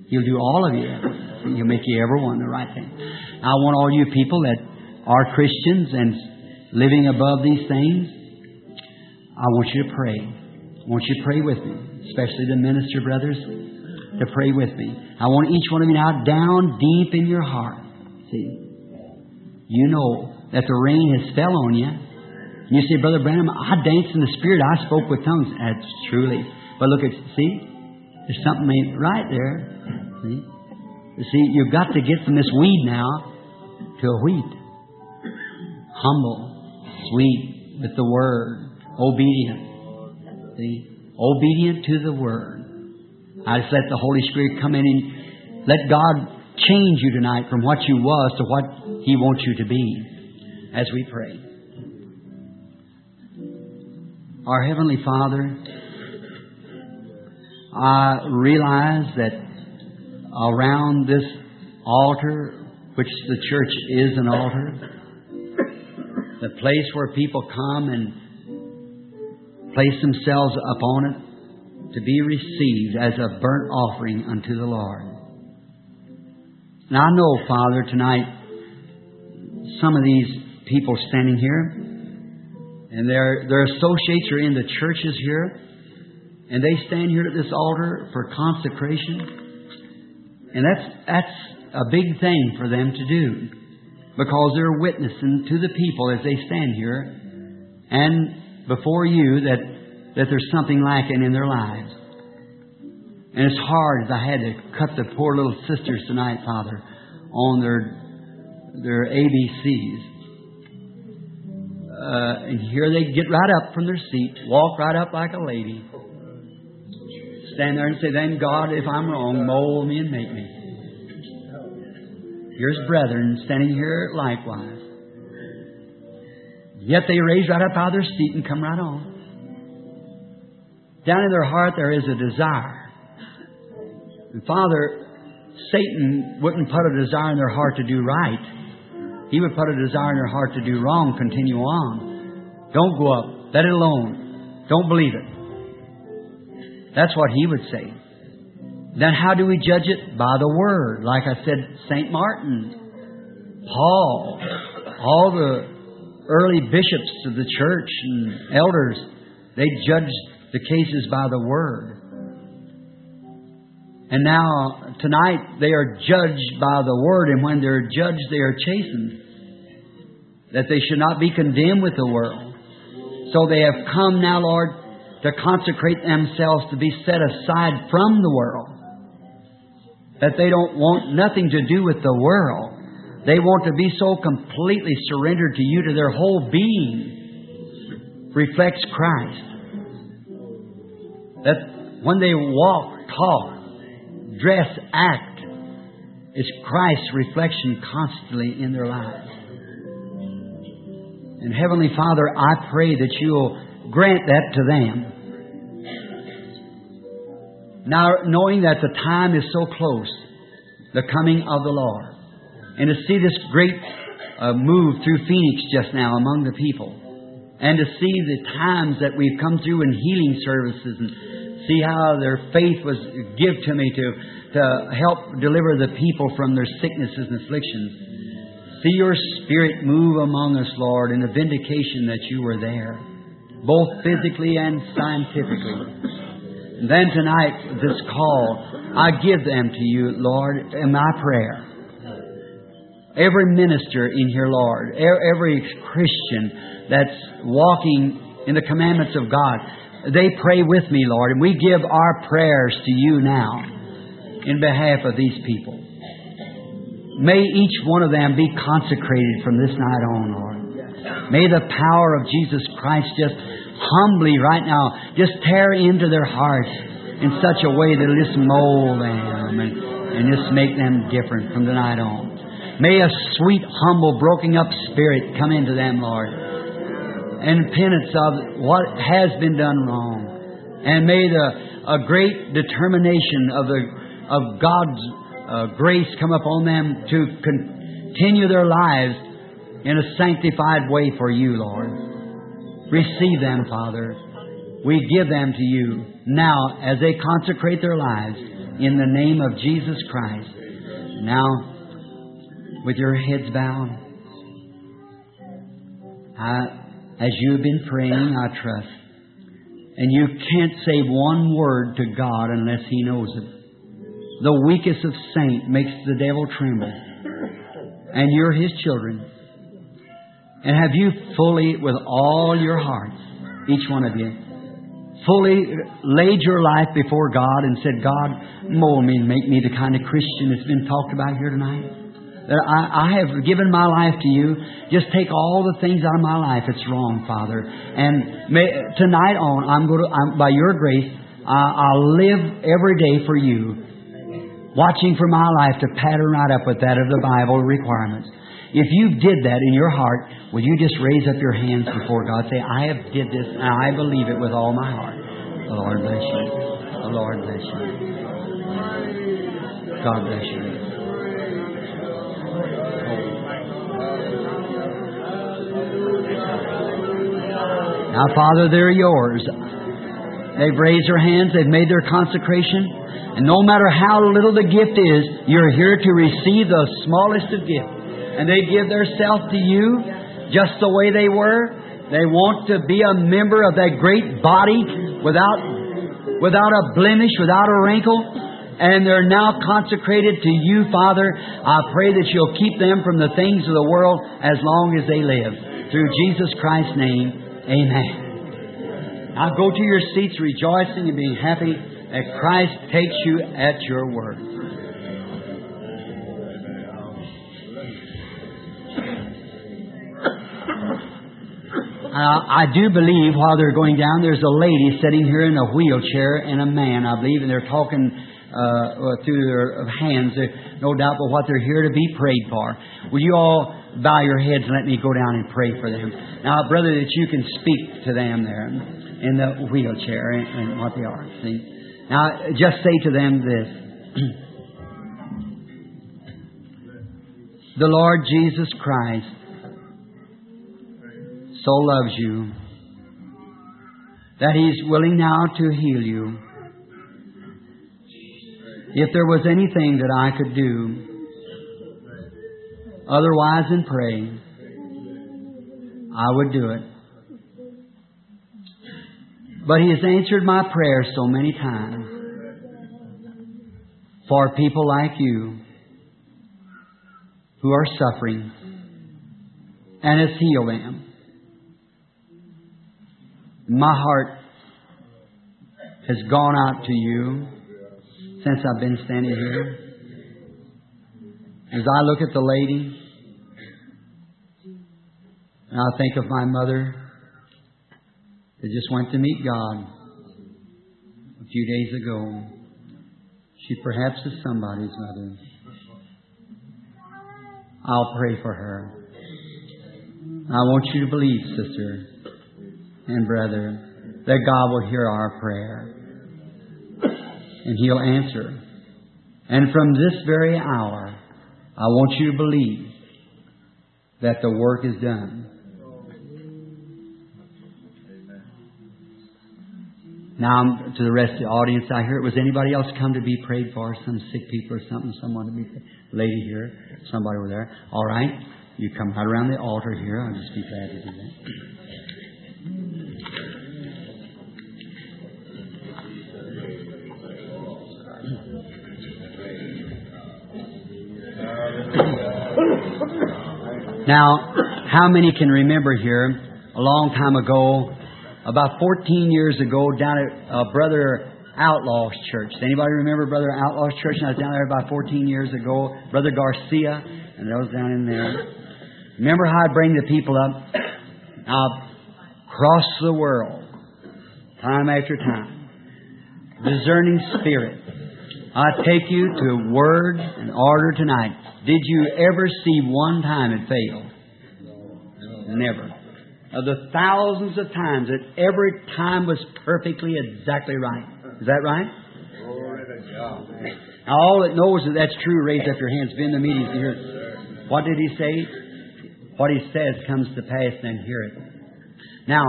He'll do all of you that. He'll make you every one the right thing. I want all you people that are Christians and living above these things, I want you to pray. I want you to pray with me, especially the minister brothers, to pray with me. I want each one of you now down deep in your heart. See, you know that the rain has fell on you. And you say, Brother Branham, I danced in the Spirit. I spoke with tongues. That's truly. But look at, see, there's something ain't right there. See, you see, you've got to get from this weed now to a wheat. Humble, sweet, with the Word, obedient. See, obedient to the Word. I just let the Holy Spirit come in and let God change you tonight from what you was to what He wants you to be as we pray. Our Heavenly Father, I realize that around this altar, which the church is an altar, the place where people come and place themselves upon it to be received as a burnt offering unto the Lord. And I know, Father, tonight, some of these people standing here, and their their associates are in the churches here, and they stand here at this altar for consecration. And that's that's a big thing for them to do, because they're witnessing to the people as they stand here and before you that, that there's something lacking in their lives. And it's hard as I had to cut the poor little sisters tonight, Father, on their their A B Cs. Uh, and here they get right up from their seat, walk right up like a lady, stand there and say, then God, if I'm wrong, mold me and make me. Here's brethren standing here likewise. Yet they raise right up out of their seat and come right on. Down in their heart there is a desire. And Father, Satan wouldn't put a desire in their heart to do right. He would put a desire in their heart to do wrong, continue on. Don't go up. Let it alone. Don't believe it. That's what he would say. Then how do we judge it? By the Word. Like I said, Saint Martin, Paul, all the early bishops of the church and elders, they judged the cases by the Word. And now, tonight, they are judged by the Word, and when they're judged, they are chastened. That they should not be condemned with the world. So they have come now, Lord, to consecrate themselves to be set aside from the world. That they don't want nothing to do with the world. They want to be so completely surrendered to you, to their whole being reflects Christ. That when they walk, talk, dress, act, it's Christ's reflection constantly in their lives. And Heavenly Father, I pray that you'll grant that to them. Now, knowing that the time is so close, the coming of the Lord, and to see this great uh, move through Phoenix just now among the people, and to see the times that we've come through in healing services, and see how their faith was given to me to, to help deliver the people from their sicknesses and afflictions. See your Spirit move among us, Lord, in the vindication that you were there, both physically and scientifically. And then tonight, this call, I give them to you, Lord, in my prayer. Every minister in here, Lord, every Christian that's walking in the commandments of God, they pray with me, Lord, and we give our prayers to you now in behalf of these people. May each one of them be consecrated from this night on, Lord. May the power of Jesus Christ just humbly right now just tear into their hearts in such a way that it'll just mold them and, and just make them different from the night on. May a sweet, humble, broken up spirit come into them, Lord, and penance of what has been done wrong. And may the a great determination of the of God's uh, grace come upon them to continue their lives in a sanctified way for you, Lord. Receive them, Father. We give them to you now as they consecrate their lives in the name of Jesus Christ. Now, with your heads bowed, I, as you have been praying, I trust, and you can't say one word to God unless He knows it. The weakest of saints makes the devil tremble, and you're His children. And have you fully, with all your hearts, each one of you, fully laid your life before God and said, God, mold me and make me the kind of Christian that's been talked about here tonight? That I, I have given my life to you. Just take all the things out of my life that's wrong, Father. And may, tonight on, I'm going to, I'm, by your grace, I, I'll live every day for you, watching for my life to pattern right up with that of the Bible requirements. If you did that in your heart, will you just raise up your hands before God? Say, I have did this and I believe it with all my heart. The Lord bless you. The Lord bless you. God bless you. Now, Father, they're yours. They've raised their hands. They've made their consecration. And no matter how little the gift is, you're here to receive the smallest of gifts. And they give themselves to you just the way they were. They want to be a member of that great body without, without a blemish, without a wrinkle. And they're now consecrated to you, Father. I pray that you'll keep them from the things of the world as long as they live. Through Jesus Christ's name, amen. Now go to your seats rejoicing and being happy that Christ takes you at your word. Uh, I do believe while they're going down, there's a lady sitting here in a wheelchair and a man, I believe, and they're talking uh, through their hands, no doubt, but what they're here to be prayed for. Will you all bow your heads and let me go down and pray for them? Now, brother, that you can speak to them there in the wheelchair and, and what they are. See? Now, just say to them this. The Lord Jesus Christ so loves you that He's willing now to heal you. If there was anything that I could do otherwise than pray, I would do it. But He has answered my prayers so many times for people like you who are suffering, and has healed them. My heart has gone out to you since I've been standing here. As I look at the lady, and I think of my mother that just went to meet God a few days ago. She perhaps is somebody's mother. I'll pray for her. I want you to believe, sister and brother, that God will hear our prayer and He'll answer. And from this very hour, I want you to believe that the work is done. Now, to the rest of the audience, I hear, was anybody else come to be prayed for? Some sick people or something? Someone to be prayed? Lady here, somebody over there. All right, you come right around the altar here. I'll just be glad to do that. Now, how many can remember here, a long time ago, about fourteen years ago, down at uh, Brother Outlaw's church. Does anybody remember Brother Outlaw's church? And I was down there about fourteen years ago. Brother Garcia, and those down in there. Remember how I'd bring the people up? Now, across the world, time after time. Discerning spirit. I take you to word and order tonight. Did you ever see one time it failed? Never. Of the thousands of times that every time was perfectly exactly right. Is that right? Now all that knows that that's true, raise up your hands. Been in the meetings to hear it. What did He say? What He says comes to pass, then hear it. Now,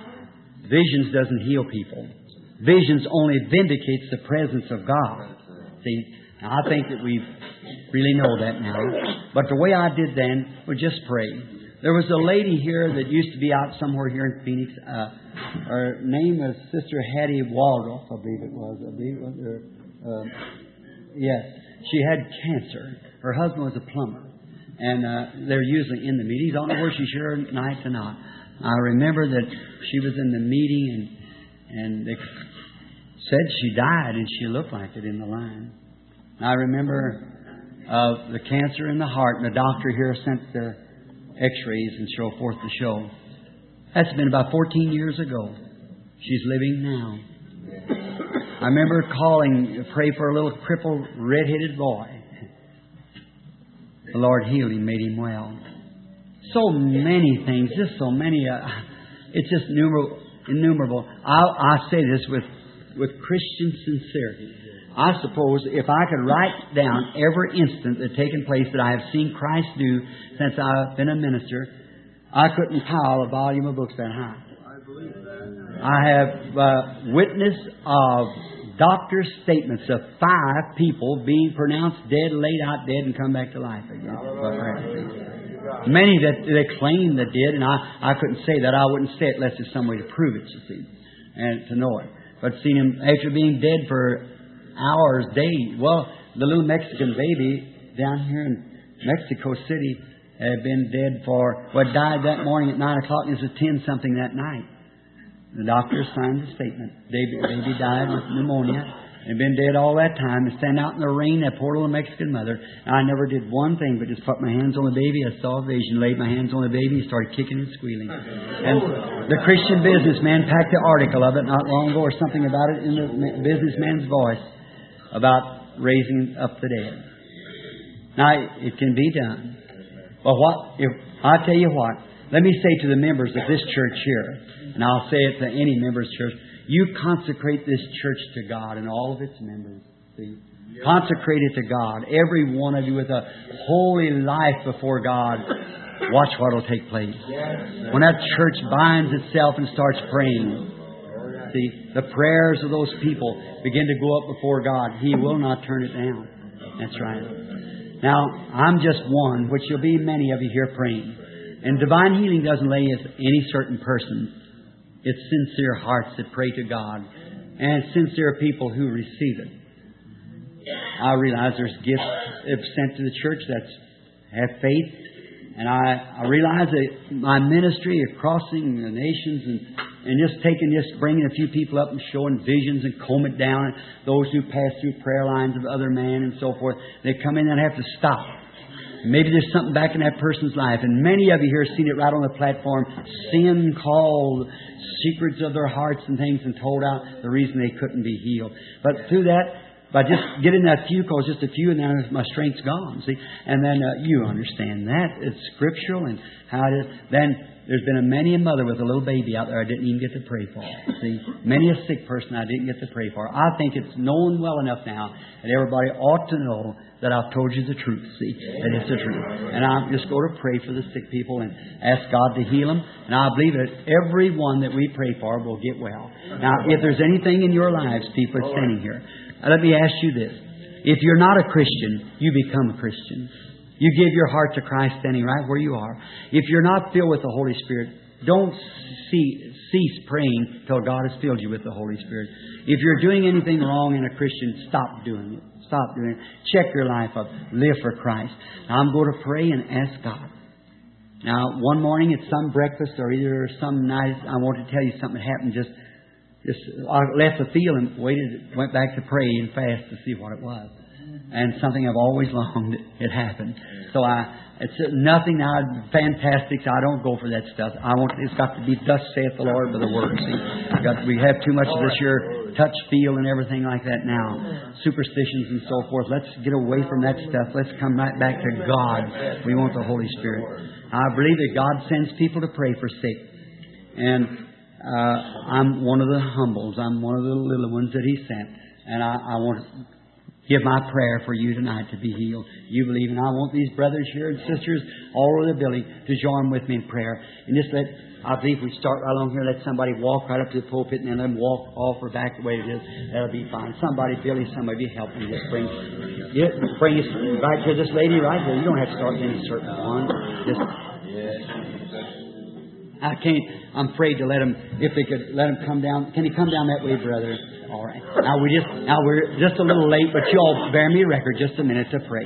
visions doesn't heal people. Visions only vindicates the presence of God. See, now I think that we really know that now. But the way I did then was just pray. There was a lady here that used to be out somewhere here in Phoenix. Uh, her name was Sister Hattie Waldrop, I believe it was. I believe it was her. Uh, yes, she had cancer. Her husband was a plumber. And uh, they're usually in the meetings. I don't know where she's here tonight or not. I remember that she was in the meeting and and they said she died, and she looked like it in the line. I remember uh, the cancer in the heart, and the doctor here sent their x-rays and so forth to show. That's been about fourteen years ago. She's living now. I remember calling, pray for a little crippled, red-headed boy. The Lord healed him, made him well. So many things, just so many. Uh, it's just innumerable. innumerable. I, I say this with, with Christian sincerity. I suppose if I could write down every instant that's taken place that I have seen Christ do since I've been a minister, I couldn't pile a volume of books that high. I have uh, witness of doctor's statements of five people being pronounced dead, laid out dead, and come back to life again. Many that they claim that did, and I, I couldn't say that. I wouldn't say it unless there's some way to prove it, you see, and to know it. But seen him after being dead for hours, days. Well, the little Mexican baby down here in Mexico City had been dead for, well, died that morning at nine o'clock, and it was ten something that night. The doctor signed the statement. Baby, baby died with pneumonia. And been dead all that time. And stand out in the rain, that poor little Mexican mother. And I never did one thing but just put my hands on the baby. I saw a vision, laid my hands on the baby, and started kicking and squealing. And the Christian businessman packed an article of it not long ago, or something about it in the businessman's voice, about raising up the dead. Now, it can be done. But what, if I tell you what, let me say to the members of this church here, and I'll say it to any member's church, you consecrate this church to God and all of its members. See? Yes. Consecrate it to God. Every one of you with a holy life before God. Watch what will take place. Yes. When that church binds itself and starts praying, see, the prayers of those people begin to go up before God. He will not turn it down. That's right. Now, I'm just one, which will be many of you here praying. And divine healing doesn't lay with any certain person. It's sincere hearts that pray to God, and sincere people who receive it. I realize there's gifts sent to the church that have faith, and I, I realize that my ministry of crossing the nations and, and just taking, just bringing a few people up and showing visions and comb it down, and those who pass through prayer lines of other men and so forth, they come in and have to stop. Maybe there's something back in that person's life. And many of you here have seen it right on the platform. Sin called, secrets of their hearts and things, and told out the reason they couldn't be healed. But through that, by just getting that few calls, just a few, and then my strength's gone. See, and then uh, you understand that. It's scriptural and how it is. Then there's been a many a mother with a little baby out there I didn't even get to pray for. See, many a sick person I didn't get to pray for. I think it's known well enough now that everybody ought to know that I've told you the truth, see, that it's the truth. And I'm just going to pray for the sick people and ask God to heal them. And I believe that every one that we pray for will get well. Now, if there's anything in your lives, people standing here, let me ask you this. If you're not a Christian, you become a Christian. You give your heart to Christ standing right where you are. If you're not filled with the Holy Spirit, don't see, cease praying till God has filled you with the Holy Spirit. If you're doing anything wrong in a Christian, stop doing it. Stop doing it. Check your life up. Live for Christ. Now, I'm going to pray and ask God. Now, one morning at some breakfast or either some night, I want to tell you something happened. Just, just I left the field and waited, went back to pray and fast to see what it was. And something I've always longed, it happened. So I, it's nothing now fantastic. So I don't go for that stuff. I want it's got to be thus saith the Lord by the word. See, we got we have too much of this here touch, feel, and everything like that now. Superstitions and so forth. Let's get away from that stuff. Let's come right back to God. We want the Holy Spirit. I believe that God sends people to pray for sick, and uh, I'm one of the humbles. I'm one of the little ones that He sent, and I, I want to give my prayer for you tonight to be healed. You believe, and I want these brothers here and sisters all over the building to join with me in prayer. And just let I believe we start right along here, let somebody walk right up to the pulpit and then let them walk off or back the way it is. That'll be fine. Somebody, Billy, somebody help me. Just bring, yeah, bring us right to this lady right here. You don't have to start with any certain one. Just, I can't, I'm afraid to let him, if they could let him come down. Can he come down that way, brother? All right. Now we just, now we're just a little late, but you all bear me a record just a minute to pray.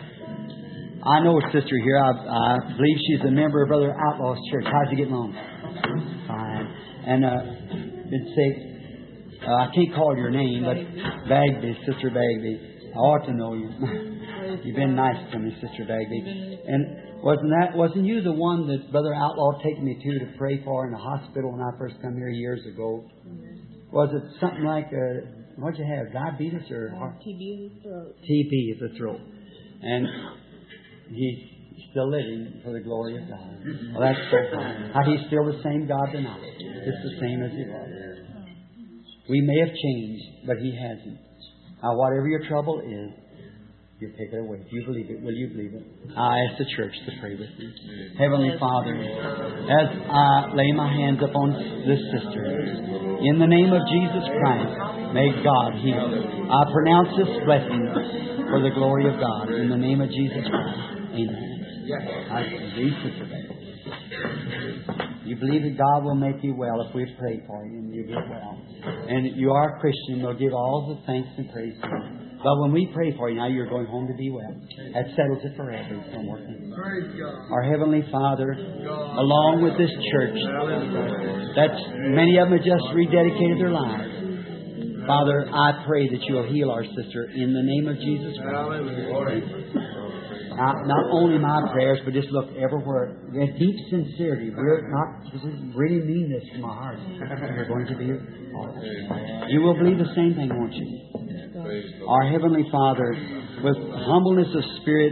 I know a sister here. I, I believe she's a member of Brother Outlaw's church. How's she getting along? Fine. And uh, it'd say, uh, I can't call your name, but Bagby, Sister Bagby. I ought to know you. You've been nice to me, Sister Bagby. And wasn't that wasn't you the one that Brother Outlaw taken me to to pray for in the hospital when I first come here years ago? Was it something like uh, what'd you have? Diabetes or T B in the throat? T B is the throat. And He's still living for the glory of God. Well, that's so fine. How He's still the same God tonight. It's the same as He was. We may have changed, but He hasn't. Now, whatever your trouble is, you take it away. If you believe it, will you believe it? I ask the church to pray with me. Heavenly Father, as I lay my hands upon this sister, in the name of Jesus Christ, may God heal. I pronounce this blessing for the glory of God. In the name of Jesus Christ. Amen. I believe, Sister Betty. You believe that God will make you well if we pray for you and you get well. And you are a Christian, we'll give all the thanks and praise to you. But when we pray for you, now you're going home to be well. That settles it forever. Our Heavenly Father, along with this church, that's many of them have just rededicated their lives. Father, I pray that you'll heal our sister in the name of Jesus Christ. Not, not only my prayers, but just look everywhere. In deep sincerity. We're not this is really mean this from our hearts. We're going to be all. You will believe the same thing, won't you? Our Heavenly Father, with humbleness of spirit,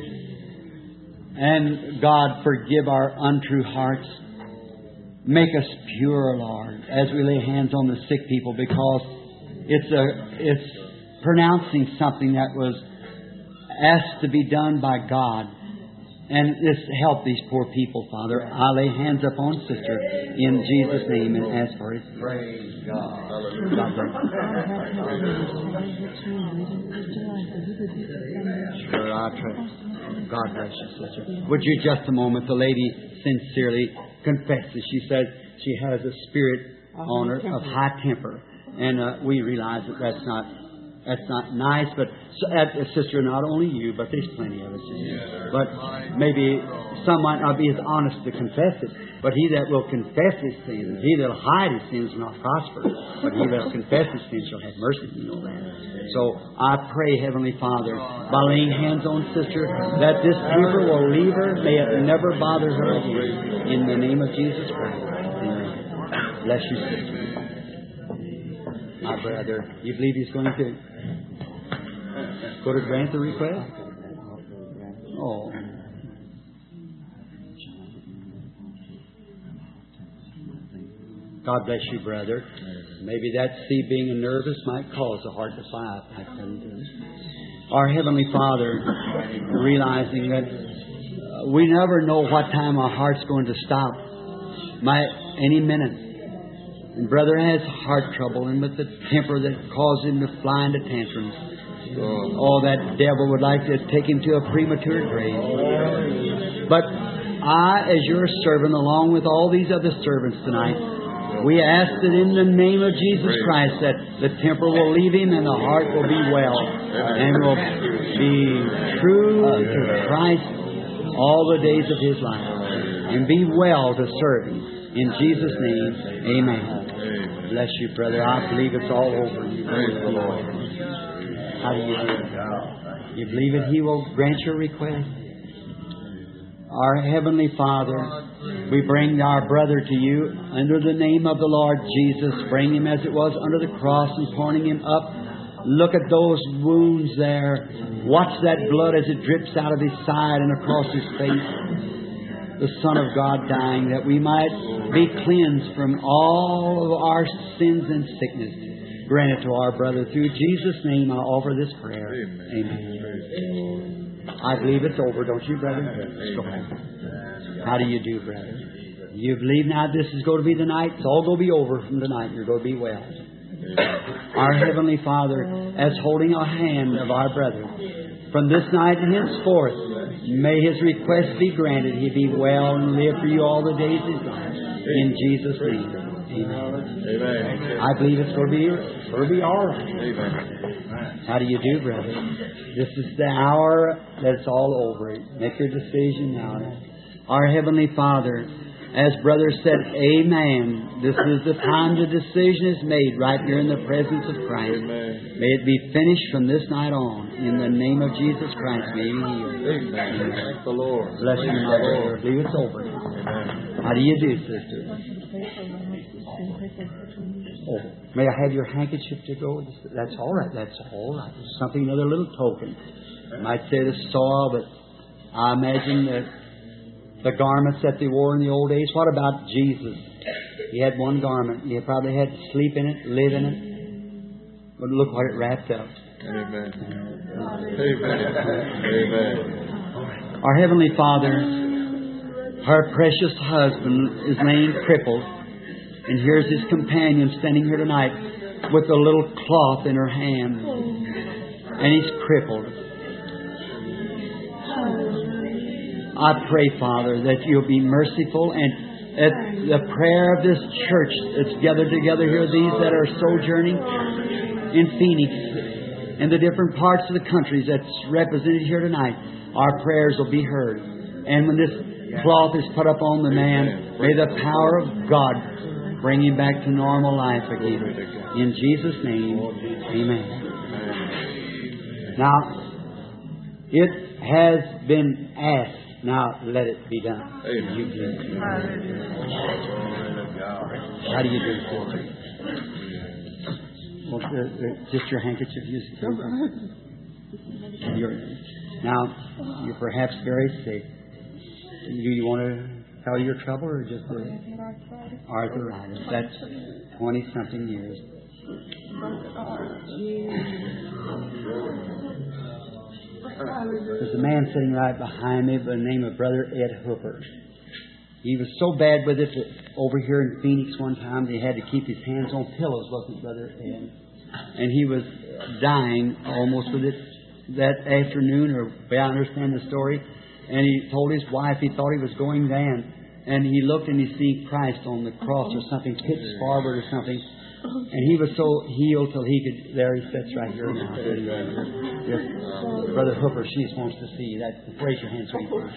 and God, forgive our untrue hearts. Make us pure, Lord, as we lay hands on the sick people, because it's a it's pronouncing something that was asked to be done by God. And just help these poor people, Father. I lay hands upon Sister in Jesus' name and ask for it. Praise God. God bless you. Sure, I trust. God bless you, Sister. Would you just a moment? The lady sincerely confesses. She says she has a spirit on her of high temper. And uh, we realize that that's not That's not nice, but uh, sister, not only you, but there's plenty of us. Yeah. But maybe some might not be as honest to confess it. But he that will confess his sins, he that will hide his sins will not prosper. But he that will confess his sins shall have mercy. You know that. So I pray, Heavenly Father, by laying hands on sister, that this temper will leave her. May it never bother her again. In the name of Jesus Christ. Amen. Bless you, sister. My brother, you believe he's going to go to grant the request? Oh. God bless you, brother. Maybe that sea being nervous might cause the heart to fly up. Our Heavenly Father, realizing that uh, we never know what time our heart's going to stop. Might any minute. And brother has heart trouble, and with the temper that causes him to fly into tantrums. Oh, that devil would like to take him to a premature grave. But I, as your servant, along with all these other servants tonight, we ask that in the name of Jesus Christ that the temper will leave him and the heart will be well and will be true to Christ all the days of his life and be well to serve him. In Jesus' name, amen. Bless you, brother. I believe it's all over. You praise the Lord. How do you do it? You believe that He will grant your request? Our Heavenly Father, we bring our brother to you under the name of the Lord Jesus. Bring him as it was under the cross and pointing him up. Look at those wounds there. Watch that blood as it drips out of his side and across his face. The Son of God dying that we might be cleansed from all of our sins and sickness. Grant it to our brother. Through Jesus' name I offer this prayer. Amen. Amen. I believe it's over, don't you, brother? Let's go home. How do you do, brother? You believe now this is going to be the night. It's all going to be over from tonight. You're going to be well. Our Heavenly Father, as holding a hand of our brother, from this night and henceforth, may his request be granted. He be well and live for you all the days of his life. In Jesus' name. Amen. Amen. I believe it's going to be, it's going to be all right. Amen. How do you do, brother? This is the hour that's all over. Make your decision now. Our Heavenly Father, as brother said, Amen. This is the time the decision is made right here in the presence of Christ. Amen. May it be finished from this night on. In the name of Jesus Christ, may He heal. Amen. Thank the Lord. Bless you, my brother. I believe it's over. Amen. How do you do, sister? Oh, may I have your handkerchief to go? That's all right. That's all right. It's something, another little token. You might say the soil, but I imagine that the garments that they wore in the old days. What about Jesus? He had one garment. He probably had to sleep in it, live in it. But look what it wrapped up. Amen. Amen. Amen. Our Heavenly Father, her precious husband is laying crippled. And here's his companion standing here tonight with a little cloth in her hand. And he's crippled. I pray, Father, that you'll be merciful and at the prayer of this church that's gathered together here, these that are sojourning in Phoenix and the different parts of the countries that's represented here tonight, our prayers will be heard. And when this cloth is put up on the man, may the power of God bring him back to normal life again. In Jesus' name, amen. Now, it has been asked. Now, let it be done. Amen. You do. How do you do, sister? Well, uh, uh, just your handkerchief. You you're, now, you're perhaps very sick. Do you want to tell your trouble or just the arthritis? That's twenty-something years. There's a man sitting right behind me by the name of Brother Ed Hooper. He was so bad with it that over here in Phoenix one time they had to keep his hands on pillows, wasn't it, Brother Ed? And he was dying almost with it that afternoon, or I understand the story. And he told his wife he thought he was going down. And he looked and he seen Christ on the cross or something, pitched forward or something. And he was so healed till he could. There he sits right here now. Yes. Brother Hooper, she just wants to see you. That, raise your hands with me first.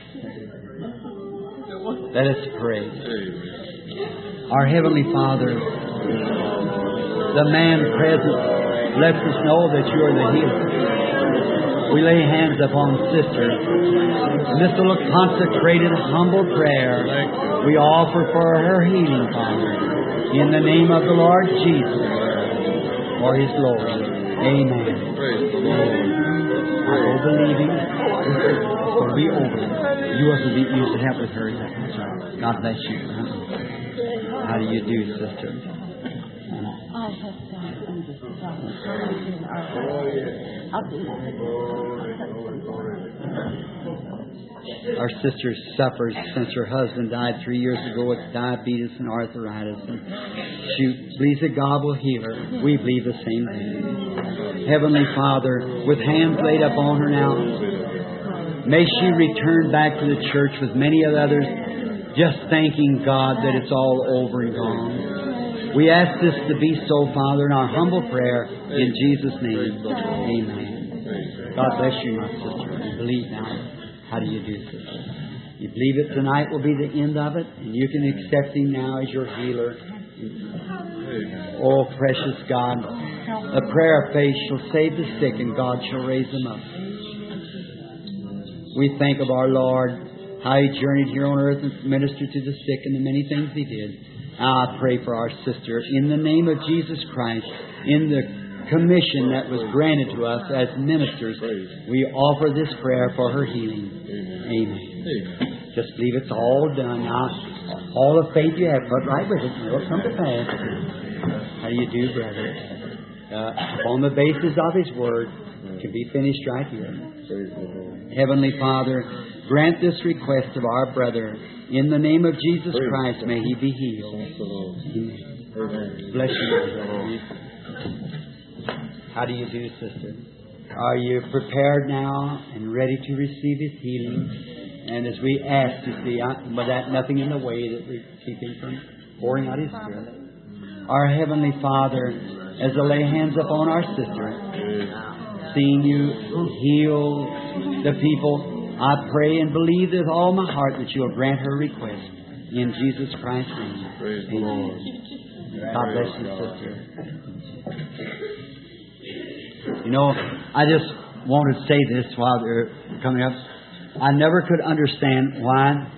Let us pray. Our Heavenly Father, the man present lets us know that you are the healer. We lay hands upon Sister. In this little consecrated, humble prayer, we offer for her healing, Father. In the name of the Lord Jesus, for His glory. Amen. I go believing this will be over. You are to be used to help with her. That's right. God bless you. How do you do, sister? I have done this Our sister suffers since her husband died three years ago with diabetes and arthritis. And she believes that God will heal her. We believe the same thing. Heavenly Father, with hands laid up on her now, may she return back to the church with many of the others, just thanking God that it's all over and gone. We ask this to be so, Father, in our humble prayer, in Jesus' name. Amen. God bless you, my sister. And believe now. How do you do, sister? You believe it tonight will be the end of it, and you can accept Him now as your healer. Oh, precious God, the prayer of faith shall save the sick, and God shall raise them up. We think of our Lord, how He journeyed here on earth and ministered to the sick, and the many things He did. Now I pray for our sister, in the name of Jesus Christ, in the commission that was granted to us as ministers, we offer this prayer for her healing. Amen. Amen. Just believe it's all done now. All the faith you have, put right with it. It'll come to pass. How do you do, brother? Uh, on the basis of His Word, It can be finished right here. Praise the Lord. Heavenly Father, grant this request of our brother. In the name of Jesus Praise Christ, God. may he be healed. Thank the Lord. Amen. Bless you, my brother. How do you do, sister? Are you prepared now and ready to receive His healing? And as we ask to see, but that nothing in the way that we keep Him from pouring out His Spirit. Our Heavenly Father, as I lay hands upon our sister, seeing you heal the people, I pray and believe with all my heart that you will grant her request. In Jesus Christ's name. Praise the Lord. God bless you, sister. You know, I just want to say this while they're coming up. I never could understand why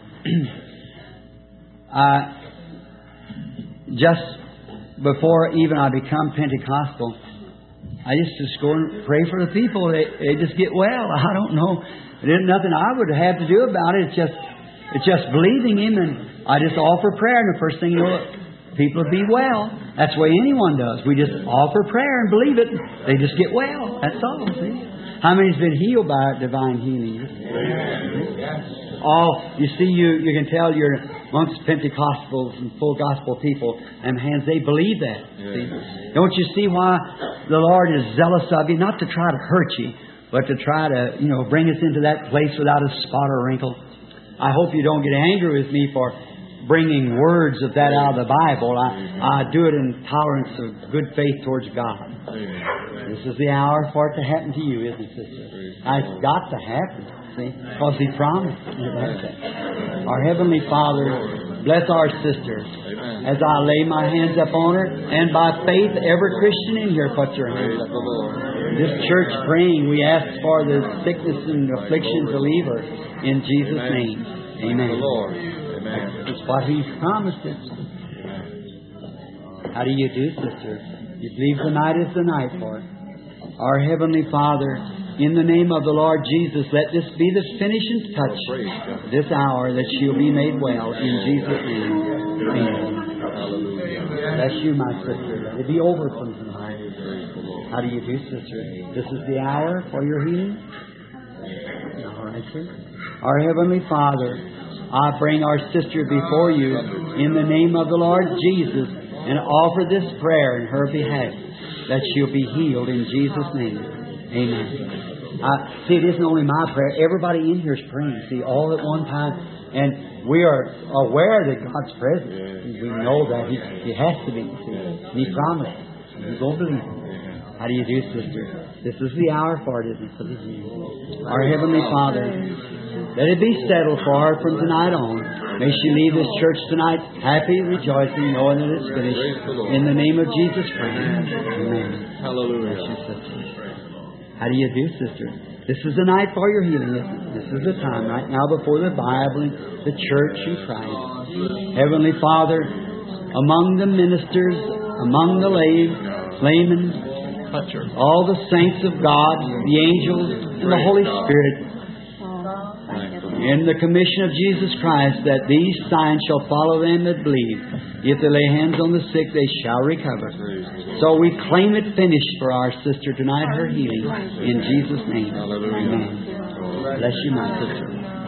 I just before even I become Pentecostal, I used to just go and pray for the people. They, they just get well. I don't know. There's nothing I would have to do about it. It's just it's just believing Him, and I just offer prayer, and the first thing you know, people will be well. That's the way anyone does. We just offer prayer and believe it. They just get well. That's all. See? How many's been healed by divine healing? Oh, you see, you you can tell you're amongst Pentecostals and full gospel people, and hands, they believe that. See? Don't you see why the Lord is zealous of you? Not to try to hurt you, but to try to, you know, bring us into that place without a spot or wrinkle. I hope you don't get angry with me for bringing words of that out of the Bible. I, I do it in tolerance of good faith towards God. This is the hour for it to happen to you, isn't it, sister? It's got to happen, see, because He promised it. Our Heavenly Father, bless our sister as I lay my hands upon her, and by faith, every Christian in here puts their hands up. This church praying, we ask for the sickness and affliction to leave her in Jesus' name. Amen. It's what He's promised us. How do you do, sister? You believe the night is the night for it. Our Heavenly Father, in the name of the Lord Jesus, let this be the finishing touch this hour that she'll be made well in Jesus' name. Amen. Bless you, my sister. Let it be over from tonight. How do you do, sister? This is the hour for your healing? All right, sir. Our Heavenly Father, I bring our sister before you in the name of the Lord Jesus and offer this prayer in her behalf that she'll be healed in Jesus' name. Amen. Uh, see, it isn't only my prayer. Everybody in here is praying, see, all at one time. And we are aware that God's present. We know that He, he has to be. See, He promised. We don't believe Him. How do you do, sister? This is the hour for it, isn't it? For the healing. Our Heavenly Father, let it be settled for her from tonight on. May she leave this church tonight happy, rejoicing, knowing that it's finished. In the name of Jesus Christ. Amen. Hallelujah. How do you do, sister? This is the night for your healing, isn't it? This is the time right now before the Bible and the church and Christ. Heavenly Father, among the ministers, among the lay, laymen, all the saints of God, the angels, and the Holy Spirit, in the commission of Jesus Christ, that these signs shall follow them that believe. If they lay hands on the sick, they shall recover. So we claim it finished for our sister tonight, her healing, in Jesus' name. Amen. Bless you, my sister.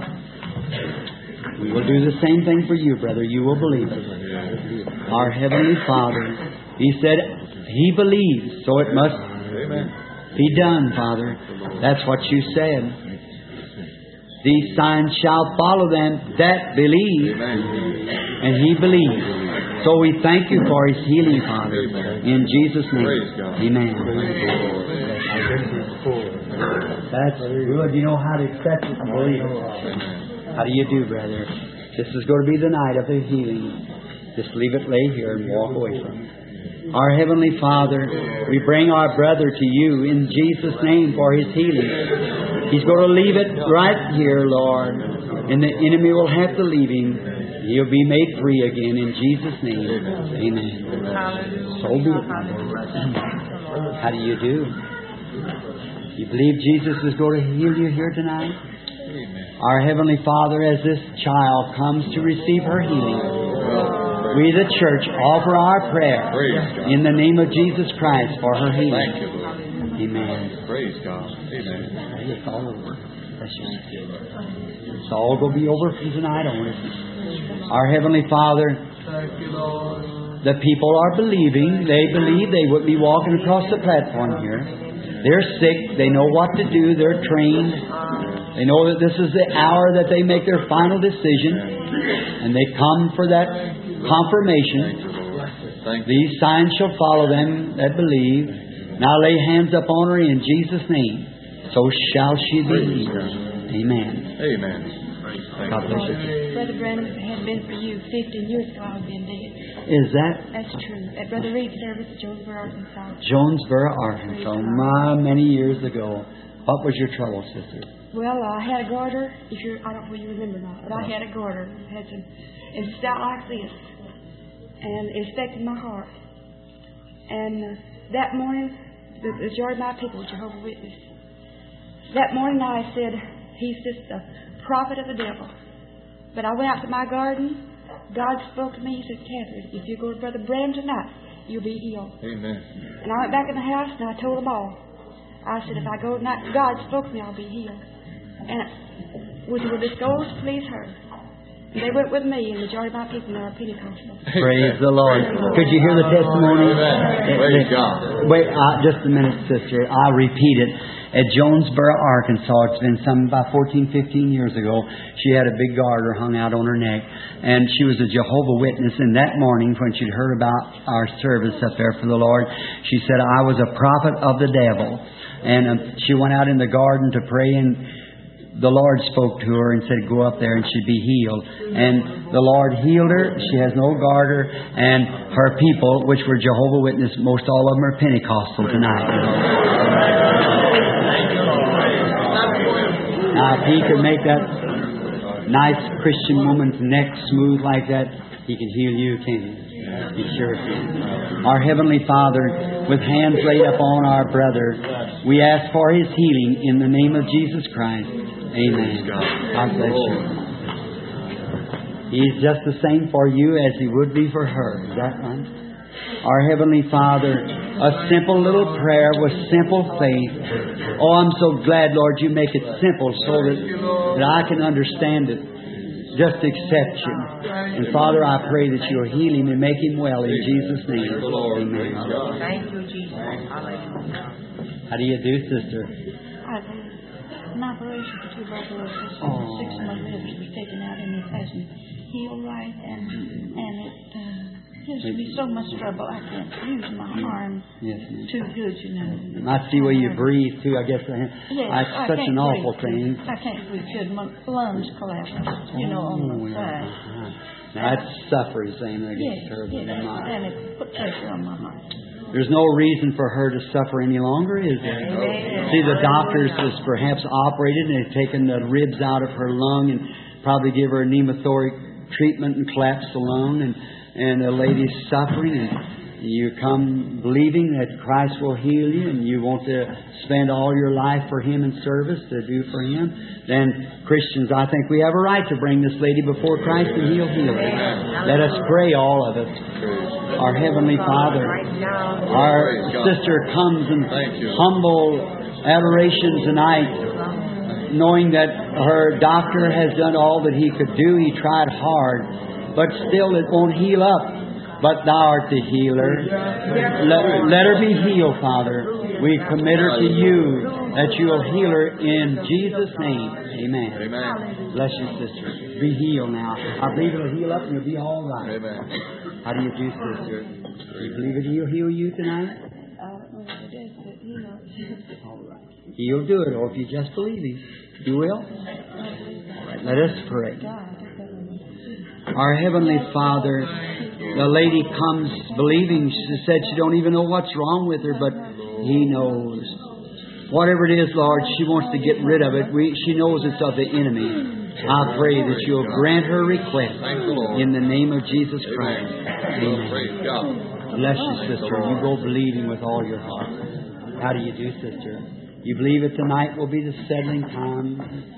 We will do the same thing for you, brother. You will believe it. Our Heavenly Father, He said, He believes, so it must be done, Father. That's what you said. These signs shall follow them that believe. And He believes. So we thank you for His healing, Father. In Jesus' name. Amen. That's good. You know how to accept it and believe it. How do you do, brother? This is going to be the night of the healing. Just leave it lay here and walk away from it. Our Heavenly Father, we bring our brother to you in Jesus' name for his healing. He's going to leave it right here, Lord, and the enemy will have to leave him. He'll be made free again in Jesus' name. Amen. So be it. How do you do? You believe Jesus is going to heal you here tonight? Our Heavenly Father, as this child comes to receive her healing, we, the church, offer our prayer in the name of Jesus Christ for her healing. Thank you, Lord. Amen. Praise God. Amen. It's all over. That's just, it's all going to be over from tonight on. Our Heavenly Father, the people are believing. They believe they would be walking across the platform here. They're sick. They know what to do. They're trained. They know that this is the hour that they make their final decision. And they come for that confirmation. These signs shall follow them that believe. Now lay hands upon her in Jesus' name. So shall she be healed. Amen. Amen. God bless you. Brother Branham, if it had been for you, fifteen years ago I would have been dead. Is that That's true. At Brother Reed's service at Jonesboro, Arkansas. Jonesboro, Arkansas? My, many years ago. What was your trouble, sister? Well, I had a garter. If you're, I don't know if you remember or not, but I had a garter. It had some, it was out like this, and it affected my heart. And uh, that morning, the majority of my people were Jehovah's Witness. That morning, I said, "He's just a prophet of the devil." But I went out to my garden. God spoke to me. He said, "Catherine, if you go to Brother Branham tonight, you'll be healed." Amen. And I went back in the house and I told them all. I said, "If I go tonight, God spoke to me, I'll be healed." And would you this goes to please her? And they went with me, and the majority of my people now are Pentecostal. Praise the Lord. Could you hear the testimony? Amen. Praise God. Wait, uh, just a minute, sister. I'll repeat it. At Jonesboro, Arkansas, it's been some about fourteen, fifteen years ago, she had a big garter hung out on her neck, and she was a Jehovah's Witness. And that morning, when she'd heard about our service up there for the Lord, she said, "I was a prophet of the devil." And um, she went out in the garden to pray, and the Lord spoke to her and said, "Go up there and she'd be healed." And the Lord healed her. She has no garter. And her people, which were Jehovah's Witness, most all of them are Pentecostal tonight. Now, if He could make that nice Christian woman's neck smooth like that, He can heal you, can He? He sure can. Our Heavenly Father, with hands laid upon our brother, we ask for his healing in the name of Jesus Christ. Amen. God bless you. He's just the same for you as He would be for her. Is that right? Our Heavenly Father, a simple little prayer with simple faith. Oh, I'm so glad, Lord, you make it simple so that, that I can understand it. Just accept you. And Father, I pray that you'll heal him and make him well in Jesus' name. Amen. Thank you, Jesus. Hallelujah. How do you do, sister? I had an operation for tuberculosis. Oh. Six of my ribs were taken out, and it hasn't healed right, and and it uh, gives me so much trouble. I can't use my arm Yes, ma'am. too good, you know. I see where you breathe, too. I guess Yes, that's I such can't an awful breathe. thing. I can't breathe good. My lungs collapsed, you know, on Oh, the yeah. side. Uh-huh. Now, that's suffering, saying that Yes, gets terrible. yes, and it put pressure on my heart. There's no reason for her to suffer any longer, is there? Amen. See, the doctors has perhaps operated and they've taken the ribs out of her lung and probably give her a pneumothorax treatment and collapse the lung, and, and the lady's suffering, and you come believing that Christ will heal you, and you want to spend all your life for Him in service to do for Him, then Christians, I think we have a right to bring this lady before Christ and He'll heal her. Let us pray, all of us. Our Heavenly Father, our sister comes in humble adoration tonight, knowing that her doctor has done all that he could do. He tried hard, but still it won't heal up. But Thou art the healer. Let, let her be healed, Father. We commit her to You, that You'll heal her in Jesus' name. Amen. Amen. Bless you, sister. Be healed now. I believe it'll heal up and you'll be all right. Amen. How do you do, sister? Do you believe that He'll heal you tonight? I don't know what it is, but you know. All right. He'll do it, or if you just believe Him. You will? All right. Let us pray. Our Heavenly Father, the lady comes believing. She said she don't even know what's wrong with her, but He knows. Whatever it is, Lord, she wants to get rid of it. We, she knows it's of the enemy. I pray that You'll grant her request in the name of Jesus Christ. Amen. Bless you, sister. You go believing with all your heart. How do you do, sister? You believe that tonight will be the settling time?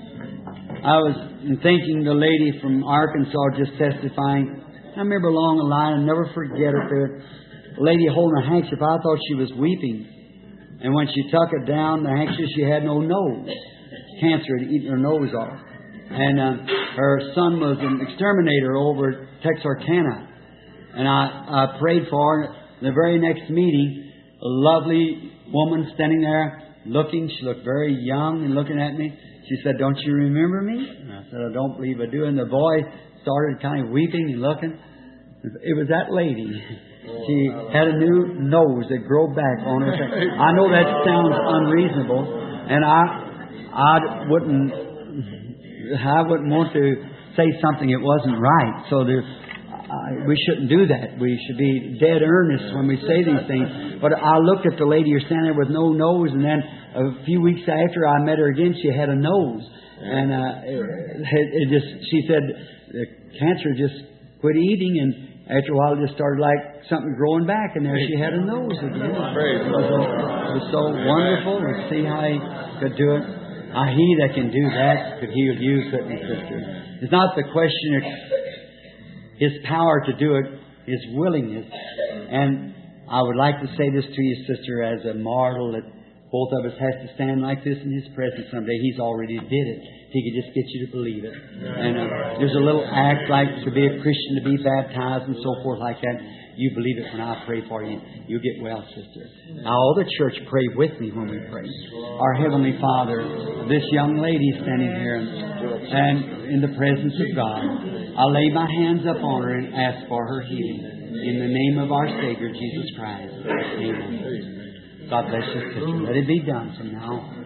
I was thinking the lady from Arkansas just testifying. I remember along the line, I'll never forget it. The lady holding a handkerchief. I thought she was weeping. And when she took it down, the handkerchief, she had no nose. Cancer had eaten her nose off. And uh, her son was an exterminator over at Texarkana. And I, I prayed for her. The very next meeting, a lovely woman standing there looking. She looked very young and looking at me. She said, "Don't you remember me?" And I said, "I don't believe I do." And the boy started kind of weeping and looking. It was that lady. She had a new nose that grew back on her face. I know that sounds unreasonable, and I, I wouldn't, I wouldn't want to say something that wasn't right. So there, I, we shouldn't do that. We should be dead earnest when we say these things. But I looked at the lady who's standing there with no nose, and then a few weeks after I met her again, she had a nose, and uh, it, it just. She said the cancer just quit eating, and after a while, it just started like something growing back, and there she had a nose again. It was, so, it was so wonderful to see how He could do it. Ah, He that can do that could heal you, couldn't He, sister? It's not the question of His power to do it, His willingness. And I would like to say this to you, sister, as a martyr that both of us has to stand like this in His presence someday. He's already did it. He could just get you to believe it. And uh, there's a little act like to be a Christian, to be baptized and so forth like that. You believe it when I pray for you. You get well, sister. Now all the church pray with me when we pray. Our Heavenly Father, this young lady standing here and in the presence of God, I lay my hands up on her and ask for her healing. In the name of our Savior, Jesus Christ. Amen. God bless you, sister. Let it be done from now on.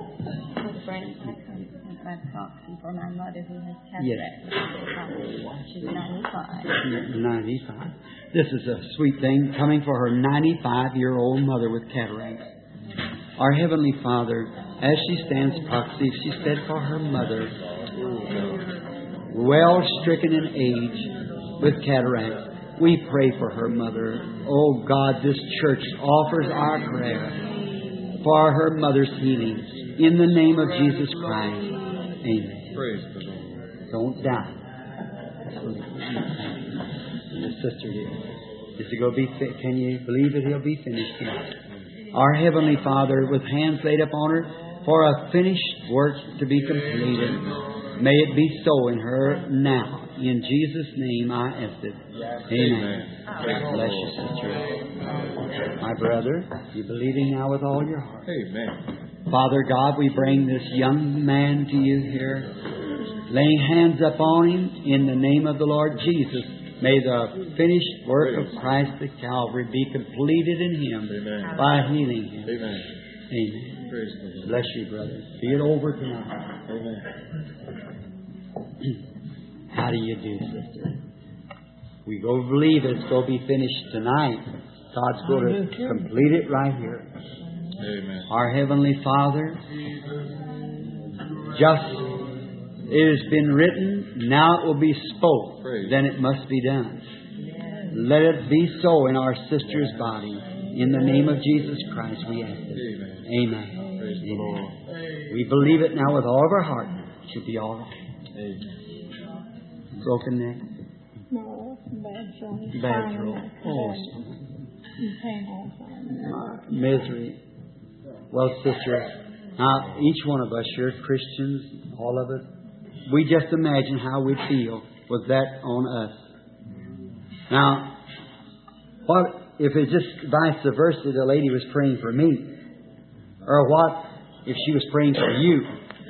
For my mother who has cataract. Yes. She's ninety-five. ninety-five. This is a sweet thing coming for her ninety-five-year-old mother with cataracts. Our Heavenly Father, as she stands proxy, she said for her mother, well stricken in age with cataracts, we pray for her mother. Oh God, this church offers our prayer for her mother's healing. In the name of Jesus Christ. Amen. Praise the Lord. Don't doubt. The sister here. Is he going to be fit? Can you believe that he'll be finished tonight? Our Heavenly Father, with hands laid upon her for a finished work to be completed, may it be so in her now. In Jesus' name I ask it. Amen. Amen. Bless you, sister. My brother, you believing now with all your heart. Amen. Father God, we bring this young man to you here, laying hands upon him in the name of the Lord Jesus. May the finished work of Christ at Calvary be completed in him. Amen. By healing him. Amen. Amen. Praise the Lord. Bless you, brother. Be it over tonight. Amen. How do you do, sister? We go believe it's going to be finished tonight. God's going to complete it right here. Amen. Our Heavenly Father, just it has been written, now it will be spoke, Praise. Then it must be done. Let it be so in our sister's body. In the name of Jesus Christ, we ask it. Amen. Amen. Praise the Lord. We believe it now with all of our heart. It should be all right. Amen. Broken neck? No, bad throat. Bad throat. Oh, Painful. misery. Well, sister, now each one of us, you're Christians, all of us, we just imagine how we'd feel with that on us. Now, what if it's just vice versa, the lady was praying for me? Or what if she was praying for you?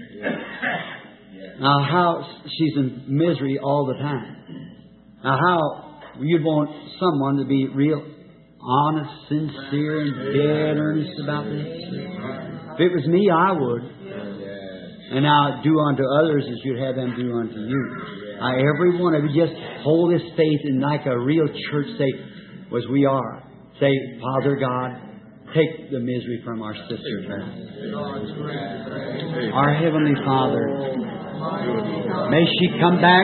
Now, how she's in misery all the time. Now, how you'd want someone to be real honest, sincere, and dead earnest about this. If it was me, I would. And now do unto others as you'd have them do unto you. Now, every one of you just hold this faith and like a real church say, as we are. Say, Father God, take the misery from our sister. Our Heavenly Father, may she come back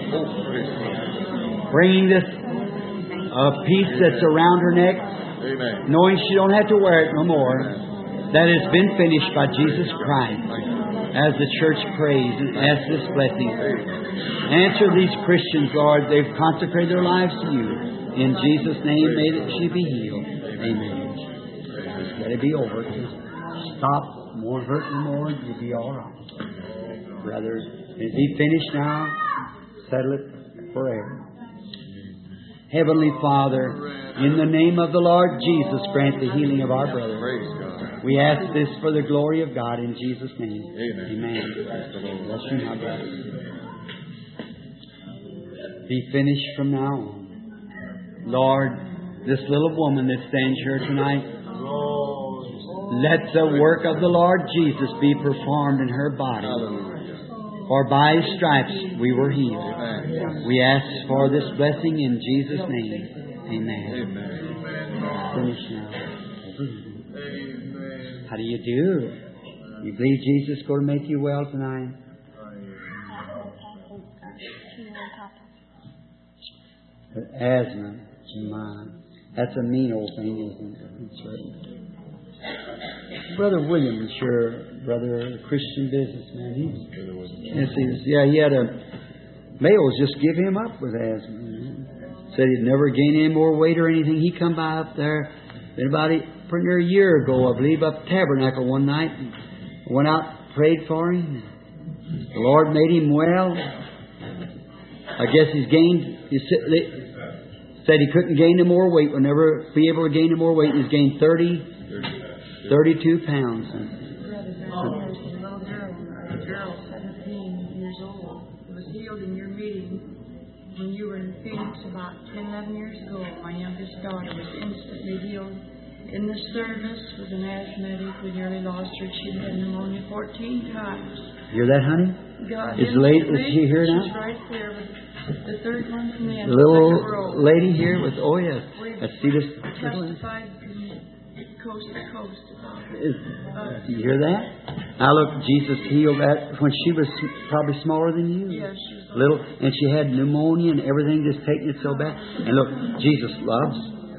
bringing this uh, piece that's around her neck, Amen. knowing she don't have to wear it no more, that it's been finished by Jesus Christ. As the church prays and asks this blessing, answer these Christians, Lord. They've consecrated their lives to you. In Jesus' name, may that she be healed. Amen. Let it be over. Just stop. Won't hurt anymore. You'll be all right. Brother, is he finished now? Settle it forever. Heavenly Father, in the name of the Lord Jesus, grant the healing of our brother. Praise God. We ask this for the glory of God in Jesus' name. Amen. Amen. Bless you, my brother. Be finished from now on. Lord, this little woman that stands here tonight, let the work of the Lord Jesus be performed in her body. For by His stripes we were healed. We ask for this blessing in Jesus' name. Amen. Finish now. How do you do? You believe Jesus is going to make you well tonight? Asthma. My, that's a mean old thing, isn't it? That's right. Brother William is your brother, Christian businessman. He's, yes, he's, yeah, he had a, males just give him up with asthma. Said he'd never gain any more weight or anything. He come by up there, been about a, pretty near a year ago, I believe, up Tabernacle one night. And went out, prayed for him. The Lord made him well. I guess he's gained, he said he couldn't gain no more weight, would never be able to gain no more weight. He's gained thirty, thirty-two pounds. Brother, there's a little girl, a girl, seventeen years old, who was healed in your meeting when you were in Phoenix about ten, eleven years ago. My youngest daughter was instantly healed in the service with an asthmatic. We nearly lost her. She had pneumonia fourteen times. Hear that, honey? God, is late? Is she here now? She's right there with the third one from the end. The little lady here with, oh yes. Let's see this. Testified from coast to coast about it. Is, do you hear that? Now look, Jesus healed that when she was probably smaller than you. Yes, she was little, and she had pneumonia and everything, just taking it so bad. And look, Jesus loves.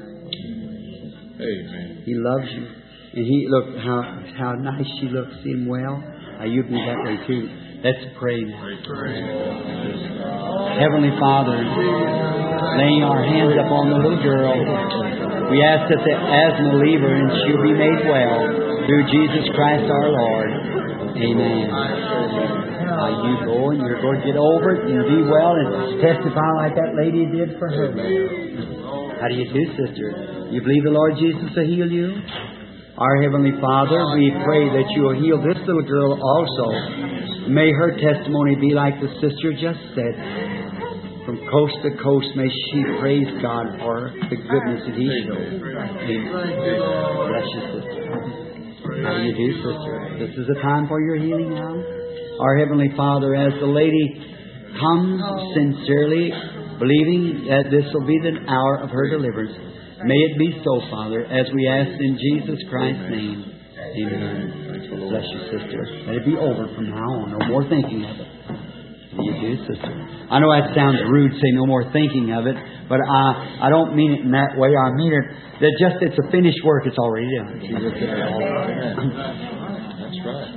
Amen. He loves you, and He look how how nice she looks. See Him well. Now you can be that way too. Let's pray now. Heavenly Father, laying our hands upon the little girl, we ask that the asthma leave her and she'll be made well through Jesus Christ our Lord. Amen. Now you go and you're going to get over it and be well and testify like that lady did for her. How do you do, sister? You believe the Lord Jesus will heal you? Our Heavenly Father, we pray that you will heal this little girl also. May her testimony be like the sister just said. From coast to coast, may she praise God for the goodness that He showed. Bless you, sister. How do you do, sister? This is the time for your healing now. Our Heavenly Father, as the lady comes sincerely, believing that this will be the hour of her deliverance, may it be so, Father, as we ask in Jesus Christ's name. Amen. Bless you, sister. Let it be over from now on. No more thinking of it. You do, sister. I know that sounds rude, say no more thinking of it, but I I don't mean it in that way. I mean it that just it's a finished work. It's already done. Jesus did it all. That's right.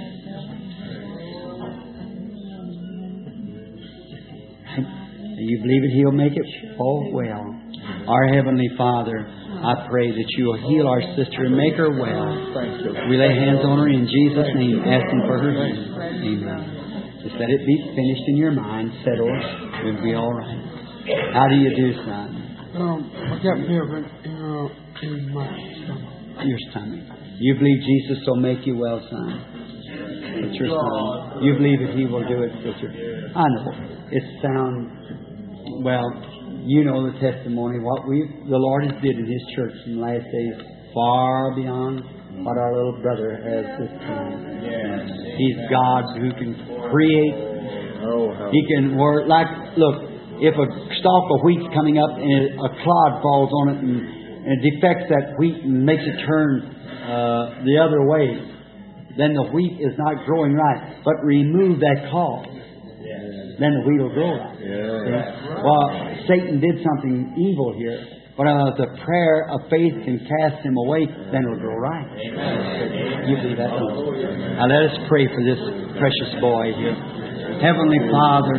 You believe it? He'll make it all well. Our Heavenly Father, I pray that you will heal our sister and make her well. We lay hands on her in Jesus' name, asking for her healing. Amen. Just let it be finished in your mind, settled. We'll be all right. How do you do, son? Um, I got fever in, in my stomach. Your stomach. You believe Jesus will make you well, son? It's your son. You believe that He will do it, sister? I know. It sounds, well, you know the testimony, what we the Lord has did in His church in the last days, far beyond what our little brother has this time. He's God who can create. He can work. Like, look, if a stalk of wheat's coming up and a clod falls on it and, and it defects that wheat and makes it turn uh, the other way, then the wheat is not growing right. But remove that clod, then the wheat will grow right. Yeah. Well, Satan did something evil here, but uh, the prayer of faith can cast him away, then it'll grow right. Amen. You believe that? Now let us pray for this precious boy here. Heavenly Father,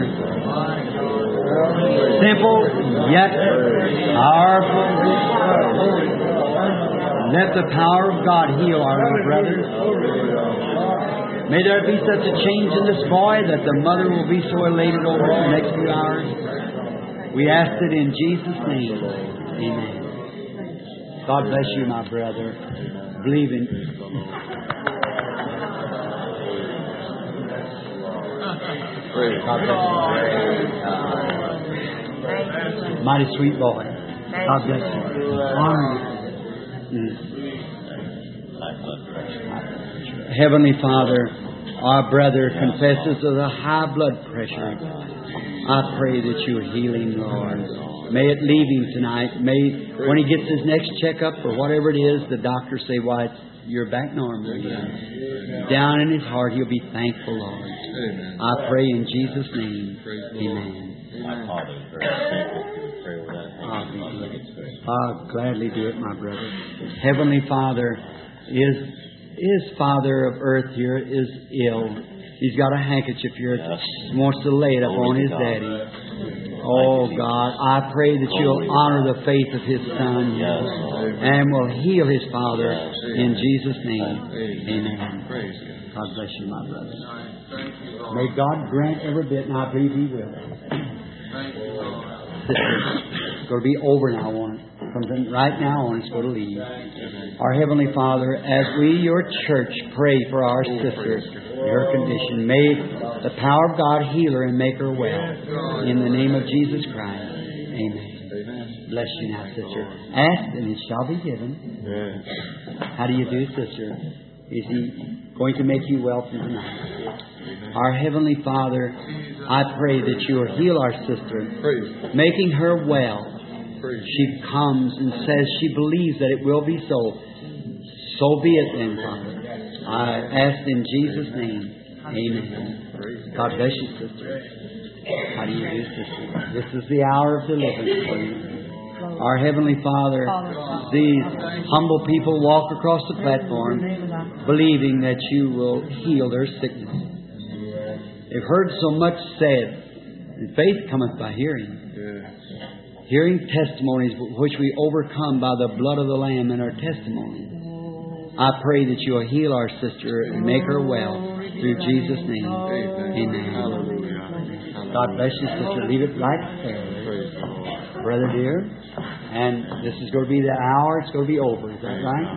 simple yet powerful. Let the power of God heal our little brother. May there be such a change in this boy that the mother will be so elated over it in the next few hours. We ask it in Jesus' name. Amen. God bless you, my brother. Believe in. God bless you. Mighty sweet boy. God bless you. Mm. Heavenly Father, our brother confesses of the high blood pressure. I pray that you heal him, Lord. May it leave him tonight. May, when he gets his next checkup or whatever it is, the doctor say, why, it's, you're back normal again. Down in his heart, he'll be thankful, Lord. I pray in Jesus' name. Amen. I'll gladly do it, my brother. Heavenly Father, is his father of earth here is ill. He's got a handkerchief here. Wants to lay it upon his daddy. Oh God, I pray that you'll honor the faith of his son and will heal his father in Jesus' name. Amen. God bless you, my brother. May God grant every bit, and I believe He will. It's going to be over now on it. From right now on, it's going to leave. Our Heavenly Father, as we, your church, pray for our sister, her condition, may the power of God heal her and make her well. In the name of Jesus Christ. Amen. Bless you now, sister. Ask and it shall be given. How do you do, sister? Is He going to make you well from tonight? Our Heavenly Father, I pray that you will heal our sister, making her well. She comes and says she believes that it will be so. So be it then, Father. I ask in Jesus' name. Amen. God bless you, sister. How do you do, sister? This is the hour of deliverance for you. Our Heavenly Father, these humble people walk across the platform believing that you will heal their sickness. They've heard so much said, and faith cometh by hearing. Hearing testimonies which we overcome by the blood of the Lamb and our testimony. I pray that you will heal our sister and make her well through Jesus' name. Amen. God bless you, sister. Leave it right there, brother dear. And this is going to be the hour. It's going to be over. Is that right?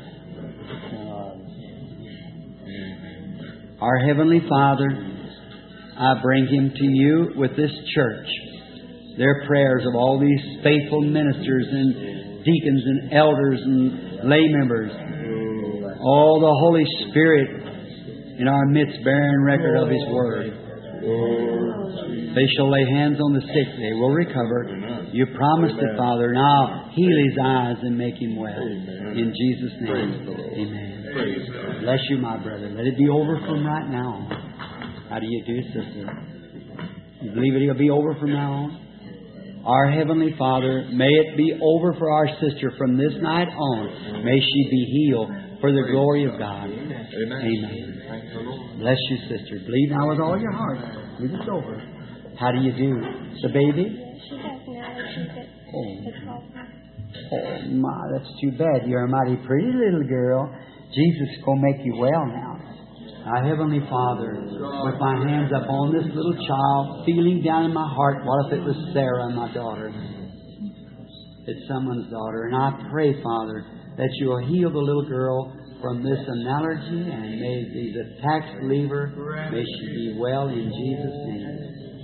Our Heavenly Father, I bring him to you with this church. Their prayers of all these faithful ministers and deacons and elders and lay members. All the Holy Spirit in our midst bearing record of His Word. They shall lay hands on the sick. They will recover. You promised it, Father. Now heal his eyes and make him well. In Jesus' name. Amen. Bless you, my brother. Let it be over from right now on. How do you do, sister? You believe it will be over from now on? Our Heavenly Father, may it be over for our sister from this night on. May she be healed for the glory of God. Amen. Amen. Bless you, sister. Believe now with all your heart. Believe it's over. How do you do? The baby? She has allergies. Oh. Oh, my, that's too bad. You're a mighty pretty little girl. Jesus is going to make you well now. Our Heavenly Father, with my hands up on this little child, feeling down in my heart, what if it was Sarah, my daughter? It's someone's daughter. And I pray, Father, that you will heal the little girl from this allergy, and may these attacks leave her. May she be well in Jesus' name.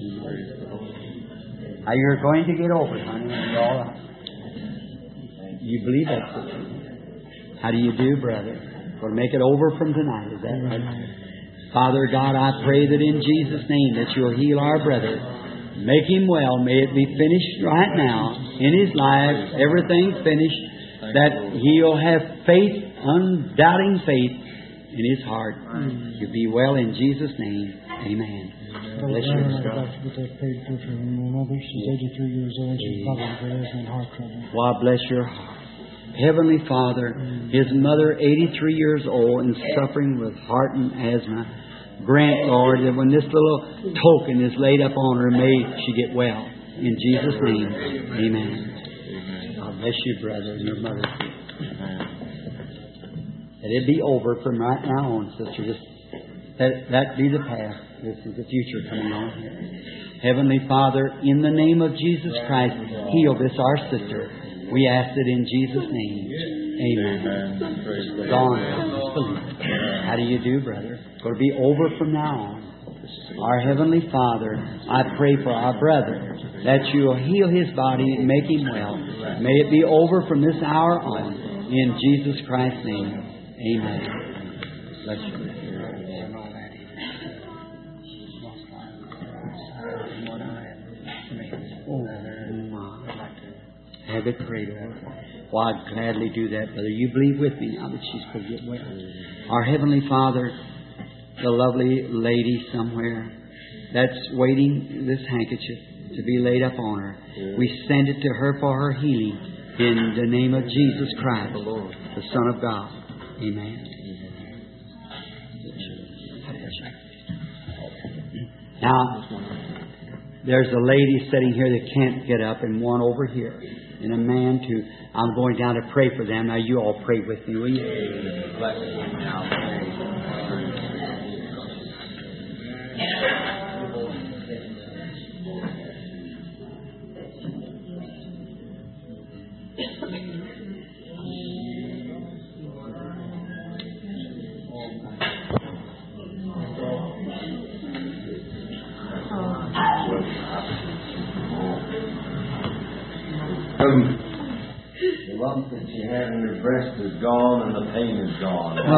Now you're going to get over it, honey. It's all right. You believe that, sister? How do you do, brother? We'll make it over from tonight. Is that right? Father God, I pray that in Jesus' name that you'll heal our brother. Make him well. May it be finished right now in his life. Everything finished. That he'll have faith, undoubting faith in his heart. You'll be well in Jesus' name. Amen. Bless you. I'd like to get that paid for for my mother. She's eighty-three years old. She's probably got asthma and heart trouble. Well, bless your heart. Heavenly Father, his mother, eighty-three years old and suffering with heart and asthma. Grant, Lord, that when this little token is laid up on her, may she get well. In Jesus' name, amen. God bless you, brother, and your mother. Amen. Let it be over from right now on, sister. Just let that be the past. This is the future coming on here. Heavenly Father, in the name of Jesus Christ, heal this our sister. We ask it in Jesus' name. Amen. Gone. How do you do, brother? It's going to be over from now on. Our Heavenly Father, I pray for our brother that you will heal his body and make him well. May it be over from this hour on. In Jesus Christ's name. Amen. Bless you. Oh, have it prayed over. Well, I'd gladly do that, brother. You believe with me now that she's going to get well. Our Heavenly Father, the lovely lady somewhere that's waiting this handkerchief to be laid up on her, we send it to her for her healing in the name of Jesus Christ, the Son of God. Amen. Now, there's a lady sitting here that can't get up and one over here. And a man too. I'm going down to pray for them. Now you all pray with me, will you? The lump that you had in your breast is gone and the pain is gone. Oh.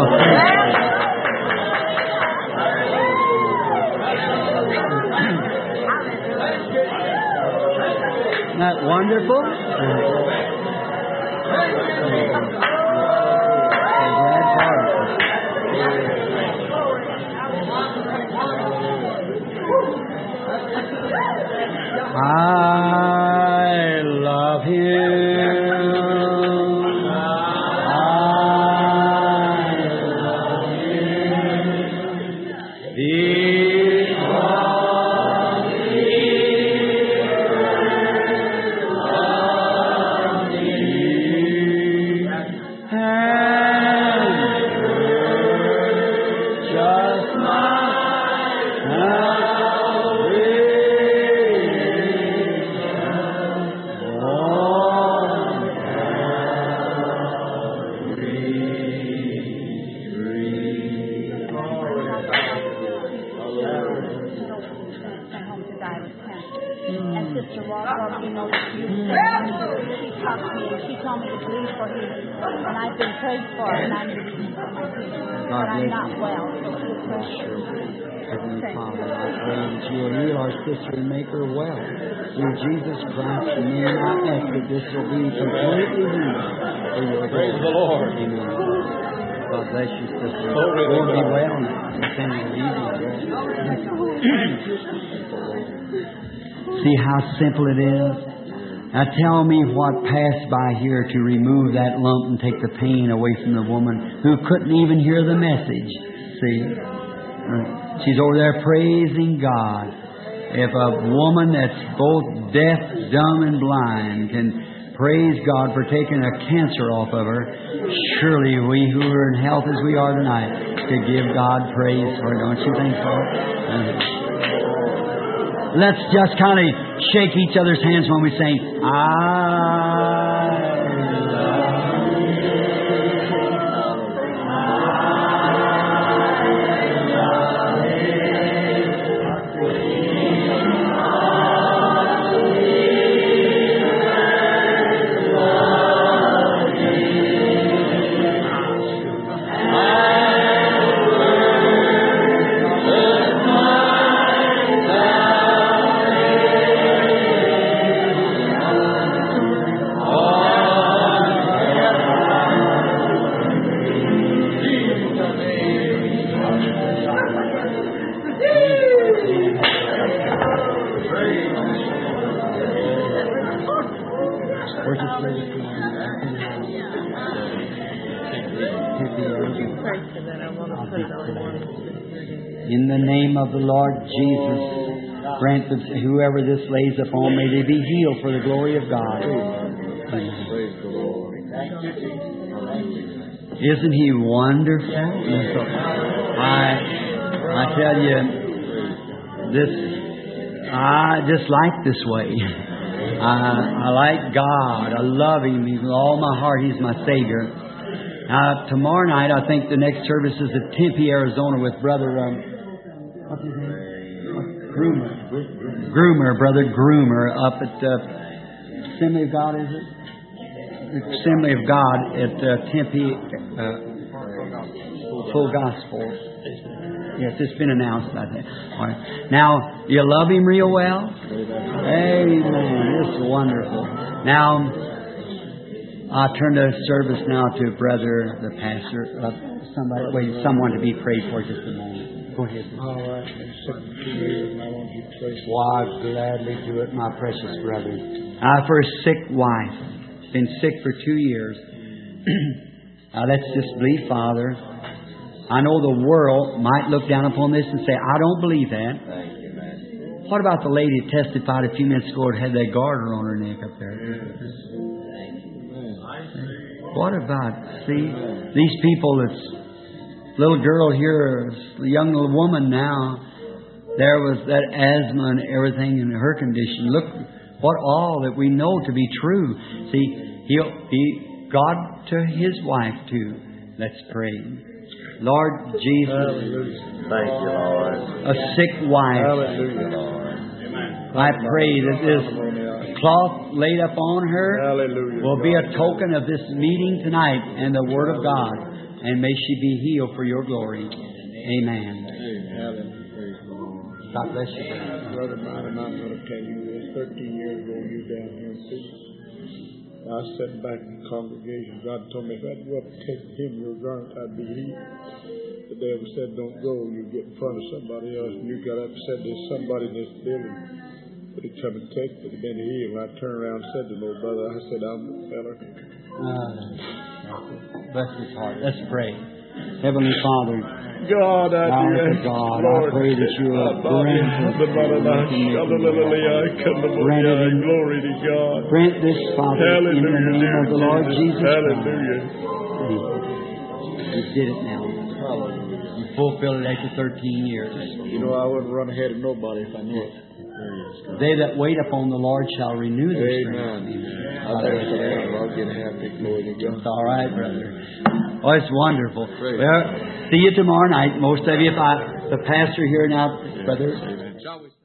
Isn't that wonderful? I love Him. Sister and make her well. Through Jesus Christ, and may I ask that this will be completely healed for your Praise the Lord. Amen. God bless you, sister. Lord, be well now. See how simple it is? Now tell me what passed by here to remove that lump and take the pain away from the woman who couldn't even hear the message. See? She's over there praising God. If a woman that's both deaf, dumb, and blind can praise God for taking a cancer off of her, surely we who are in health as we are tonight could give God praise for it. Don't you think so? Let's just kind of shake each other's hands when we sing, I in the name of the Lord Jesus, grant that whoever this lays upon, may they be healed for the glory of God. Amen. Praise the Lord. Thank you, Jesus. Isn't He wonderful? And so I, I tell you, this, I just like this way. I, I like God. I love Him. With all my heart, He's my Savior. Now, tomorrow night, I think the next service is at Tempe, Arizona with Brother, um, what's his name? Groomer. Groomer, Brother Groomer, up at the uh, Assembly of God, is it? The Assembly of God at uh, Tempe, uh, Full Gospel. Yes, it's been announced, I think. All right. Now, do you love Him real well? Amen. It's wonderful. Now, I'll turn the service now to Brother, the pastor. Uh, somebody, wait, someone to be prayed for just a moment. Go ahead. All right. I want you to pray. Well, I'd gladly do it, my precious brother. I have for a sick wife. Been sick for two years. Now, let's just believe, Father. I know the world might look down upon this and say, I don't believe that. Thank you, man. What about the lady who testified a few minutes ago and had that garter on her neck up there? What about, see, these people that's, little girl here, a young little woman now, there was that asthma and everything in her condition. Look, what all that we know to be true. See, He'll be God to His wife too. Let's pray. Lord Jesus, Hallelujah. Thank you, Lord. a sick wife, Hallelujah, Lord. I pray that this cloth laid upon her Hallelujah. will be a token of this meeting tonight and the Word of God. And may she be healed for your glory. Amen. God bless you. Brother mine, and I'm going to tell you this. thirteen years ago, you down here in Phoenix, I sat back in the congregation. God told me if I'd go up and take him your garment, I'd be healed. The devil said, don't go. You get in front of somebody else. And you got up and said, there's somebody in this building. But he come and take me to been healed. And I turned around and said to the little brother, I said, I'm the fella. Uh, bless his heart. Let's pray. Heavenly Father, God, I now do to God, I pray that you will grant the Granted, glory to God. grant this, Father, in the name of the Lord Jesus Hallelujah. Christ. You did it now. You fulfilled it after thirteen years. You know, I wouldn't run ahead of nobody if I knew it. They that wait upon the Lord shall renew their strength. Amen. I think I'll get happy. Glory to God. It's all right, brother. Oh, it's wonderful. Well, see you tomorrow night. Most of you, if I, the pastor here now, brother.